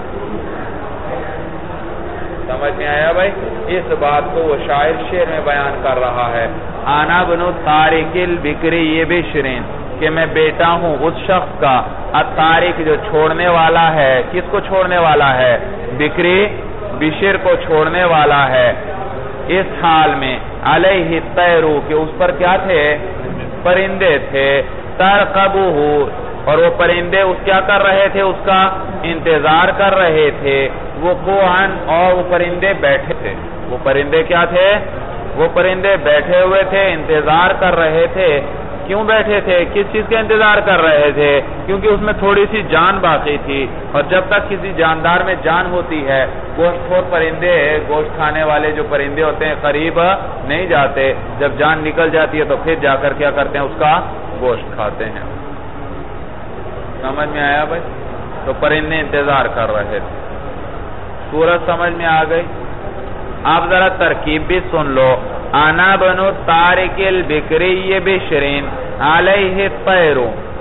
سمجھ میں آیا بھائی؟ اس بات کو وہ شاعر شعر میں بیان کر رہا ہے. انا بن الطارق البکری بشر کہ میں بیٹا ہوں اس شخص کا الطارق جو چھوڑنے والا ہے. کس کو چھوڑنے والا ہے؟ بکری بشر کو چھوڑنے والا ہے. اس حال میں علیہ الطیر کہ اس پر کیا تھے؟ پرندے تھے. ترقبہ اور وہ پرندے اس کیا کر رہے تھے؟ اس کا انتظار کر رہے تھے. وقوعاً اور وہ پرندے بیٹھے تھے. وہ پرندے کیا تھے؟ وہ پرندے بیٹھے ہوئے تھے, انتظار کر رہے تھے. کیوں بیٹھے تھے؟ کس چیز کا انتظار کر رہے تھے؟ کیونکہ اس میں تھوڑی سی جان باقی تھی, اور جب تک کسی جاندار میں جان ہوتی ہے گوشت خور پرندے, گوشت کھانے والے جو پرندے ہوتے ہیں قریب نہیں جاتے. جب جان نکل جاتی ہے تو پھر جا کر کیا کرتے ہیں؟ اس کا گوشت کھاتے ہیں. سمجھ میں آیا بھائی؟ تو پرندے انتظار کر رہے تھے. سورت سمجھ میں آ گئی؟ آپ ذرا ترکیب بھی سن لو. انا بن الطارق البکری بشر علیہ الطیر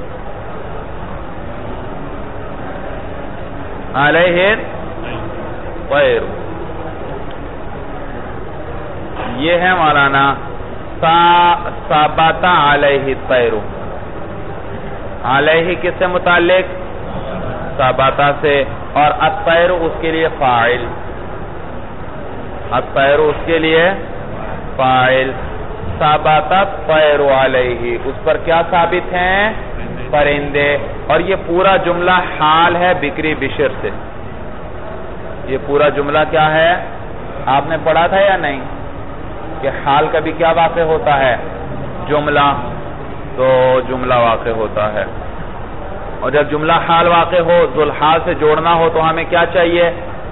علیہ الطیر. یہ ہے مولانا ثابت علیہ الطیر. علیہ کس سے متعلق؟ ثابتہ سے. اور الطیر اس کے لیے فاعل. الطیر اس کے لیے فاعل. ثابت الطیر علیہ اس پر کیا ثابت ہیں؟ پرندے. اور یہ پورا جملہ حال ہے بکری بشر سے. یہ پورا جملہ کیا ہے؟ آپ نے پڑھا تھا یا نہیں کہ حال کا بھی کیا واقع ہوتا ہے؟ جملہ. تو جملہ واقع ہوتا ہے, اور جب جملہ حال واقع ہو ذو الحال سے جوڑنا ہو تو ہمیں کیا چاہیے؟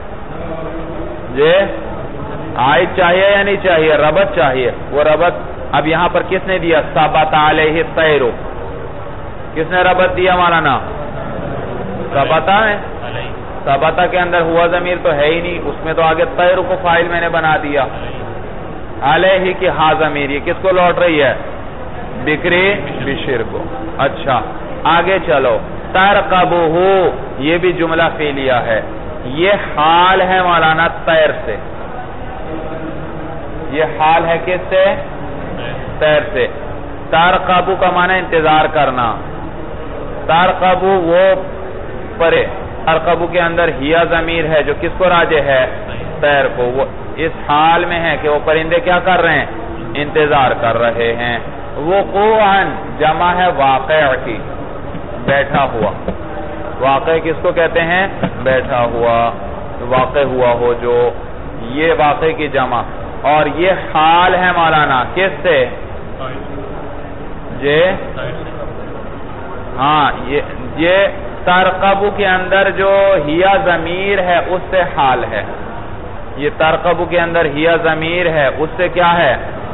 جی عائد چاہیے یا نہیں چاہیے؟ ربط چاہیے. وہ ربط اب یہاں پر کس نے دیا؟ ثابت علیہ الطیر. کس نے ربط دیا مولانا؟ ثابتہ ہے. ثابتہ کے اندر ہوا ضمیر تو ہے ہی نہیں, اس میں تو آگے طیر کو فاعل میں نے بنا دیا. علیہ کی ہا ضمیر یہ کس کو لوٹ رہی ہے؟ بکری بشر کو. اچھا آگے چلو. ترقبہ یہ بھی جملہ فعلیہ ہے. یہ حال ہے مولانا طیر سے. یہ حال ہے کس سے؟ طیر سے. ترقبہ کا معنی انتظار کرنا. ترقبہ وہ پرے. ترقبہ کے اندر ہیا ضمیر ہے جو کس کو راجع ہے؟ طیر کو. وہ اس حال میں ہے کہ وہ پرندے کیا کر رہے ہیں؟ انتظار کر رہے ہیں. وقوعاً جمع ہے واقع کی, بیٹھا ہوا. واقع کس کو کہتے ہیں؟ بیٹھا ہوا, واقع ہوا ہو جو. یہ واقع کی جمع. اور یہ حال ہے مولانا کس سے؟ جی ہاں یہ یہ ترقبو کے اندر جو ہیا ضمیر ہے اس سے حال ہے. یہ ترقبو کے اندر ہیا ضمیر ہے اس سے کیا ہے؟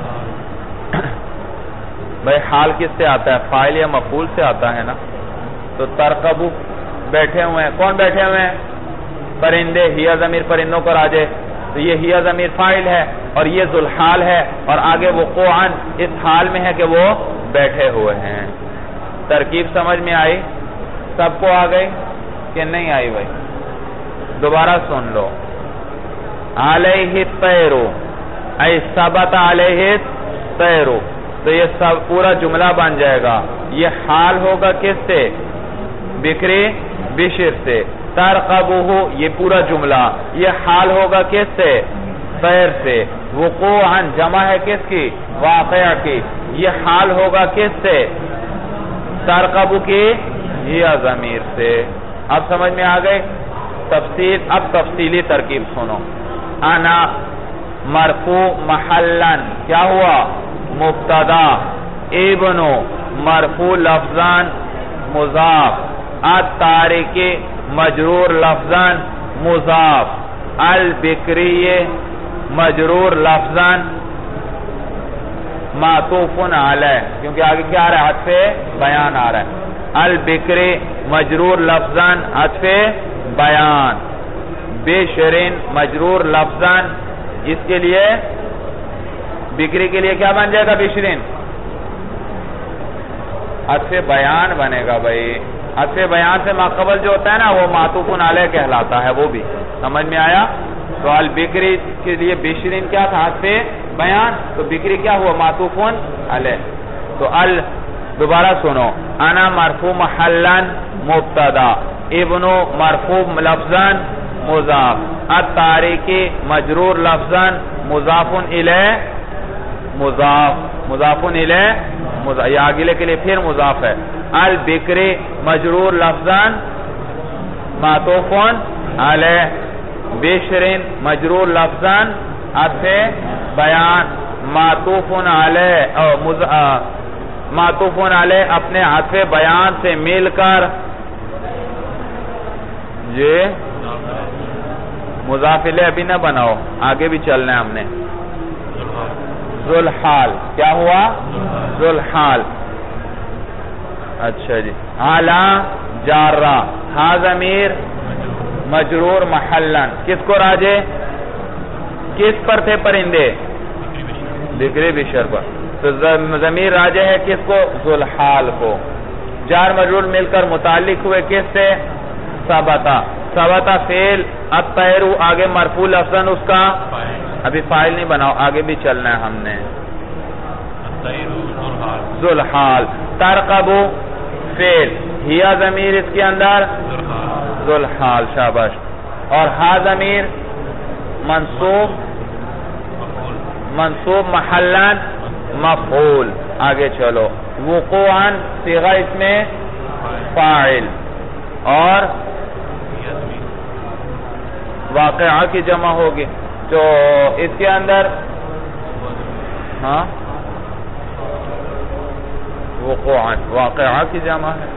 بھائی حال کس سے آتا ہے؟ فاعل یا مفعول سے آتا ہے نا. تو ترقبو بیٹھے ہوئے ہیں. کون بیٹھے ہوئے ہیں؟ پرندے. ہیا ضمیر پرندوں کو راجع. تو یہ ہیا ضمیر فاعل ہے اور یہ ذوالحال ہے اور آگے وقوعاً اس حال میں ہے کہ وہ بیٹھے ہوئے ہیں. ترکیب سمجھ میں آئی؟ سب کو آ گئی کہ نہیں آئی بھائی؟ دوبارہ سن لو. علیہ الطیرو ای ثبت علیہ الطیرو. تو یہ سب پورا جملہ بن جائے گا. یہ حال ہوگا کس سے؟ بکری بشر سے. ترقبوہ یہ پورا جملہ یہ حال ہوگا کس سے؟ طیر سے. وقوعاً جمع ہے کس کی؟ واقعہ کی. یہ حال ہوگا کس سے؟ ترقبو کی ہیا ضمیر سے. اب سمجھ میں آ گئے تفصیل؟ اب تفصیلی ترکیب سنو. انا مرفوع محلن کیا ہوا؟ مبتدا. ابنو مرفوع لفظان مضاف. التارک مجرور لفظان مضاف. البکری مجرور لفظان معطوف علیہ. کیونکہ آگے کیا آ رہا ہے؟ عطف بیان آ رہا ہے. البکری مجرور لفظان عطف بیان. بشرین مجرور لفظان. اس کے لیے بکری کے لیے کیا بن جائے گا؟ بشرین عطف بیان بنے گا بھائی. عطف بیان سے ماقبل جو ہوتا ہے نا وہ معطوف علیہ کہلاتا ہے. وہ بھی سمجھ میں آیا؟ تو البکری کے لیے بشرین کیا تھا؟ عطف بیان. تو بکری کیا ہوا؟ معطوف علیہ. تو ال دوبارہ سنو. انا مرفوع محلن مبتدا. ابنو مرفوع لفظان مضاف. التارک مجرور لفظان مضاف الیہ مضاف. مضاف الیہ مضاف. یہ آگلے کے لیے پھر مضاف ہے. البکری مجرور لفظان معطوف علیہ. بشرین مجرور لفظان عطف بیان معطوف علیہ معطوف علیہ اپنے عطف بیان سے مل کر یہ مضاف الیہ ابھی نہ بناؤ آگے بھی چلنا ہے ہم نے. ذوالحال کیا ہوا؟ ذوالحال. اچھا جی. اعلی جارہ. ہا ضمیر مجرور محلن کس کو راجع؟ کس پر تھے پرندے؟ بکری بشر پر. تو ضمیر راجع ہے کس کو؟ ذوالحال کو. جار مجرور مل کر متعلق ہوئے کس سے؟ ثبتا. ثبتا فعل. الطیرو آگے مرفوع لفظاً اس کا ابھی فاعل نہیں بناؤ آگے بھی چلنا ہے ہم نے. ذوالحال. ترقبو فعل. ہیا ضمیر اس کے اندر ذوالحال. شاباش. اور ہا ضمیر منصوب منصوب محلن مفعول. آگے چلو. وقوعاً صیغہ اس میں فاعل اور واقعہ کی جمع ہوگی. تو اس کے اندر ہاں وقوعاً واقعہ کی جمع ہے.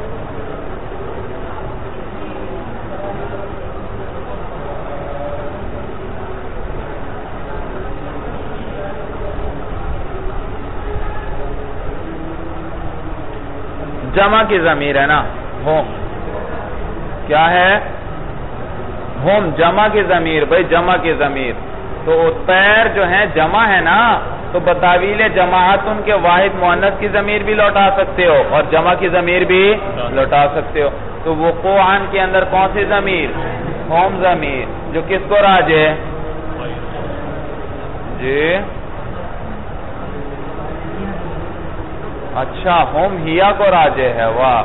جمع کی ضمیر ہے نا ہوم. کیا ہے؟ ہوم جمع کی ضمیر. بھائی جمع کی ضمیر تو طیر جو ہیں جمع ہے نا تو بتاویل جماعت ان کے واحد مؤنث کی ضمیر بھی لوٹا سکتے ہو اور جمع کی ضمیر بھی لوٹا سکتے ہو. تو وقوعاً کے اندر کون سی ضمیر؟ ہوم ضمیر جو کس کو راجع ہے؟ جی اچھا ہوم ہیا کو راجع ہے. واہ.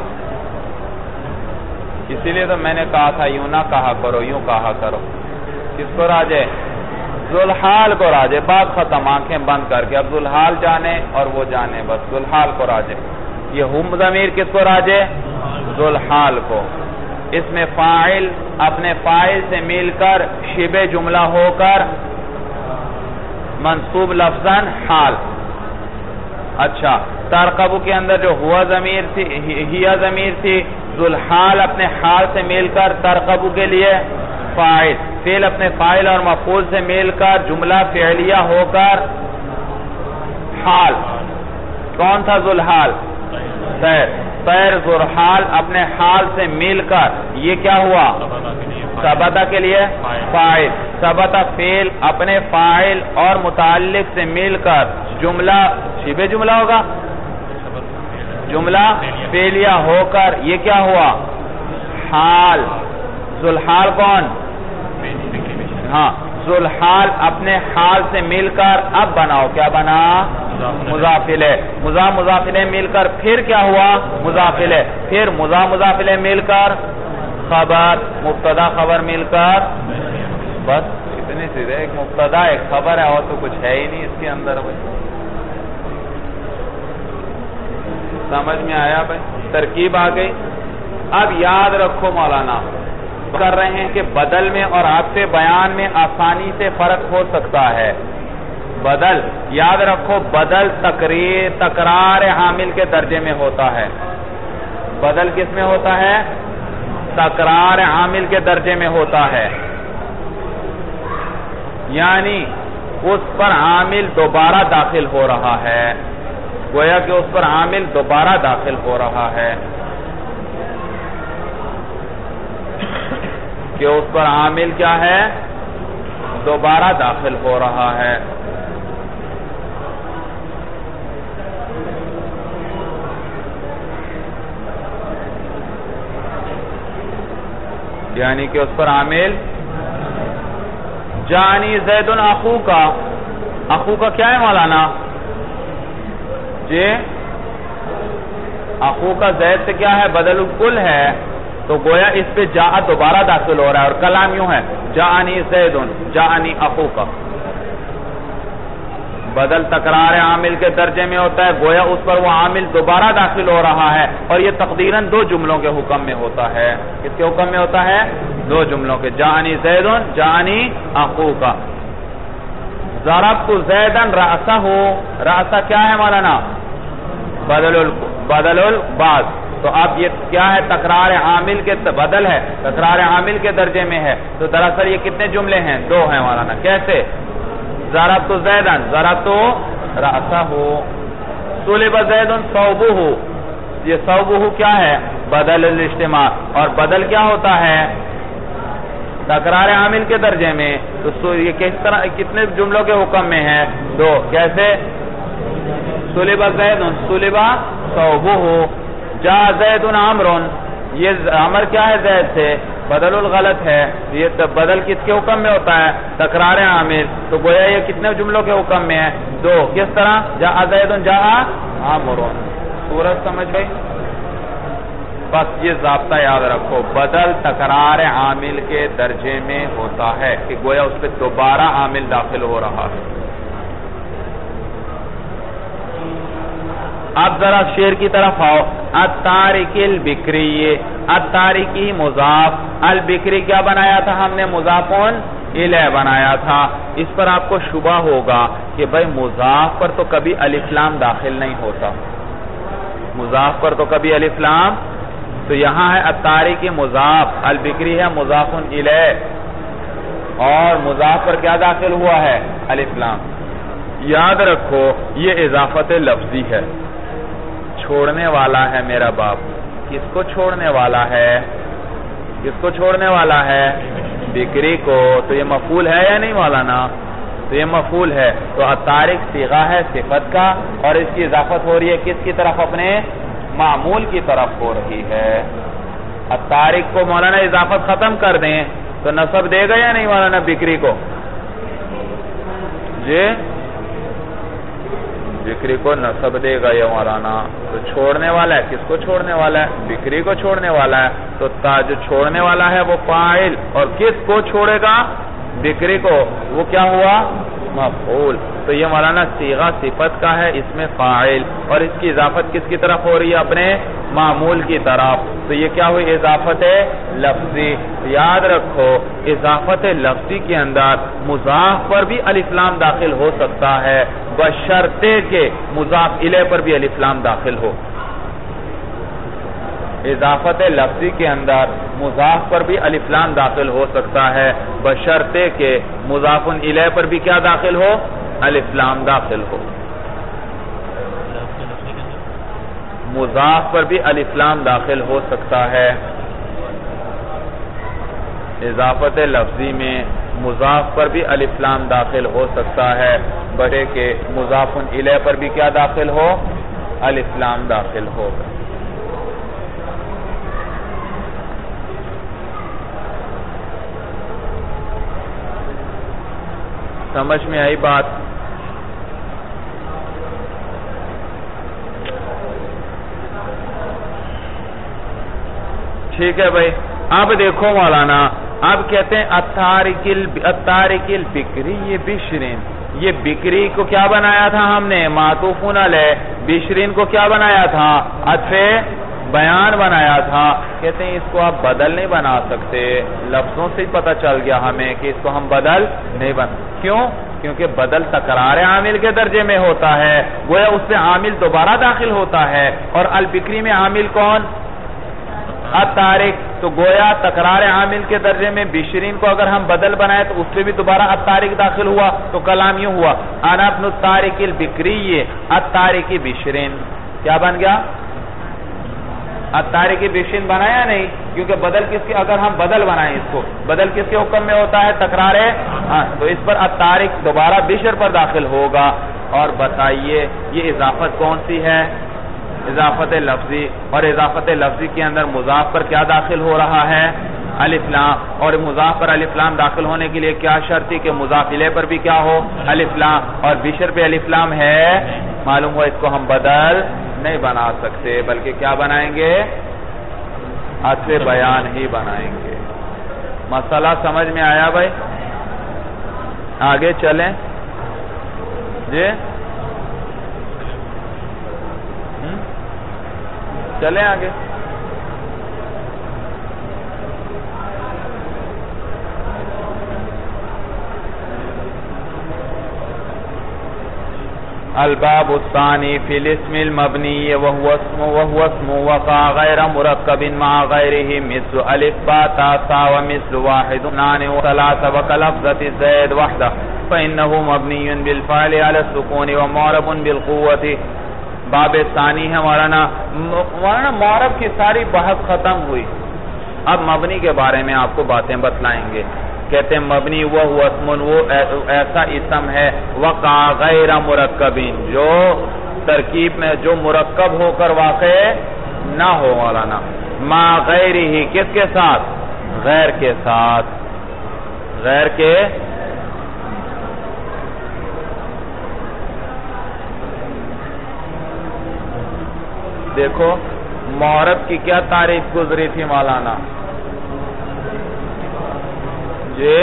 اسی لیے تو میں نے کہا تھا یوں نہ کہا کرو یوں کہا کرو. کس کو راجع؟ ذوالحال کو راجع. بات ختم. آنکھیں بند کر کے اب ذوالحال جانے اور وہ جانے بس. ذوالحال کو راجع. یہ ہم ضمیر کس کو راجع؟ ذوالحال کو. اس میں فاعل اپنے فاعل سے مل کر شبہ جملہ ہو کر منصوب لفظاً حال. اچھا ترقبو کے اندر جو ہوا ضمیر تھی ہیا ضمیر تھی، ذوالحال اپنے حال سے مل کر ترقبو کے لیے فاعل، فعل اپنے فاعل اور مفعول سے مل کر جملہ فعلیہ ہو کر حال. کون تھا ذوالحال؟ طیر. طیر ذوالحال اپنے حال سے مل کر یہ کیا ہوا؟ ثبتہ کے لیے فاعل. ثبتہ فعل اپنے فاعل اور متعلق سے مل کر جملہ شبہ جملہ ہوگا، جملہ فعلیہ ہو کر یہ کیا ہوا؟ حال. ذوالحال کون؟ ہاں ذوالحال اپنے حال سے مل کر اب بناؤ کیا بنا؟ مضاف الیہ. مضاف مضاف الیہ مل کر پھر کیا ہوا؟ مضاف الیہ. پھر مضاف مضاف الیہ مل کر خبر، مبتدا خبر مل کر، بس اتنی سیدھے، ایک مبتدا ایک خبر ہے اور تو کچھ ہے ہی نہیں اس کے اندر. بھائی سمجھ میں آیا؟ بھائی ترکیب آ گئی. اب یاد رکھو مولانا کر رہے ہیں کہ بدل میں اور عطف بیان میں آسانی سے فرق ہو سکتا ہے. بدل یاد رکھو، بدل تقریر تکرار حامل کے درجے میں ہوتا ہے. بدل کس میں ہوتا ہے؟ تکرار حامل کے درجے میں ہوتا ہے، یعنی اس پر عامل دوبارہ داخل ہو رہا ہے، گویا کہ اس پر عامل دوبارہ داخل ہو رہا ہے، کہ اس پر عامل کیا ہے؟ دوبارہ داخل ہو رہا ہے. یعنی کہ اس پر عامل جانی زید اخو کا، اخو کا کیا ہے مولانا؟ جی اخو کا زید سے کیا ہے؟ بدل الکل ہے، تو گویا اس پہ جا دوبارہ داخل ہو رہا ہے اور کلام یوں ہے جانی زید جانی اخو کا. بدل تکرار عامل کے درجے میں ہوتا ہے، گویا اس پر وہ عامل دوبارہ داخل ہو رہا ہے، اور یہ تقدیراً دو جملوں کے حکم میں ہوتا ہے. کس کے حکم میں ہوتا ہے؟ دو جملوں کے. جانی زیدن جانی اخو کا. ضربت زیدن رأسہ، رأسہ کیا ہے مولانا؟ بدل بدل البعض. تو اب یہ کیا ہے؟ تکرار عامل کے بدل ہے، تکرار عامل کے درجے میں ہے. تو دراصل یہ کتنے جملے ہیں؟ دو ہیں مولانا. کیسے؟ ضربت زیدن ضربت رأسہ، طلب زید ثوبہ، یہ ثوبہ کیا ہے؟ بدل الاجتماع. اور بدل کیا ہوتا ہے؟ تکرار عامل کے درجے میں. تو یہ کس طرح کتنے جملوں کے حکم میں ہے؟ دو. کیسے؟ طلب زید طلب ثوبہ، جاء زید عمر، یہ عمر کیا ہے؟ زید سے. بدل الغلط ہے، یہ بدل کس کے حکم میں ہوتا ہے؟ تکرار عامل. تو گویا یہ کتنے جملوں کے حکم میں ہے؟ دو. کس طرح؟ جاء زید جاء عمر. صورت سمجھ گئی؟ بس یہ ضابطہ یاد رکھو، بدل تکرار عامل کے درجے میں ہوتا ہے کہ گویا اس پہ دوبارہ عامل داخل ہو رہا ہے. اب ذرا شعر کی طرف آؤ. التارک البکری، التارکی مضاف، البکری کیا بنایا تھا ہم نے؟ مضافون الیہ بنایا تھا. اس پر آپ کو شبہ ہوگا کہ بھئی مضاف پر تو کبھی الف لام داخل نہیں ہوتا، مضاف پر تو کبھی الف لام. تو یہاں ہے التارکی مضاف، البکری ہے مضافون الیہ، اور مضاف پر کیا داخل ہوا ہے؟ الف لام. یاد رکھو یہ اضافت لفظی ہے، چھوڑنے والا ہے میرا باپ. کس کو چھوڑنے والا ہے؟ کس کو چھوڑنے والا ہے؟ بکری کو. تو یہ مفعول ہے یا نہیں مولانا؟ تو یہ مفعول ہے. تو الطارق صیغہ ہے صفت کا، اور اس کی اضافت ہو رہی ہے کس کی طرف؟ اپنے معمول کی طرف ہو رہی ہے. الطارق کو مولانا اضافت ختم کر دیں تو نصب دے گا یا نہیں مولانا بکری کو؟ جی بکری کو نصب دے گا یہ مولانا. تو چھوڑنے والا ہے، کس کو چھوڑنے والا ہے؟ بکری کو چھوڑنے والا ہے. تو تا جو چھوڑنے والا ہے وہ فاعل، اور کس کو چھوڑے گا؟ بکری کو. وہ کیا ہوا؟ مفعول. تو یہ مولانا صیغہ صفت کا ہے، اس میں فاعل، اور اس کی اضافت کس کی طرف ہو رہی ہے؟ اپنے معمول کی طرف. تو یہ کیا ہوئی؟ اضافت لفظی. یاد رکھو اضافت لفظی کے اندر مضاف پر بھی الف لام داخل ہو سکتا ہے بشرطے کہ مضاف الیہ پر بھی الف لام داخل ہو. اضافت لفظی کے اندر مضاف پر بھی الف لام داخل ہو سکتا ہے بشرطے کہ مضاف الیہ پر بھی کیا داخل ہو؟ الف لام داخل ہو. مضاف پر بھی الف لام داخل ہو سکتا ہے. اضافت لفظی میں مضاف پر بھی الف لام داخل ہو سکتا ہے بڑے کہ مضاف الیہ پر بھی کیا داخل ہو؟ الف لام داخل ہو. سمجھ میں آئی بات؟ ٹھیک ہے بھائی. اب دیکھو مولانا، اب کہتے ہیں الطارق البکری بشرین. یہ بکری کو کیا بنایا تھا ہم نے؟ معطوف علیہ. بشرین کو کیا بنایا تھا؟ عطف بیان بنایا تھا. کہتے ہیں اس کو آپ بدل نہیں بنا سکتے. لفظوں سے ہی پتہ چل گیا ہمیں کہ اس کو ہم بدل نہیں بنا. کیوں؟ کیونکہ بدل تکرار عامل کے درجے میں ہوتا ہے، گویا اس سے عامل دوبارہ داخل ہوتا ہے. اور البکری میں عامل کون؟ الطارق. تو گویا تکرار عامل کے درجے میں بشرین کو اگر ہم بدل بنائے تو اس پہ بھی دوبارہ الطارق داخل ہوا. تو کلام یوں ہوا انا ابن الطارق البکری الطارق بشرین. کیا بن گیا؟ الطارق بشرین بنایا نہیں، کیونکہ بدل کس کے، اگر ہم بدل بنائیں اس کو، بدل کس کے حکم میں ہوتا ہے؟ تکرار. ہاں تو اس پر الطارق دوبارہ بشر پر داخل ہوگا. اور بتائیے یہ اضافت کون سی ہے؟ اضافت لفظی. اور اضافت لفظی کے اندر مضاف پر کیا داخل ہو رہا ہے؟ الف لام. اور مضاف پر الف لام داخل ہونے کے لیے کیا شرط تھی کہ مضاف الیہ پر بھی کیا ہو؟ الف لام. اور بشر پہ الف لام ہے، معلوم ہوا اس کو ہم بدل نہیں بنا سکتے بلکہ کیا بنائیں گے؟ عطف بیان ہی بنائیں گے. مسئلہ سمجھ میں آیا بھائی؟ آگے چلیں جی، چلیں آگے. الباب الثانی فی الاسم المبنی وهو اسم وهو اسم وقع غیر مرکب مع غیره مثل الف با تا سا ومثل واحد نان وثلاث وکلفظة زید وحدہ فإنه مبنی بالفعل على السکون ومعرب بالقوة. باب ثانی ہے مولانا. مولانا معرب کی ساری بحث ختم ہوئی، اب مبنی کے بارے میں آپ کو باتیں بتلائیں گے. کہتے ہیں مبنی وہ اسم، وہ ایسا اسم ہے وقع غیر مرکبین، جو ترکیب میں جو مرکب ہو کر واقع نہ ہو. مولانا ما غیر ہی کس کے ساتھ؟ غیر کے ساتھ. غیر کے دیکھو معرب کی کیا تعریف گزری تھی مولانا جی؟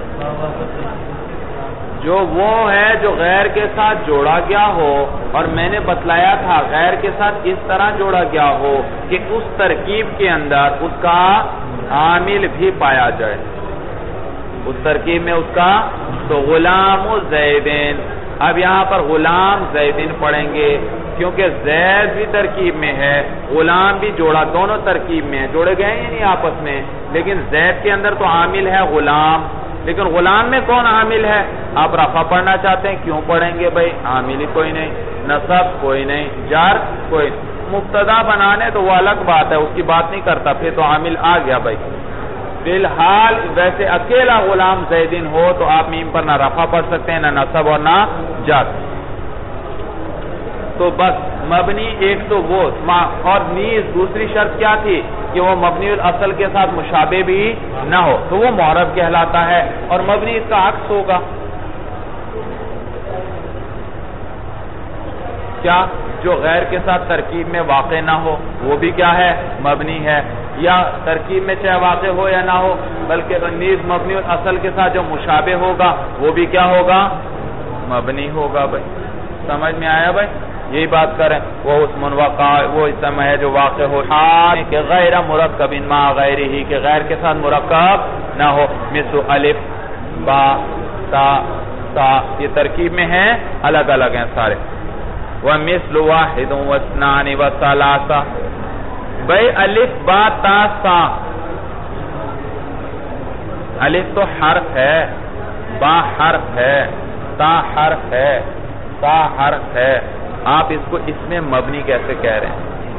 جو وہ ہے جو غیر کے ساتھ جوڑا گیا ہو، اور میں نے بتلایا تھا غیر کے ساتھ اس طرح جوڑا گیا ہو کہ اس ترکیب کے اندر اس کا عامل بھی پایا جائے. اس ترکیب میں اس کا تو غلام زیدین. اب یہاں پر غلام زیدین پڑھیں گے کیونکہ زید بھی ترکیب میں ہے، غلام بھی جوڑا، دونوں ترکیب میں ہیں، جوڑے گئے ہیں نہیں آپس میں. لیکن زید کے اندر تو عامل ہے غلام، لیکن غلام میں کون عامل ہے؟ آپ رفع پڑھنا چاہتے ہیں، کیوں پڑھیں گے بھائی؟ عامل ہی کوئی نہیں، نصب کوئی نہیں، جار کوئی. مبتدا بنانے تو وہ الگ بات ہے، اس کی بات نہیں کرتا، پھر تو عامل آ گیا بھائی. فی الحال ویسے اکیلا غلام زیدین ہو تو آپ میم پر نہ رفع پڑھ سکتے ہیں، نہ نصب اور نہ جر. تو بس مبنی ایک تو وہ، اور نیز دوسری شرط کیا تھی کہ وہ مبنی الاصل کے ساتھ مشابہ بھی نہ ہو، تو وہ معرب کہلاتا ہے. اور مبنی اس کا عکس ہوگا کیا؟ جو غیر کے ساتھ ترکیب میں واقع نہ ہو وہ بھی کیا ہے؟ مبنی ہے. یا ترکیب میں چاہے واقع ہو یا نہ ہو، بلکہ نیز مبنی الاصل کے ساتھ جو مشابہ ہوگا وہ بھی کیا ہوگا؟ مبنی ہوگا بھائی. سمجھ میں آیا بھائی؟ یہی بات کریں. وہ اس منوقع وہ اسم ہے جو واقع ہو کہ غیر مرکب ما غیرہ ہی کہ غیر کے ساتھ مرکب نہ ہو. مثل الف با تا تا یہ ترکیب میں ہیں الگ الگ ہیں سارے. ومثل واحد واثنان وثلاثہ بھائی الف با تا سا الف تو حرف ہے با حرف ہے تا حرف ہے تا حرف ہے. آپ اس کو اس میں مبنی کیسے کہہ رہے ہیں؟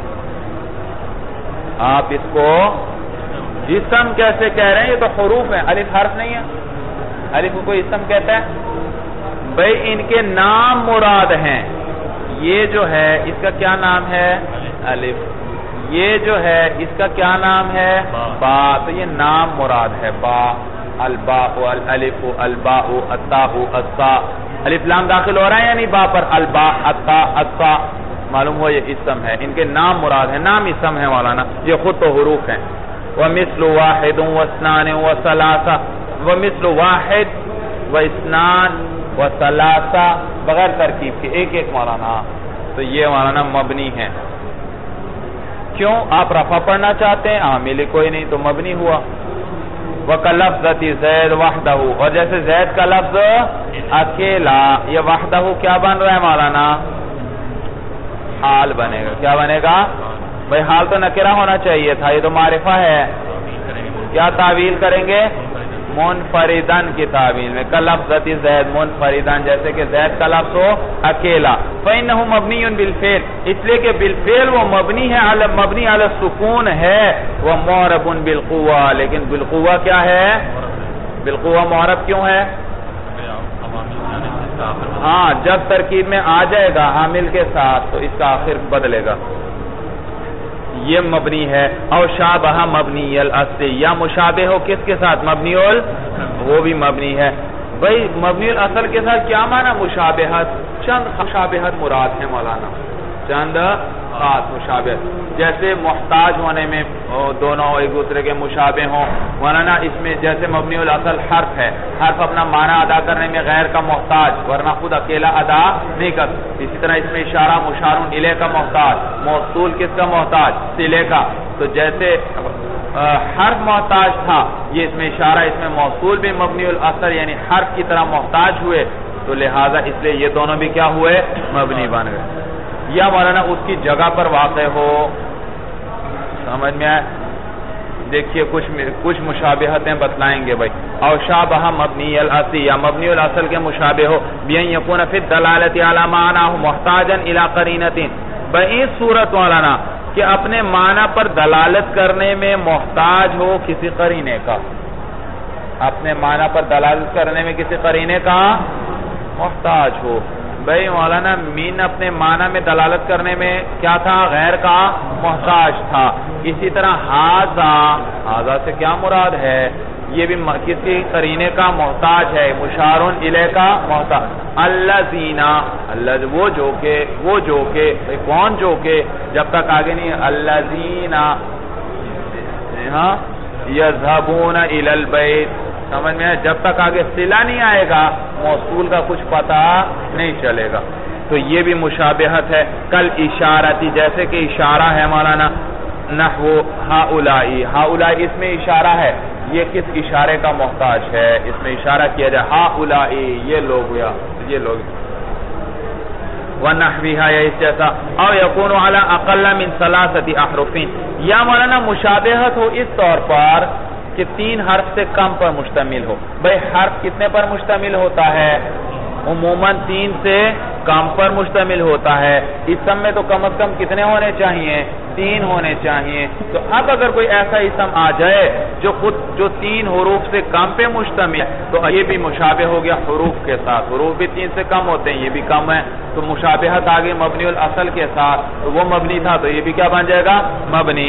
آپ اس کو اسم کیسے کہہ رہے ہیں؟ یہ تو حروف ہیں الف حرف نہیں ہے. الف کو کوئی اسم کہتا ہے بھائی ان کے نام مراد ہیں. یہ جو ہے اس کا کیا نام ہے؟ الف. یہ جو ہے اس کا کیا نام ہے؟ با. تو یہ نام مراد ہے. با الباء الالف الباء التاء الصاء. الف لام داخل ہو رہا ہے یعنی با پر. الباء التاء الصاء معلوم ہو یہ اسم ہے. ان کے نام مراد ہے. نام اسم ہے مولانا. یہ خود تو حروف ہیں. ومثل واحد واثنان وثلاثہ ومثل واحد واثنان وثلاثہ بغیر ترکیب کے ایک ایک مولانا. تو یہ مولانا مبنی ہے. کیوں؟ آپ رفع پڑھنا چاہتے ہیں عامل کوئی نہیں تو مبنی ہوا. وَكَلَفْظَةِ زید وحدہ اور جیسے زید کا لفظ اکیلا یہ وحدہ کیا بن رہا ہے مولانا؟ حال بنے گا. کیا بنے گا بھائی؟ حال تو نکرہ ہونا چاہیے تھا. یہ تو معرفہ ہے. کیا تعویل کریں گے؟ منفردن کی تعویل میں. کلفظت زید منفردن جیسے کہ زید کا لفظ ہو اکیلا. فإنه مبنی بالفعل اس لیے کہ بالفعل وہ مبنی ہے مبنی علی السکون ہے. وہ معرب بالقوہ لیکن بالقوہ کیا ہے؟ بالقوہ معرب کیوں ہے؟ ہاں جب ترکیب میں آ جائے گا حامل کے ساتھ تو اس کا آخر بدلے گا. یہ مبنی ہے. او شابہ مبنی الاصل یا مشابہ ہو کس کے ساتھ؟ مبنی ال وہ بھی مبنی ہے. بھائی مبنی الاصل کے ساتھ کیا معنی؟ مشابہت. چند مشابہت مراد ہے مولانا. چند خاص مشابہت جیسے محتاج ہونے میں دونوں ایک دوسرے کے مشابہ ہوں مولانا. اس میں جیسے مبنی الاصل حرف ہے. حرف اپنا معنی ادا کرنے میں غیر کا محتاج ورنہ خود اکیلا ادا نہیں کر. اسی طرح اس میں اشارہ مشار الیہ کا محتاج. موصول کس کا محتاج؟ صلے کا. تو جیسے حرف محتاج تھا یہ اس میں اشارہ اس میں موصول بھی مبنی الاصل یعنی حرف کی طرح محتاج ہوئے تو لہٰذا اس لیے یہ دونوں بھی کیا ہوئے؟ مبنی بن گئے. یا مولانا اس کی جگہ پر واقع ہو. سمجھ میں آئے؟ دیکھیے کچھ کچھ مشابہتیں بتلائیں گے بھائی. او شابہ مبنی الاصل یا مبنی الاصل کے مشابہ ہو بین یکون فی الدلالۃ علی معنی محتاجا الی قرینۃ. بھائی اس صورت مولانا کہ اپنے معنی پر دلالت کرنے میں محتاج ہو کسی قرینے کا. اپنے معنی پر دلالت کرنے میں کسی قرینے کا محتاج ہو. بھئی مولانا مین اپنے معنی میں دلالت کرنے میں کیا تھا؟ غیر کا محتاج تھا. اسی طرح ہاذا ہاذا سے کیا مراد ہے؟ یہ بھی کسی قرینے کا محتاج ہے. مشارون الیہ کا محتاج. الذین اللہ وہ جو کہ وہ جو کہ کون جو کہ جب تک آگے نہیں الذین ہاں یذهبون الی البیت. سمجھ میں جب تک آگے صلہ نہیں آئے گا موصول کا کچھ پتہ نہیں چلے گا. تو یہ بھی مشابہت ہے. کل اشارتی جیسے کہ اشارہ ہے مولانا. نحو ہاؤلائی ہاؤلائی اس میں اشارہ ہے. یہ کس اشارے کا محتاج ہے؟ اس میں اشارہ کیا جائے ہاؤلائی یہ لوگ یا یہ لوگ. ونحوها یا اس جیسا. او یکون علی اقل من ثلاثه احرف یا مولانا مشابہت ہو اس طور پر کہ تین حرف سے کم پر مشتمل ہو. بھئی حرف کتنے پر مشتمل ہوتا ہے؟ عموماً تین سے کم پر مشتمل ہوتا ہے. اسم میں تو کم از کم کتنے ہونے چاہیے؟ تین ہونے چاہیے. تو اب اگر کوئی ایسا اسم آ جائے جو خود جو تین حروف سے کم پہ مشتمل ہے تو یہ بھی مشابہ ہو گیا حروف کے ساتھ. حروف بھی تین سے کم ہوتے ہیں یہ بھی کم ہے تو مشابہت آگے مبنی الاصل کے ساتھ. تو وہ مبنی تھا تو یہ بھی کیا بن جائے گا؟ مبنی.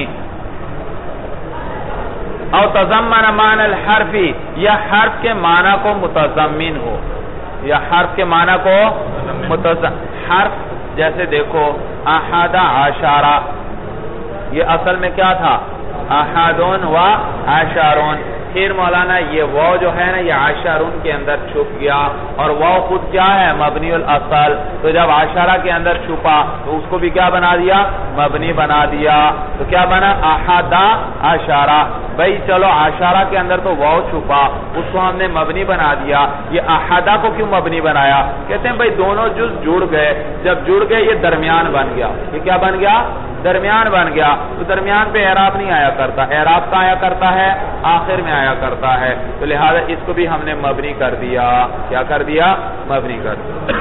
او تضمن معنی الحرف یا حرف کے معنی کو متضمن ہو یا حرف کے معنی کو متضمن. حرف جیسے دیکھو احد عشرہ یہ اصل میں کیا تھا؟ احدون و عشرون. پھر مولانا یہ واو جو ہے نا یہ عشرن کے اندر چھپ گیا اور واو خود کیا ہے مبنی الاصل، تو جب عشرہ کے اندر چھپا تو اس کو بھی کیا بنا دیا مبنی بنا دیا، تو کیا بنا احدا عشرہ. بھئی چلو عشرہ کے اندر تو واو چھپا اس کو ہم نے مبنی بنا دیا، یہ احدا کو کیوں مبنی بنایا؟ کہتے ہیں بھئی دونوں جز جڑ گئے، جب جڑ گئے یہ درمیان بن گیا. یہ کیا بن گیا؟ درمیان بن گیا. تو درمیان پہ اعراب نہیں آیا کرتا، اعراب کا آیا کرتا ہے آخر میں آیا کرتا ہے، تو لہذا اس کو بھی ہم نے مبنی کر دیا. کیا کر دیا؟ مبنی کر دیا.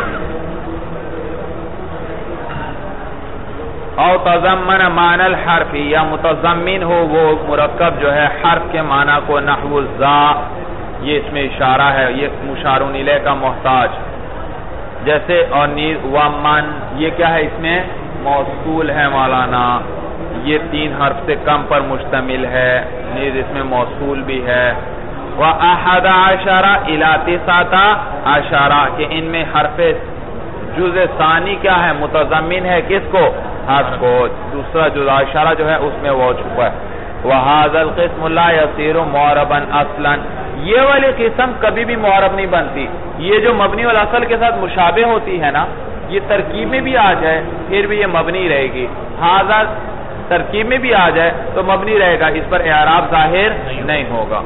او تضمن معنی الحرف، یا متضمن ہو وہ مرکب جو ہے حرف کے معنی کو، نحو الزا، یہ اس میں اشارہ ہے، یہ مشار الیہ کا محتاج. جیسے اور نیز ومن، یہ کیا ہے اس میں موصول ہے مولانا، یہ تین حرف سے کم پر مشتمل ہے، نیز اس میں موصول بھی ہے. وَأَحَدَ عَشَرَ إِلَى تِسْعَةَ عَشَرَ، کہ ان میں حرف جز ثانی کیا ہے متضمن ہے کس کو؟ حرف کو. دوسرا جز عشرہ جو ہے اس میں وہ چھپا ہے. وَهَذَا الْقِسْمُ لَا يَصِيرُ مُعْرَبًا أَصْلًا، یہ والی قسم کبھی بھی معرب نہیں بنتی. یہ جو مبنی والاصل کے ساتھ مشابہ ہوتی ہے نا، یہ ترکیب میں بھی آ جائے پھر بھی یہ مبنی رہے گی. ہاذا ترکیب میں بھی آ جائے تو مبنی رہے گا، اس پر اعراب ظاہر نہیں ہوگا.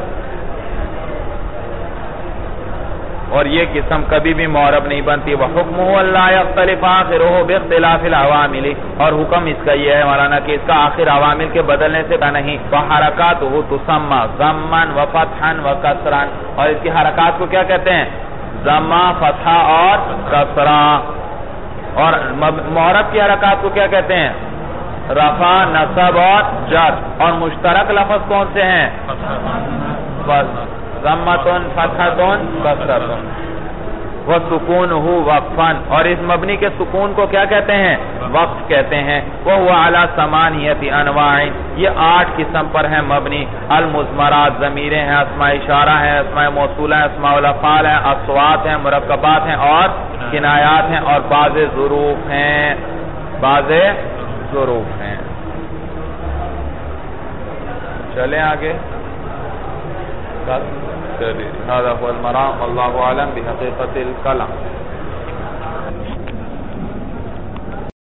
اور یہ قسم کبھی بھی معرب نہیں بنتی. وَحُكْمُهُ أَلَّا يَخْتَلِفَ آخِرُهُ بِاخْتِلَافِ الْعَوَامِلِ، اور حکم اس کا یہ ہے مولانا کہ اس کا آخر عوامل کے بدلنے سے نہیں. وَحَرَكَاتُهُ تُسَمَّى ضَمًّا وَفَتْحًا وَكَسْرًا، اور اس کی حرکات کو کیا کہتے ہیں؟ ضمہ، فتحہ اور کسرہ. اور معرب کی حرکات کو کیا کہتے ہیں؟ رفع، نصب اور جر. اور مشترک لفظ کون سے ہیں؟ ضمتن، فتحتن، کسرتن. وسکونہ وقفا، اور اس مبنی کے سکون کو کیا کہتے ہیں؟ وقف کہتے ہیں. وہو علی ثمانیۃ انواع، یہ آٹھ قسم پر ہیں مبنی. المضمرات، ضمیریں ہیں، اسماء اشارہ ہیں، اسماء موصولہ ہیں، اسماء الافعال ہیں، اصوات ہیں، مرکبات ہیں اور کنایات ہیں، اور بعض ظروف ہیں. بعض ظروف ہیں. چلیں آگے. هذا هو المرام، والله أعلم بحقيقة الكلام.